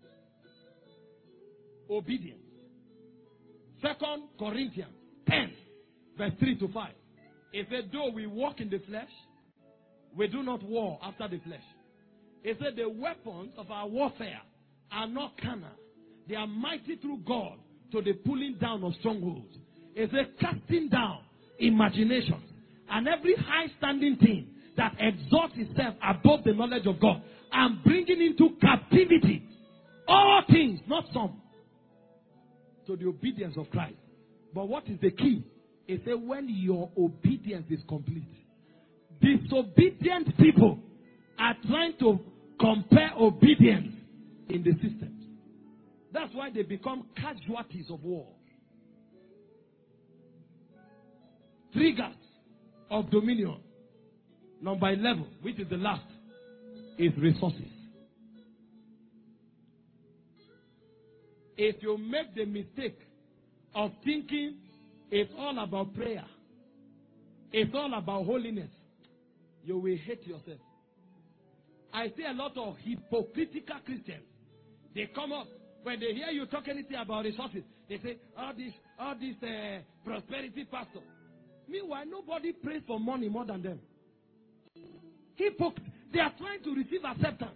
Obedience. Second Corinthians ten, verse three to five. It said, though we walk in the flesh, we do not war after the flesh. It said, the weapons of our warfare are not carnal. They are mighty through God to the pulling down of strongholds. It said, casting down imaginations and every high standing thing that exalts itself above the knowledge of God, and bringing into captivity all things, not some, to the obedience of Christ. But what is the key? It says when your obedience is complete. Disobedient people are trying to compare obedience in the systems. That's why they become casualties of war. Triggers of dominion. Number eleven, which is the last, is resources. If you make the mistake of thinking it's all about prayer, it's all about holiness, you will hate yourself. I see a lot of hypocritical Christians. They come up, when they hear you talk anything about resources, they say, all this, all this uh, prosperity pastor. Meanwhile, nobody prays for money more than them. Hypocrite. They are trying to receive acceptance.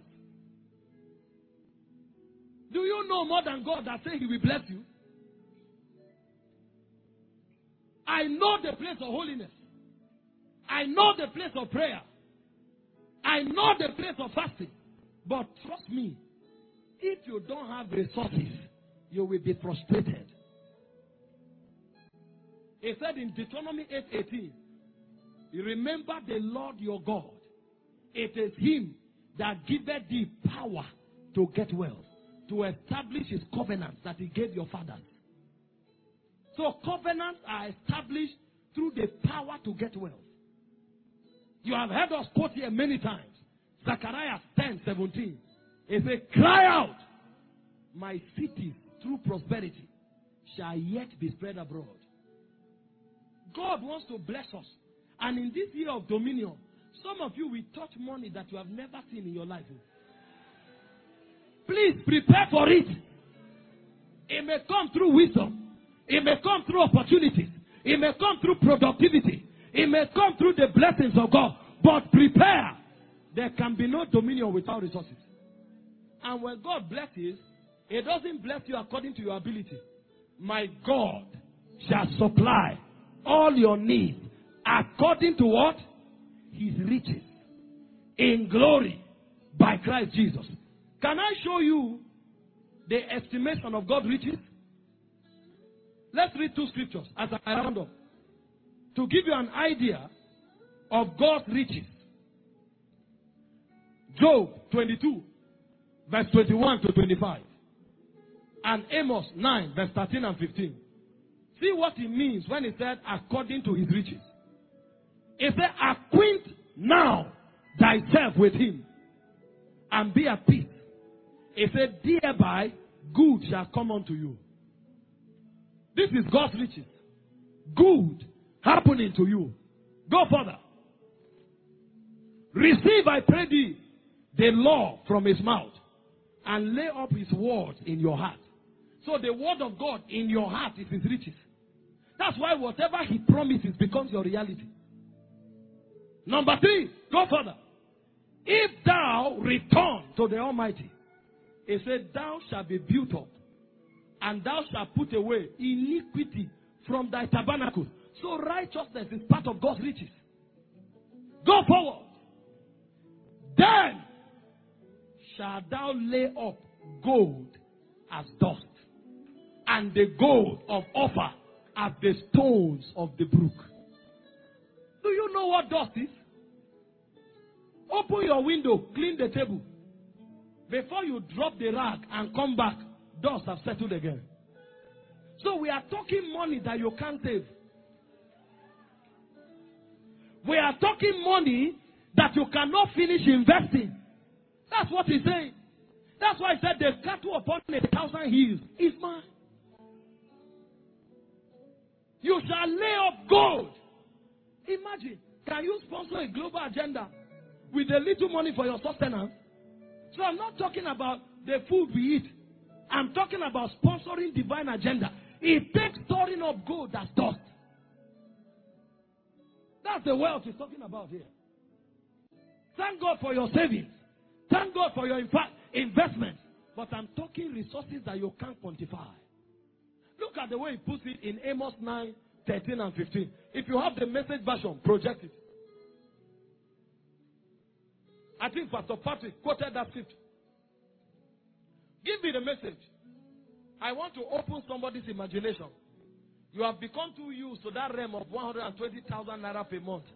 Do you know more than God that say he will bless you? I know the place of holiness. I know the place of prayer. I know the place of fasting. But trust me, if you don't have resources, you will be frustrated. He said in Deuteronomy eight eighteen, remember the Lord your God. It is him that giveth thee power to get wealth, to establish his covenants that he gave your fathers. So covenants are established through the power to get wealth. You have heard us quote here many times. Zechariah ten seventeen. It says, cry out, my cities through prosperity shall yet be spread abroad. God wants to bless us. And in this year of dominion, some of you will touch money that you have never seen in your life. Please prepare for it. It may come through wisdom. It may come through opportunities. It may come through productivity. It may come through the blessings of God. But prepare. There can be no dominion without resources. And when God blesses, He doesn't bless you according to your ability. My God shall supply all your needs according to what? His riches in glory by Christ Jesus. Can I show you the estimation of God's riches? Let's read two scriptures as I round up to give you an idea of God's riches. Job twenty-two, verse twenty-one to twenty-five. And Amos nine, verse thirteen and fifteen. See what it means when he said, according to his riches. He said, acquaint now thyself with him, and be at peace. He said, thereby good shall come unto you. This is God's riches. Good happening to you. Go further. Receive, I pray thee, the law from his mouth, and lay up his word in your heart. So the word of God in your heart is his riches. That's why whatever he promises becomes your reality. Number three, go further. If thou return to the Almighty, he said, thou shalt be built up, and thou shalt put away iniquity from thy tabernacle. So righteousness is part of God's riches. Go forward. Then shalt thou lay up gold as dust, and the gold of Ophir as the stones of the brook. Do you know what dust is? Open your window, clean the table. Before you drop the rag and come back, dust have settled again. So we are talking money that you can't save. We are talking money that you cannot finish investing. That's what he's saying. That's why he said the cattle upon a thousand hills is mine. You shall lay up gold. Imagine, can you sponsor a global agenda with a little money for your sustenance? So I'm not talking about the food we eat. I'm talking about sponsoring divine agenda. It takes storing up gold as dust. That's the wealth he's talking about here. Thank God for your savings. Thank God for your investments. But I'm talking resources that you can't quantify. Look at the way he puts it in Amos nine, thirteen and fifteen. If you have the Message version, project it. I think Pastor Patrick quoted that script. Give me the Message. I want to open somebody's imagination. You have become too used to that realm of one hundred twenty thousand naira per month.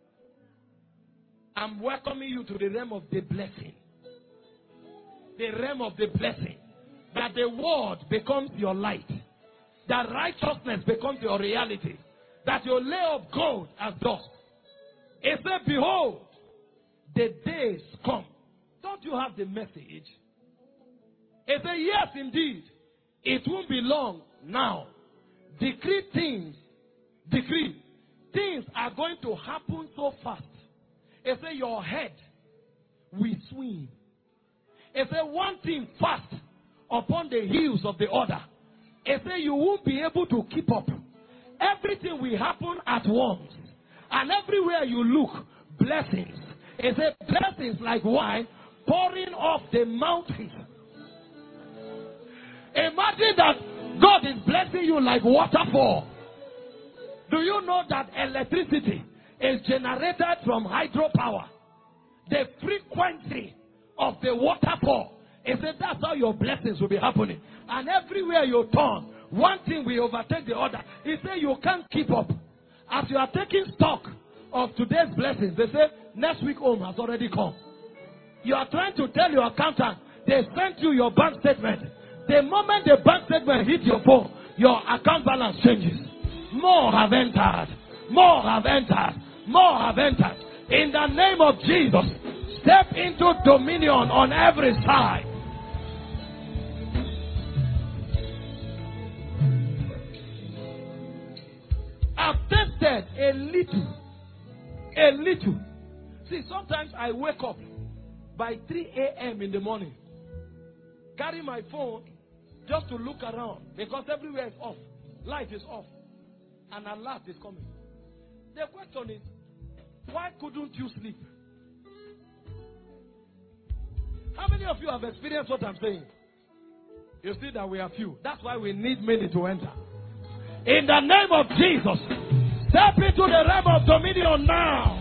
I'm welcoming you to the realm of the blessing. The realm of the blessing. That the word becomes your light. That righteousness becomes your reality. That you lay up gold as dust. It said, behold, the days come. Don't you have the Message? It said, yes, indeed. It won't be long now. Decree things. Decree. Things are going to happen so fast. It said, your head will swim. It said, one thing fast upon the heels of the other. It said, you won't be able to keep up. Everything will happen at once. And everywhere you look, blessings. It said blessings like wine pouring off the mountains. Imagine that God is blessing you like waterfall. Do you know that electricity is generated from hydropower? The frequency of the waterfall. It said that's how your blessings will be happening. And everywhere you turn, one thing will overtake the other. He said you can't keep up. As you are taking stock of today's blessings, they say next week home has already come. You are trying to tell your accountant, they sent you your bank statement. The moment the bank statement hits your phone, your account balance changes. More have entered. More have entered. More have entered. In the name of Jesus, step into dominion on every side. I've tested a little. A little. See, sometimes I wake up by three a.m. in the morning. Carry my phone just to look around because everywhere is off. Light is off. And alert is coming. The question is, why couldn't you sleep? How many of you have experienced what I'm saying? You see that we are few. That's why we need many to enter. In the name of Jesus, step into the realm of dominion now.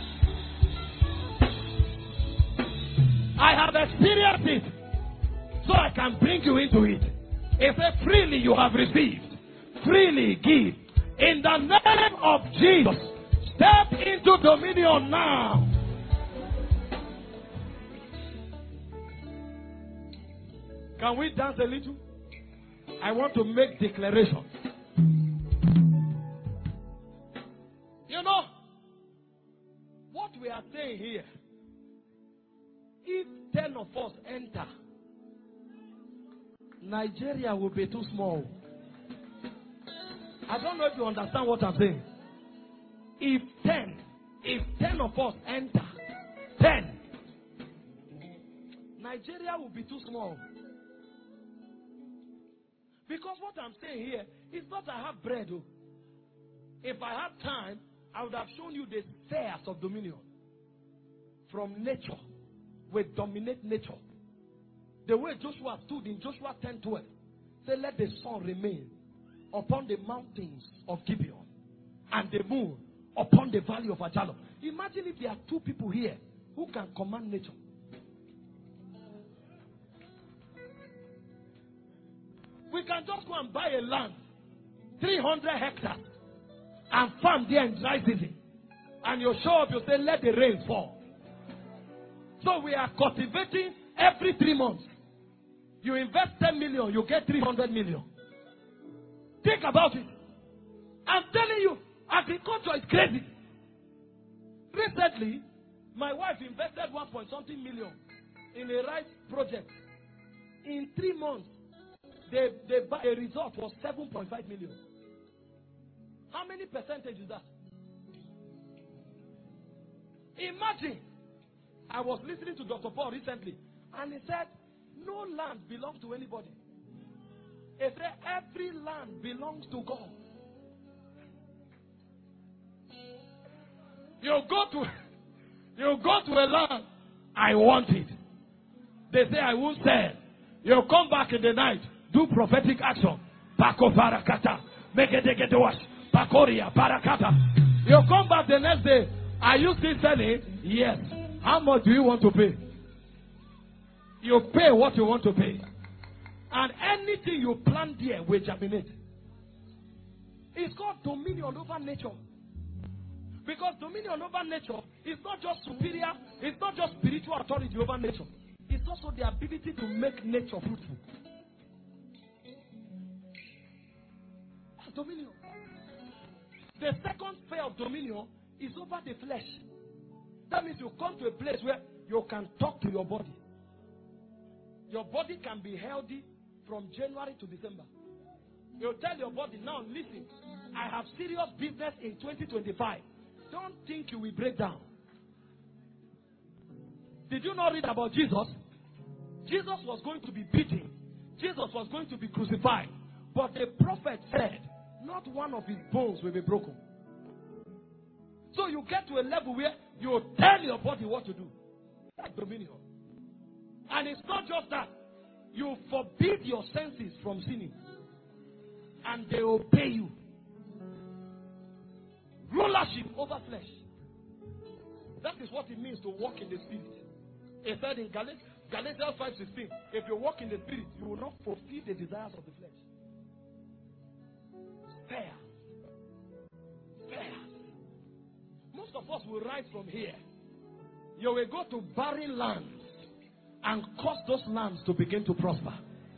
I have experienced it, so I can bring you into it. If freely you have received, freely give. In the name of Jesus, step into dominion now. Can we dance a little? I want to make declarations. You know, what we are saying here, if ten of us enter, Nigeria will be too small. I don't know if you understand what I'm saying. If ten, if ten of us enter, ten, Nigeria will be too small. Because what I'm saying here is not I have bread. Oh. If I had time, I would have shown you the spheres of dominion. From nature, we dominate nature. The way Joshua stood in Joshua ten twelve, said, let the sun remain upon the mountains of Gibeon and the moon upon the valley of Ajalon. Imagine if there are two people here who can command nature. We can just go and buy a land, three hundred hectares, and farm there in dry season. And you show up, you say, let the rain fall. So we are cultivating every three months. You invest ten million, you get three hundred million. Think about it. I'm telling you, agriculture is crazy. Recently, my wife invested one point something million in a rice project. In three months, the, the, the result was seven point five million. How many percentage is that? Imagine, I was listening to Doctor Paul recently, and he said, no land belongs to anybody. He said, every land belongs to God. You go to, you go to a land, I want it. They say, I won't sell. You come back in the night, do prophetic action. Pako parakata, make it get wash. Pakoria parakata. You come back the next day, are you still selling? Yes. How much do you want to pay? You pay what you want to pay. And anything you plant there will germinate. It's called dominion over nature. Because dominion over nature is not just superior, it's not just spiritual authority over nature. It's also the ability to make nature fruitful. That's dominion. The second sphere of dominion is over the flesh. That means you come to a place where you can talk to your body. Your body can be healthy from January to December. You tell your body, now listen, I have serious business in twenty twenty-five. Don't think you will break down. Did you not read about Jesus? Jesus was going to be beaten. Jesus was going to be crucified. But the prophet said, not one of his bones will be broken. So you get to a level where you tell your body what to do. That's dominion. And it's not just that. You forbid your senses from sinning. And they obey you. Rulership over flesh. That is what it means to walk in the Spirit. It said in Gal- Galatians five sixteen, if you walk in the Spirit, you will not fulfill the desires of the flesh. Fair. Fair. Most of us will rise from here. You will go to barren lands and cause those lands to begin to prosper.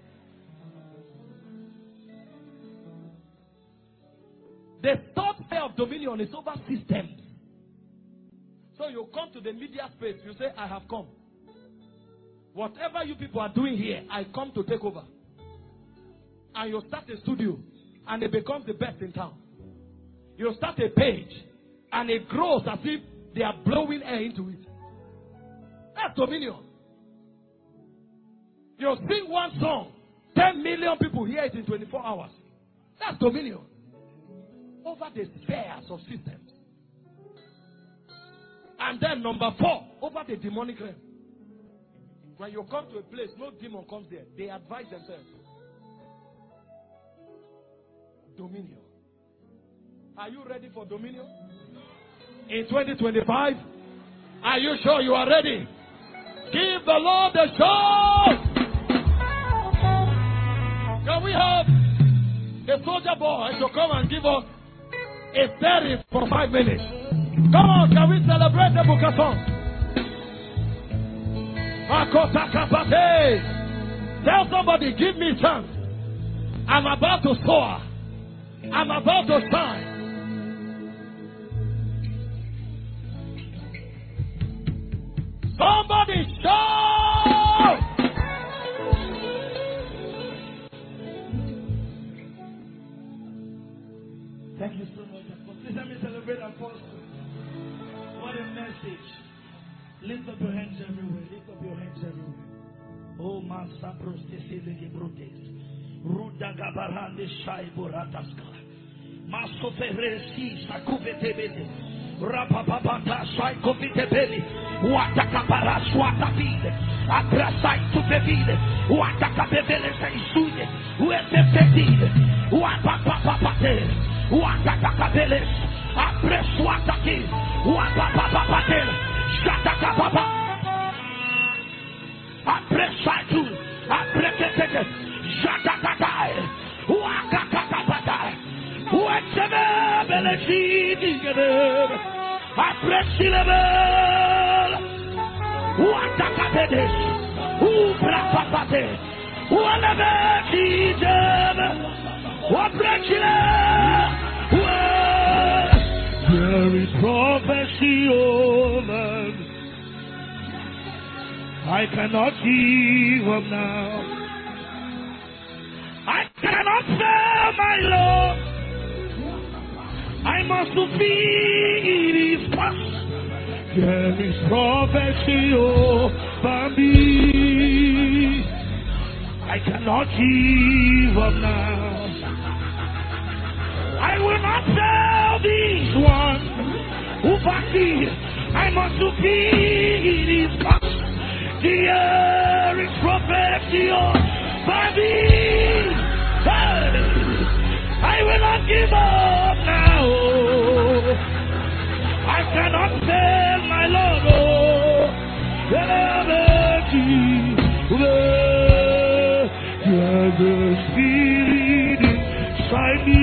The third way of dominion is over systems. So you come to the media space, you say, I have come. Whatever you people are doing here, I come to take over. And you start a studio, and it becomes the best in town. You start a page, and it grows as if they are blowing air into it. That's dominion. You sing one song, ten million people hear it in twenty-four hours. That's dominion. Over the spheres of systems. And then number four, over the demonic realm. When you come to a place, no demon comes there. They advise themselves. Dominion. Are you ready for dominion? In twenty twenty-five, are you sure you are ready? Give the Lord a shout! Can we have a soldier boy to come and give us a thirty for five minutes? Come on, can we celebrate the book of songs? Tell somebody, give me chance. I'm about to soar. I'm about to shine. Somebody shout! Thank you so much. Please let me celebrate Apostle. What a message. Lift up your hands everywhere. Lift up your hands everywhere. Oh, Masa Prostesile Brotes. Ruda Gabarande Shai Borataska. Maso Ferresi Sakuvetebele. Rapapapata Shai Kovitebele. Watakapara Swatapide. Abrasai Tupevide. Watakapevele Saisude. Uepepetide. Wapapapapate. Watakapele. Apreswataki. Wapapapapate. Shatakapapa. Apresaitu. Aprekete. Shatakatai. Wakakakapatai. Wachebe belechidi. Apresilebel. Watakapedes. Ubrapapate. Walebetidem. Waprekile. There is prophecy over. I cannot give up now. I cannot fail my Lord. I must fulfill His past. There is prophecy over me. I cannot give up now. I will not fail this one. Ufaki, I must fulfill His past. The air is prophecy over me. I will not give up now. I cannot fail my Lord. The Spirit inside me.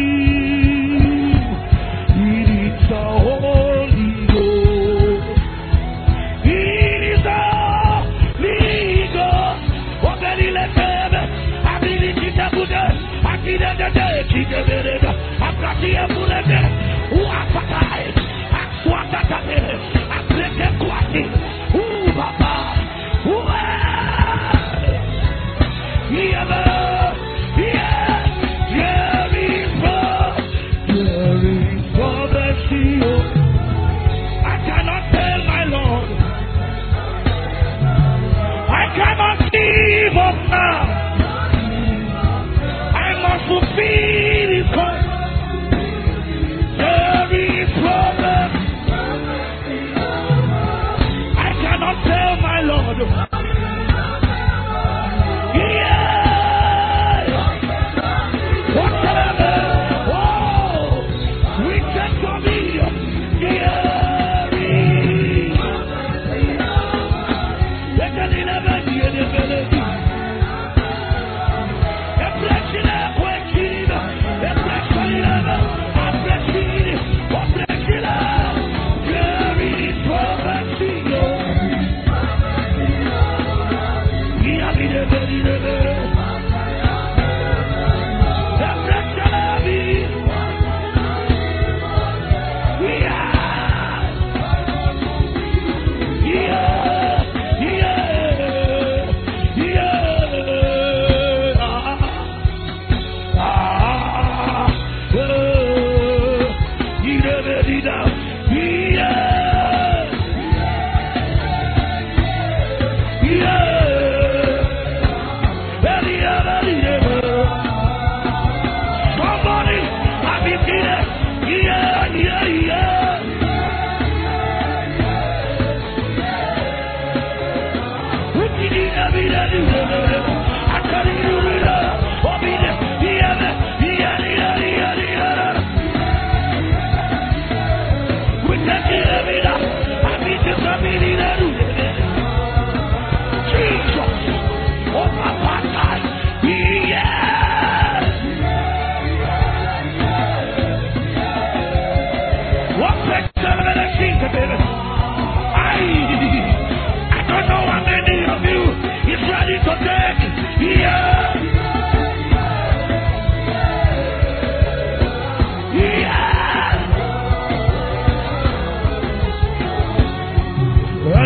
It is the Holy Ghost. It is the Holy Ghost. What can He let them? I believe in the Buddha. I did the day. Keep the bed. I've got the bullet. What a time. What a time. I break the quality. Ooh, Papa. Ooh, yeah. Give up now. I must fulfill His call. There is problem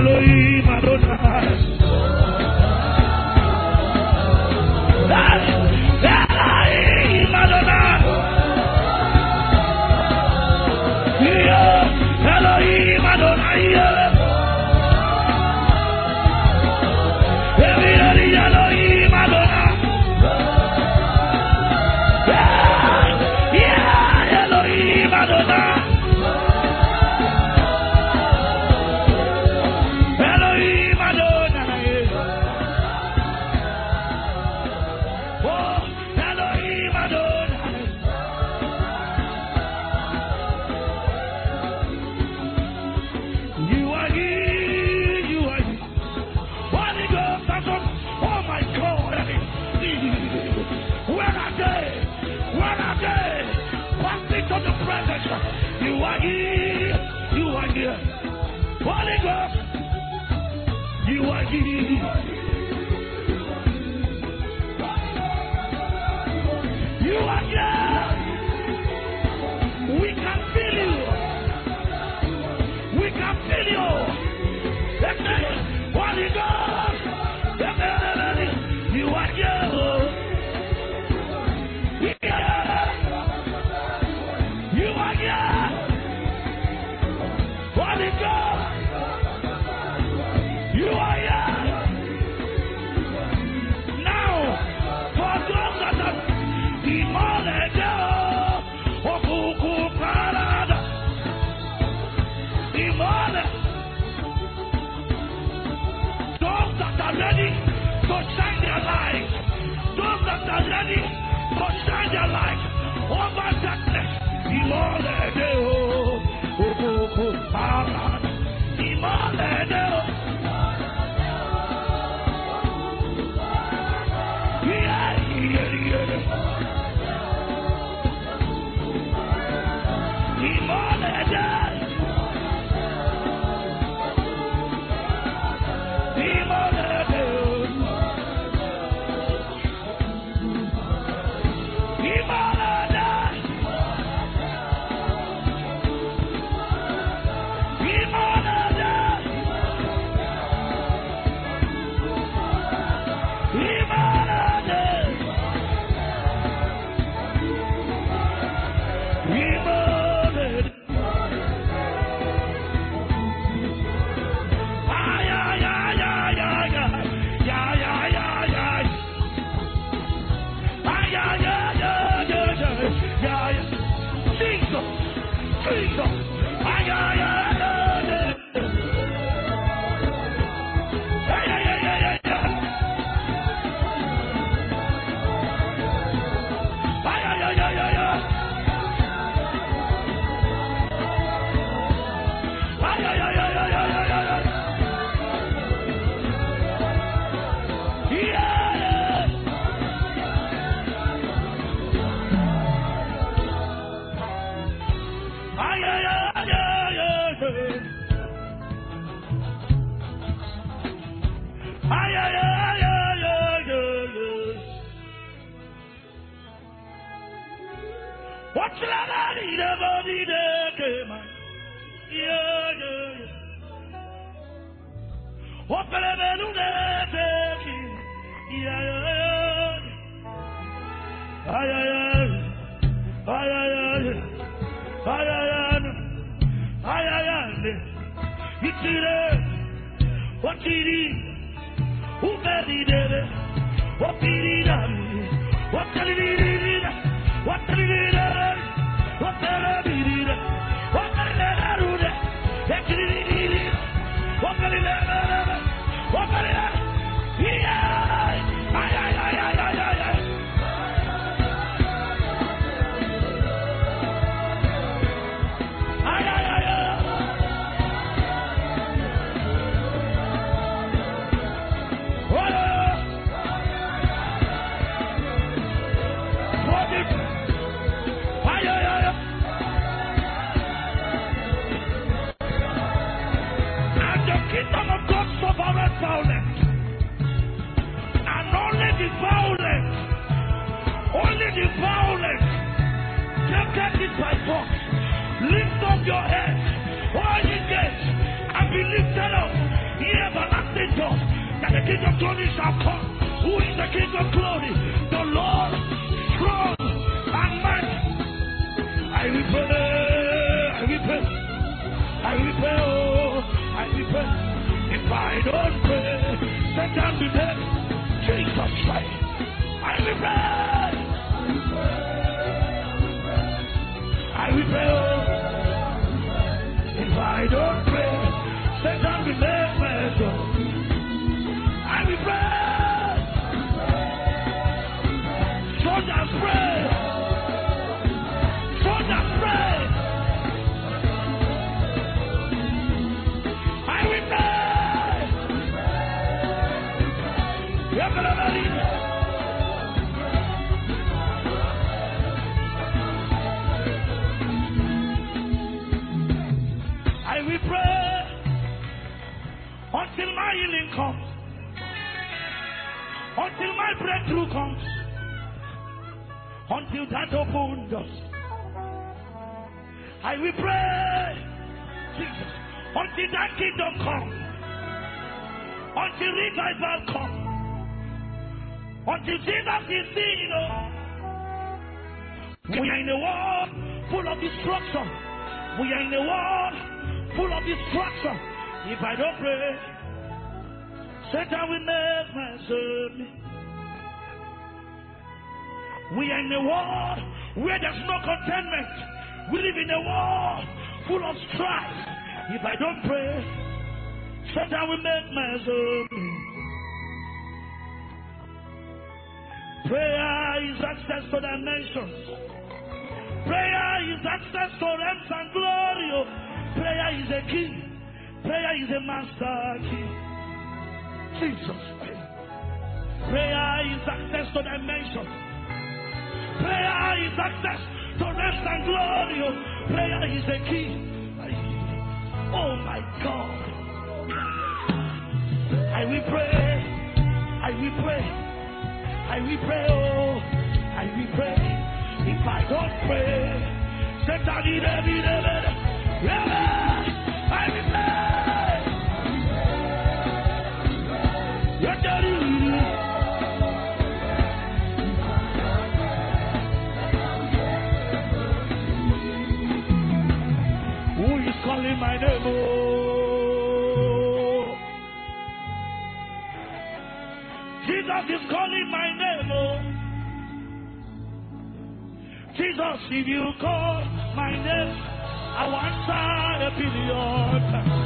Elohim Adonai. Elohim Adonai. Yeah, Elohim Adonai. Elohim Adonai. Yeah, yeah, Elohim Adonai. Elohim Adonai. Oh, Elohim Adonai. You are here, you are here. Holy Ghost, that's what- oh my God. Where are they? Where are they? Pass into the presence. You are here, you are here. Holy Ghost, you are here. You are here. We can feel you. We can feel you. Holy Ghost, you are here. Yeah. You are here. Holy Ghost, you are here. Now, for those that are demolished, oh, Kuku Parada, demolished. Those that are ready to shine their light, those that are ready to shine their light over darkness, demolished, oh, Kuku Parada, demolished, oh. Yeah, yeah, yeah. Demolished. the King of glory shall come. Who is the King of glory? The Lord strong and mighty. I will pray, I will pray, I will pray, oh, I will pray. If I don't pray, Satan will dead. Jesus Christ, I will pray, I will pray, oh. If I don't pray, Satan will make me. I will pray. Soldiers pray. Soldiers pray. I will pray. I will pray until my healing comes. Until my breakthrough comes, until that opens us, I will pray, Jesus, until that kingdom comes, until revival comes, until Jesus is seen. You know, we are in a world full of destruction. We are in a world full of destruction. If I don't pray, Satan will make me serve me. We are in a world where there's no contentment. We live in a world full of strife. If I don't pray, Satan will make me serve me. Prayer is access to dimensions. Prayer is access to realms and glory. Prayer is a key. Prayer is a master key. Jesus. Prayer is access to dimension. Prayer is access to rest and glory. Prayer is a key. Oh my God. I will pray. I will pray. I will pray. Oh, I will pray. If I don't pray, Satan will I will pray. Who is calling my name? Oh, Jesus is calling my name. Oh, Jesus, if you call my name, I will answer a billion times.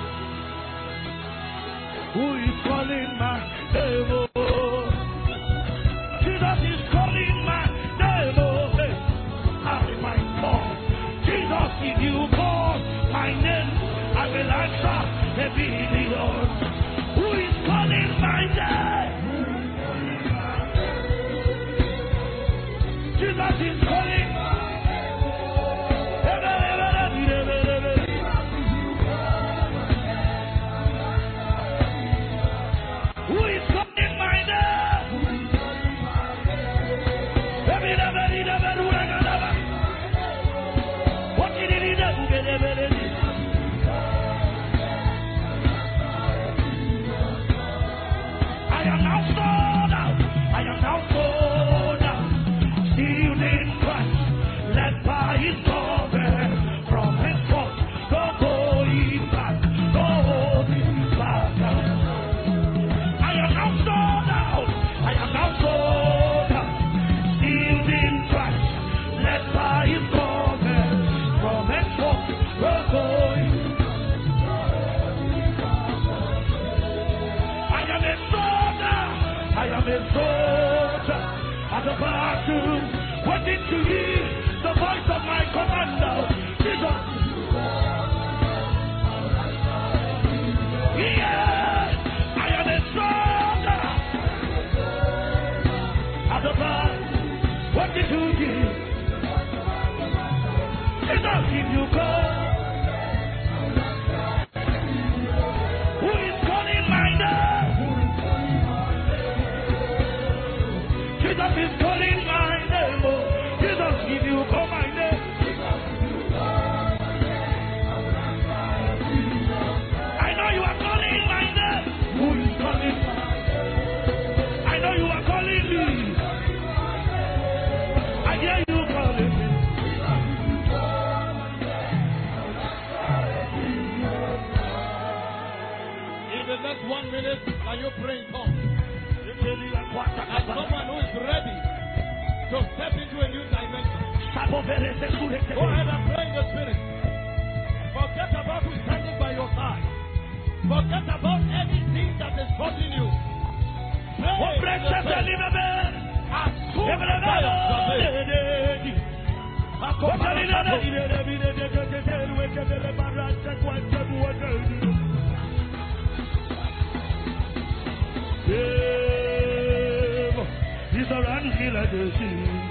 Who is calling my name? Oh, Jesus is calling my name. Oh, hey, I my God. Jesus, if you call my name, I will answer a billion. Who is calling my name? Jesus is calling. Who is calling my name? What did he do? I am now sold out. I am now sold out. Sealed in Christ, led by his covenant. From henceforth, no going back, no holding back. I am now sold out. I am now sold out. Sealed in Christ, led by his covenant. From henceforth, no going. I am a soldier. I am a soldier. At the battle, waiting to hear the voice of my commander, Jesus. Yeah, I am a soldier. At the battle, waiting to hear Jesus. If you go, who is calling my name? Jesus is calling my name. Oh, Jesus. the next one minute, can you pray in tongues? As someone who is ready to step into a new dimension. Go ahead and pray in the spirit. Forget about who's standing by your side. Forget about anything that is causing you. Pray in the spirit. As soon as I He surrounds me like a shield.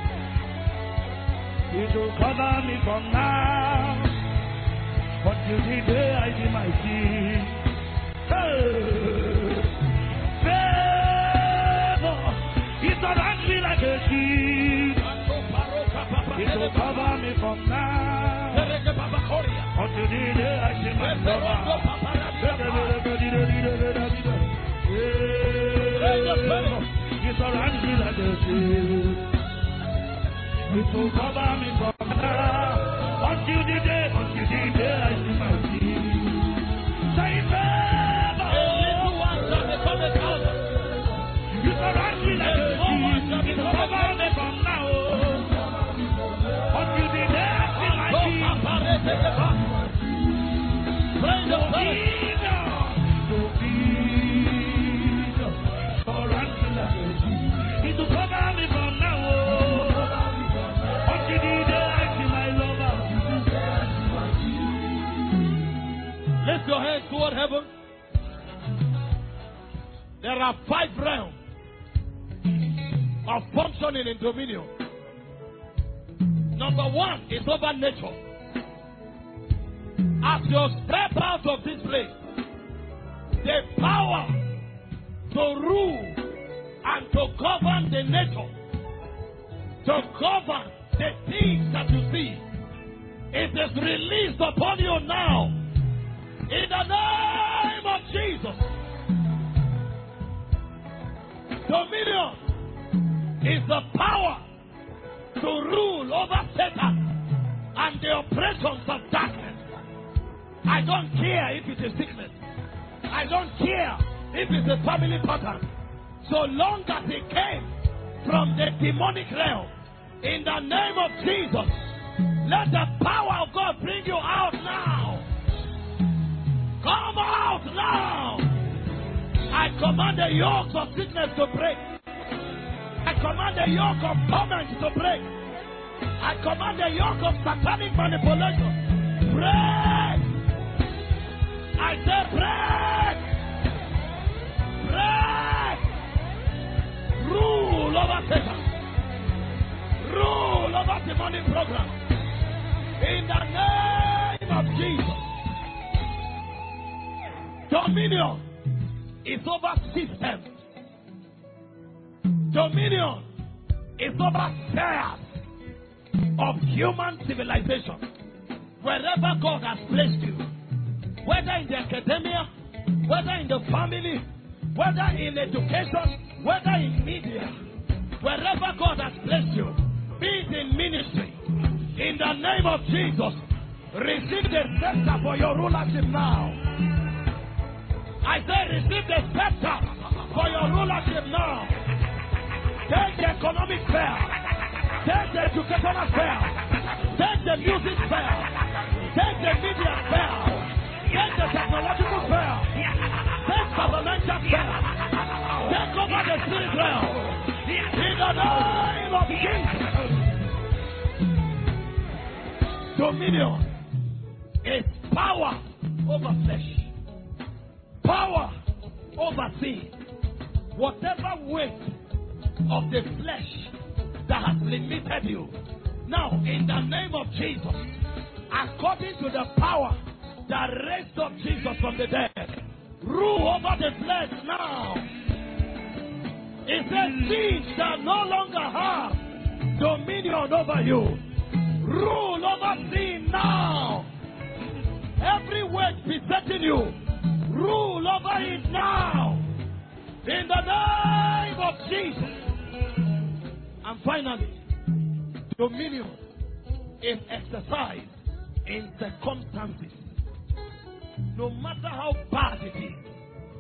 It will cover me from now until the day I see my sin. Favor, He surrounds me like a shield. It will cover me from now until the day I see my lover. He surrounds me like a shield. It will cover me from now until the day, until the day I see my sin. Say favor. You surround me like a shield. It will cover me from now until the day I see my sin. Pray the prayer. Lift your hands toward heaven. There are five realms of functioning in dominion. Number one is over nature. As you step out of this place, the power to rule and to govern the nature, to govern the things that you see, it is released upon you now. In the name of Jesus. Dominion is the power to rule over Satan and the operations of darkness. I don't care if it is sickness. I don't care if it's a family pattern. So long as it came from the demonic realm, in the name of Jesus, let the power of God bring you out now. Come out now. I command the yokes of sickness to break. I command the yoke of torment to break. I command the yoke of satanic manipulation. Break. I say break. Break. Rule over Satan. Rule over demonic program. In the name of Jesus. Dominion is over systems. Dominion is over spheres of human civilization. Wherever God has placed you, whether in the academia, whether in the family, whether in education, whether in media, wherever God has placed you, be it in ministry, in the name of Jesus, receive the scepter for your rulership now. I say receive the scepter for your rulership now. Take the economic sphere. Take the educational sphere. Take the music sphere. Take the media sphere. Take the technological sphere. Take governmental sphere. Take over the spirit realm. In the name of Jesus. Dominion is power over flesh. Power over sin. Whatever weight of the flesh that has limited you, now in the name of Jesus, according to the power that raised up Jesus from the dead, rule over the flesh now. It says sin shall no longer have dominion over you. Rule over sin now. Every weight besetting you, rule over it now. In the name of Jesus. And finally, dominion is exercised in circumstances. No matter how bad it is,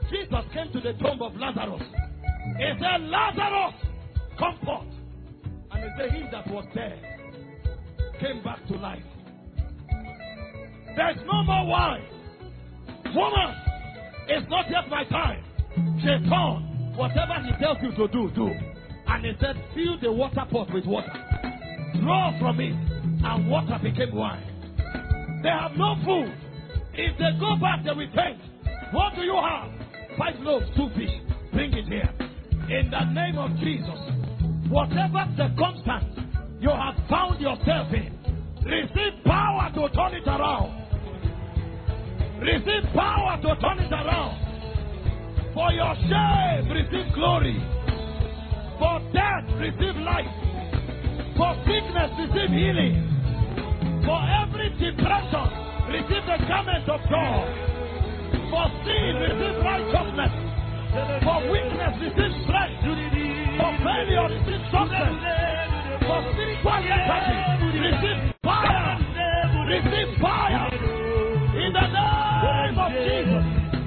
Jesus came to the tomb of Lazarus, he said, Lazarus, come forth. And he said, he that was dead came back to life. There's no more wine. Woman, it's not yet my time. Shaitan, whatever he tells you to do, do. And he said, fill the water pot with water. Draw from it, and water became wine. They have no food. If they go back, they will faint. What do you have? Five loaves, two fish. Bring it here. In the name of Jesus, whatever circumstance you have found yourself in, receive power to turn it around. Receive power to turn it around. For your shame, receive glory. For death, receive life. For sickness, receive healing. For every depression, receive the garment of God. For sin, receive righteousness. For weakness, receive strength. For failure, receive success. For spiritual lethargy, receive fire. Receive fire. In the name of Jesus.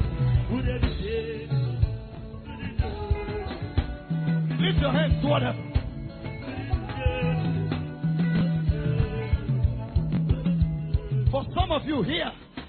Lift your hands toward heaven. For some of you here,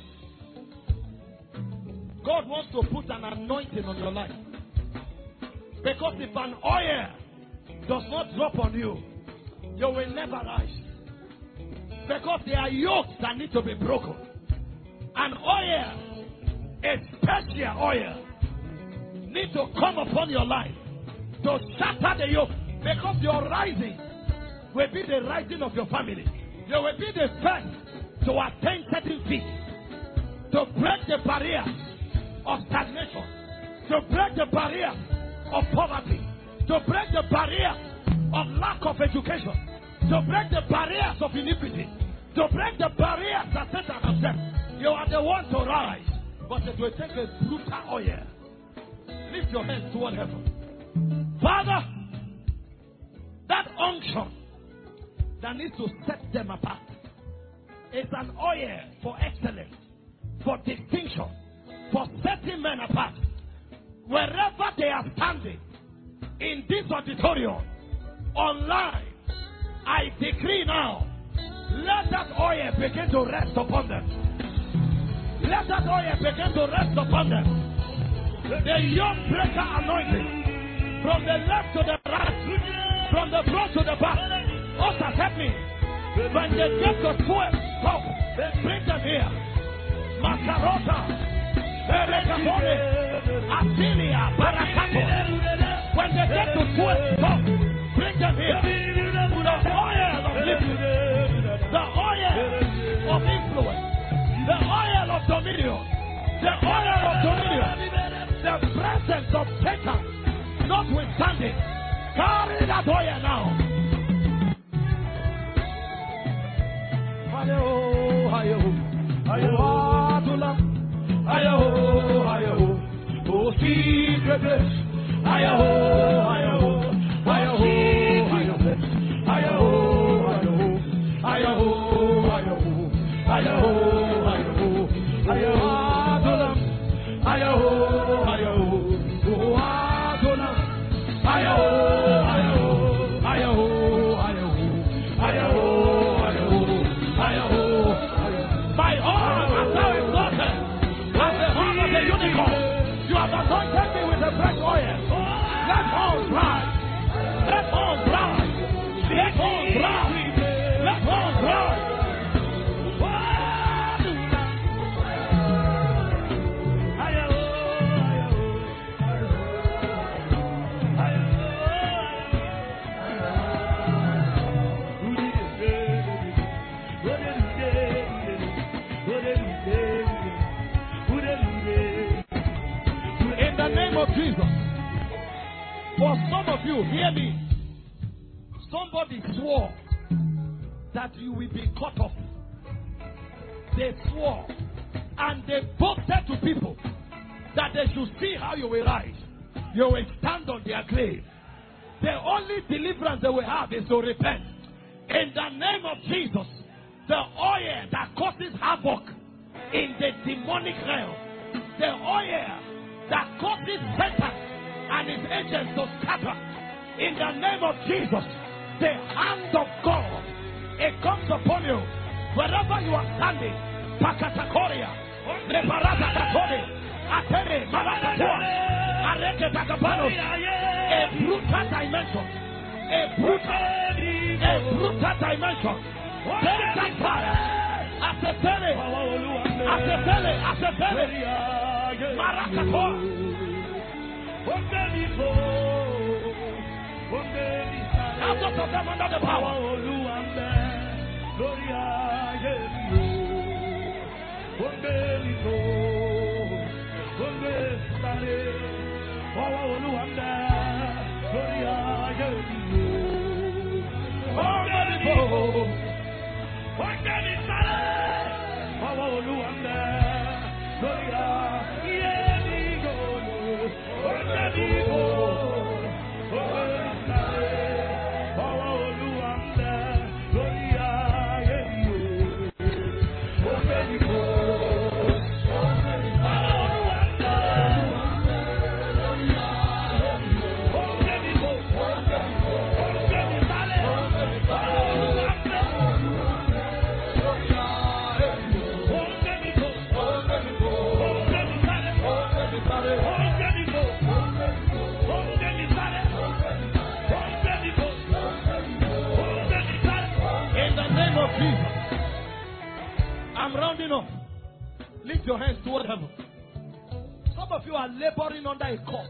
God wants to put an anointing on your life. Because if an oil does not drop on you, you will never rise. Because there are yokes that need to be broken. An oil, a special oil, need to come upon your life to shatter the yoke. Because your rising will be the rising of your family. You will be the first to attain certain feet, to break the barrier of stagnation, to break the barrier of poverty, to break the barrier of lack of education, to break the barriers of iniquity, to break the barriers that Satan has set. You are the one to rise, but it will take a brutal oil. Lift your hands toward heaven. Father, that unction that needs to set them apart is an oil for excellence, for distinction, for setting men apart. Wherever they are standing, in this auditorium, online, I decree now, let that oil begin to rest upon them. Let that oil begin to rest upon them. The young breaker anointing, from the left to the right, from the front to the back. Also help me. When they get to twelve, stop. Bring them here. Macarota, Berekapone, Asilia, Barakato. When they get to twelve, stop. Bring them here. The oil of living, the oil of influence, the oil of dominion, the oil of dominion, the presence of Satan, notwithstanding. Carry that oil now. Ayo, ayo, ayo, adula, ayo, ayo, oh secret, ayo, ayo, ayo, ayo, ayo, ayo, ayo, ayo, ayo, ayo, adula, ayo, ayo, oh adula, ayo, ayo, ayo, ayo, ayo. My arm has now exalted as the horn of the unicorn. You have anointed me with a fresh oil. Let all rise. Let all rise. Let all rise. Let all rise. Of Jesus. For some of you, hear me. Somebody swore that you will be cut off. They swore and they boasted to people that they should see how you will rise. You will stand on their grave. The only deliverance they will have is to repent. In the name of Jesus, the oil that causes havoc in the demonic realm, the oil that causes Satan and his agents to scatter. In the name of Jesus, the hand of God, it comes upon you. Wherever you are standing, Pakatakoria, Reparata Katore, Atere, Marakatua, Areke Takapanos, a brutal dimension, a brutal, a brutal dimension, very that fire, Asetele, Asetele, Asetele, Marakatua. Now just of them under the power. I'm rounding up. Lift your hands toward heaven. Some of you are laboring under a curse.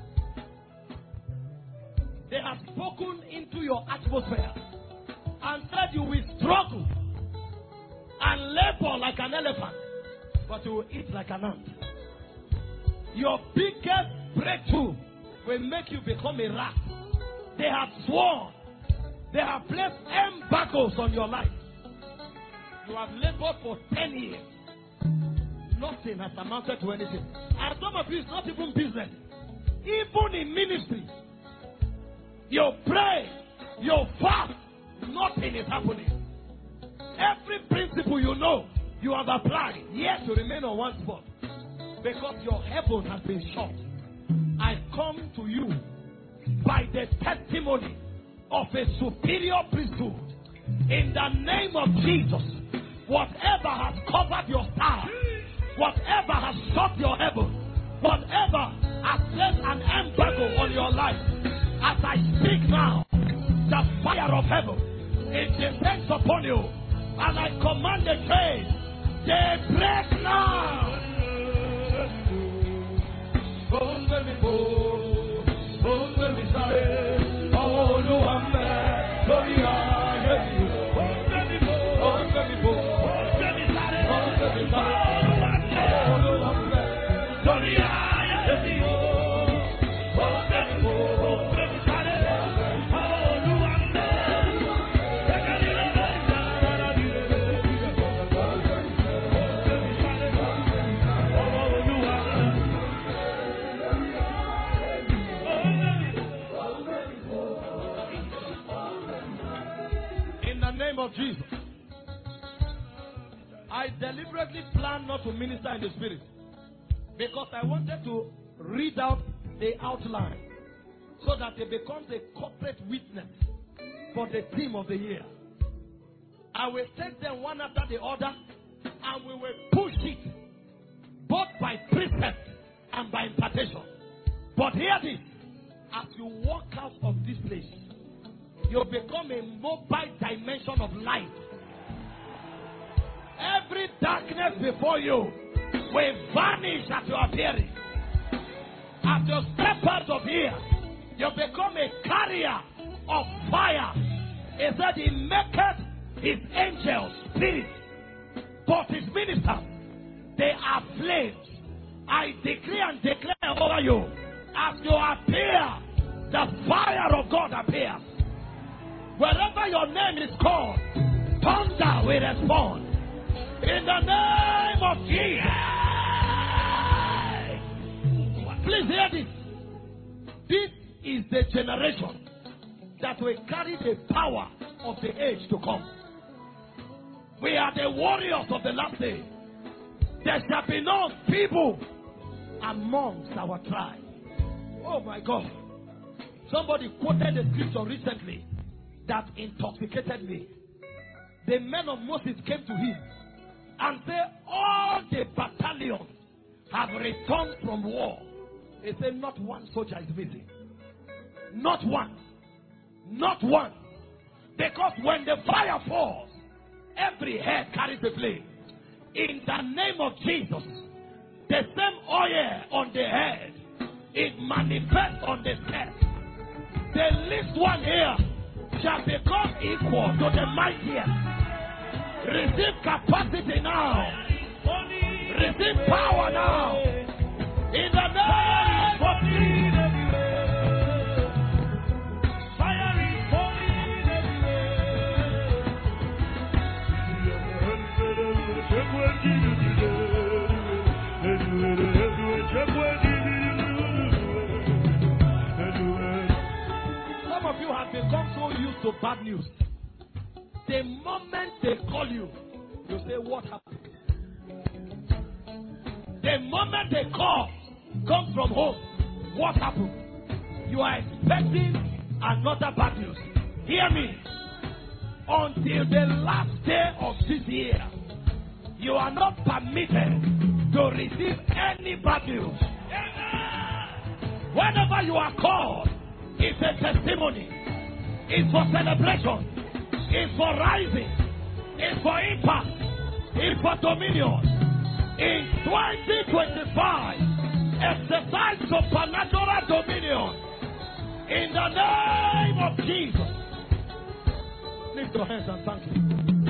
They have spoken into your atmosphere and said you will struggle and labor like an elephant, but you will eat like an ant. Your biggest breakthrough will make you become a rat. They have sworn. They have placed embargoes on your life. You have labored for ten years. Nothing has amounted to anything. And some of you, it's not even business. Even in ministry, you pray, you fast, nothing is happening. Every principle you know, you have applied, yet you remain on one spot. Because your heaven has been shut. I come to you by the testimony of a superior priesthood. In the name of Jesus, whatever has covered your star, whatever has shut your heaven, whatever has placed an embargo on your life, as I speak now, the fire of heaven, it descends upon you, and I command the chains, they break now. Of Jesus, I deliberately planned not to minister in the spirit because I wanted to read out the outline so that it becomes a corporate witness for the theme of the year. I will take them one after the other and we will push it both by precept and by impartation. But hear this, as you walk out of this place, you become a mobile dimension of light. Every darkness before you will vanish at your appearing. As you step out of here, you become a carrier of fire. He said he maketh his angels spirits, but his ministers, they are flames. I decree and declare over you, as you appear, the fire of God appears. Wherever your name is called, thunder will respond. In the name of Jesus. Please hear this. This is the generation that will carry the power of the age to come. We are the warriors of the last day. There shall be no feeble amongst our tribe. Oh my God. Somebody quoted a scripture recently that intoxicated me. The men of Moses came to him and said, all the battalions have returned from war. He said, not one soldier is missing. Not one. Not one. Because when the fire falls, every head carries a flame. In the name of Jesus, the same oil on the head, it manifests on the head. The least one here shall become equal to the mightiest. Receive capacity now. Receive power now. In the name of Jesus. Fire is falling Some of you have become so used to bad news. The moment they call you, you say, what happened? The moment they call, come from home, what happened? You are expecting another bad news. Hear me. Until the last day of this year, you are not permitted to receive any bad news. Whenever you are called, it's a testimony. It's for celebration. It's for rising. It's for impact. It's for dominion. In twenty twenty-five, exercise supernatural dominion. In the name of Jesus. Lift your hands and thank Him.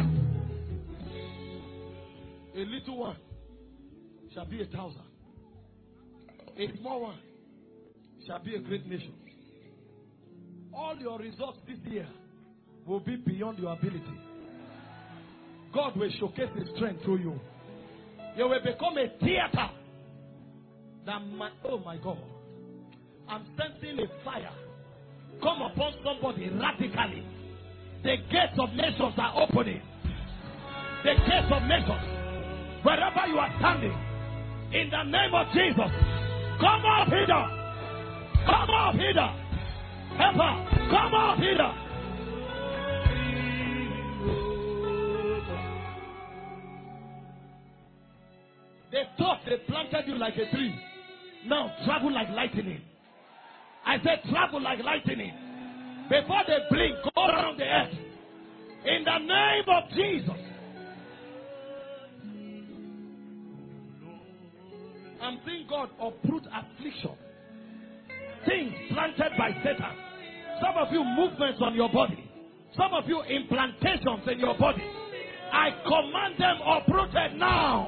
A little one shall be a thousand. A small one shall be a great nation. All your results this year will be beyond your ability. God will showcase His strength through you. You will become a theater. That my, oh my God. I'm sensing a fire come upon somebody radically. The gates of nations are opening. The gates of nations. Wherever you are standing, in the name of Jesus, come out hither. Come out hither. Ever, come out hither. They thought they planted you like a tree. Now travel like lightning. I said travel like lightning. Before they blink, go around the earth. In the name of Jesus. I'm seeing God uproot affliction. Things planted by Satan. Some of you movements on your body. Some of you implantations in your body. I command them uprooted now.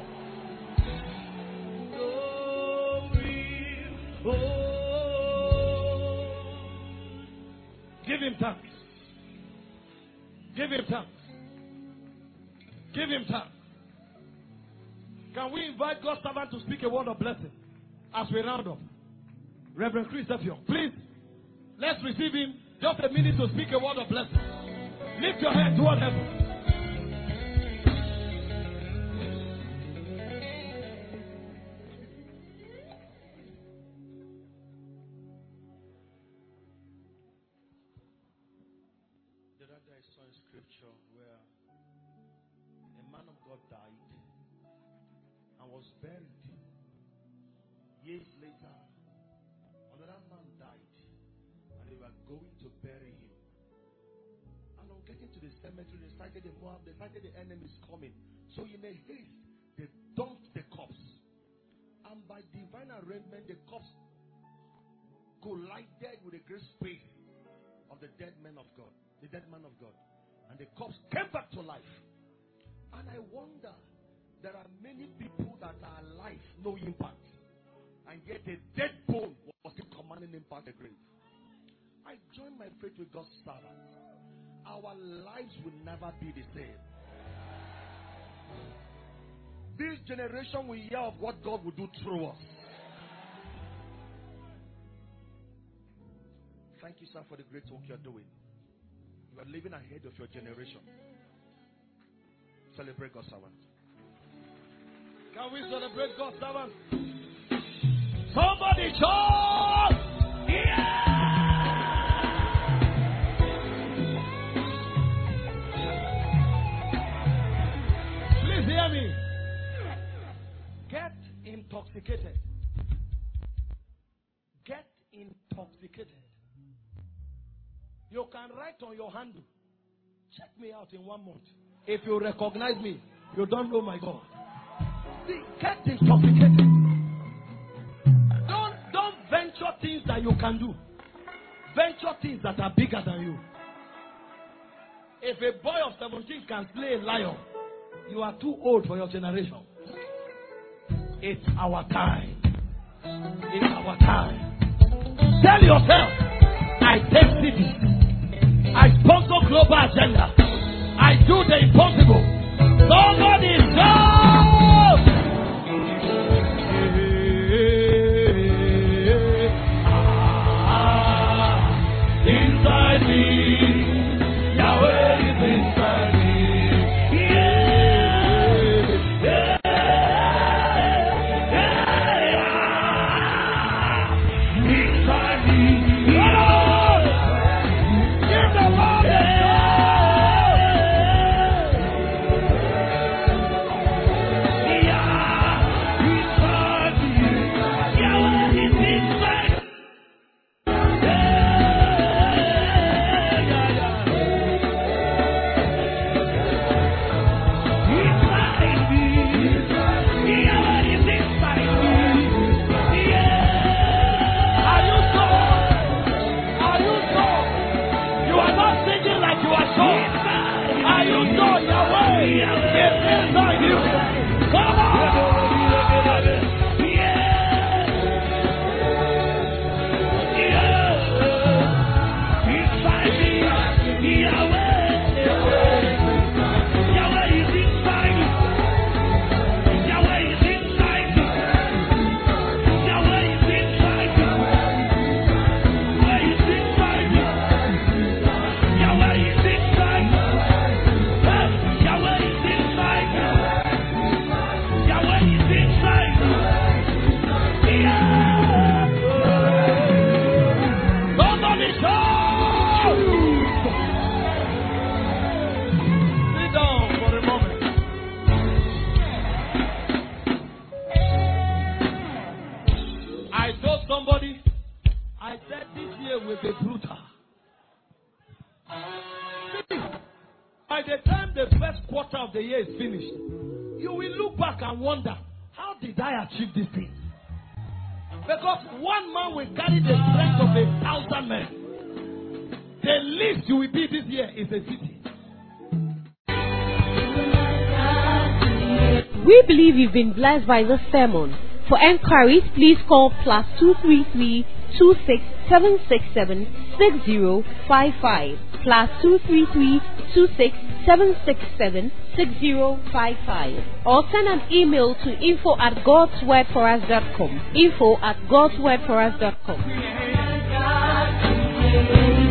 Give Him thanks. Give Him thanks. Give Him thanks. Can we invite God's servant to speak a word of blessing as we round up? Reverend Chris Effiong, please, let's receive him. Just a minute to speak a word of blessing. Lift your hand toward heaven. The other day I saw a scripture where a man of God died and was buried. Years later, another man died, and they were going to bury him. And on getting to the cemetery, they sighted the Moab, they sighted the enemies coming. So in a haste, they dumped the corpse. And by divine arrangement, the corpse collided with the great space of the dead man of God, the dead man of God. And the corpse came back to life. And I wonder, there are many people that are alive, no impact. And yet a dead bone was still commanding impact the grave. I join my faith with God's servant. Our lives will never be the same. This generation will hear of what God will do through us. Thank you, sir, for the great work you're doing. You are living ahead of your generation. Celebrate God's servant. Can we celebrate God's servant? Somebody shout. Yeah. Please hear me. Get intoxicated. Get intoxicated. You can write on your handle, check me out in one month. If you recognize me, you don't know my God. See, get intoxicated. Don't, don't venture things that you can do. Venture things that are bigger than you. If a boy of seventeen can slay a lion, you are too old for your generation. It's our time. It's our time. Tell yourself, I take cities. I sponsor global agenda. I do the impossible. Somebody shout! Ah, inside me, Yahweh is inside me. Yeah, yeah, yeah, yeah. Inside me, Lord, give the Lord a by the time the first quarter of the year is finished, you will look back and wonder, how did I achieve this thing? Because one man will carry the strength of a thousand men. The least you will be this year is a city. We believe you've been blessed by this sermon. For enquiries, please call plus two three three two six seven six seven six zero five five plus two three three two six seven six seven six zero five five, or send an email to info at gods word for us dot com. info at gods word for us dot com.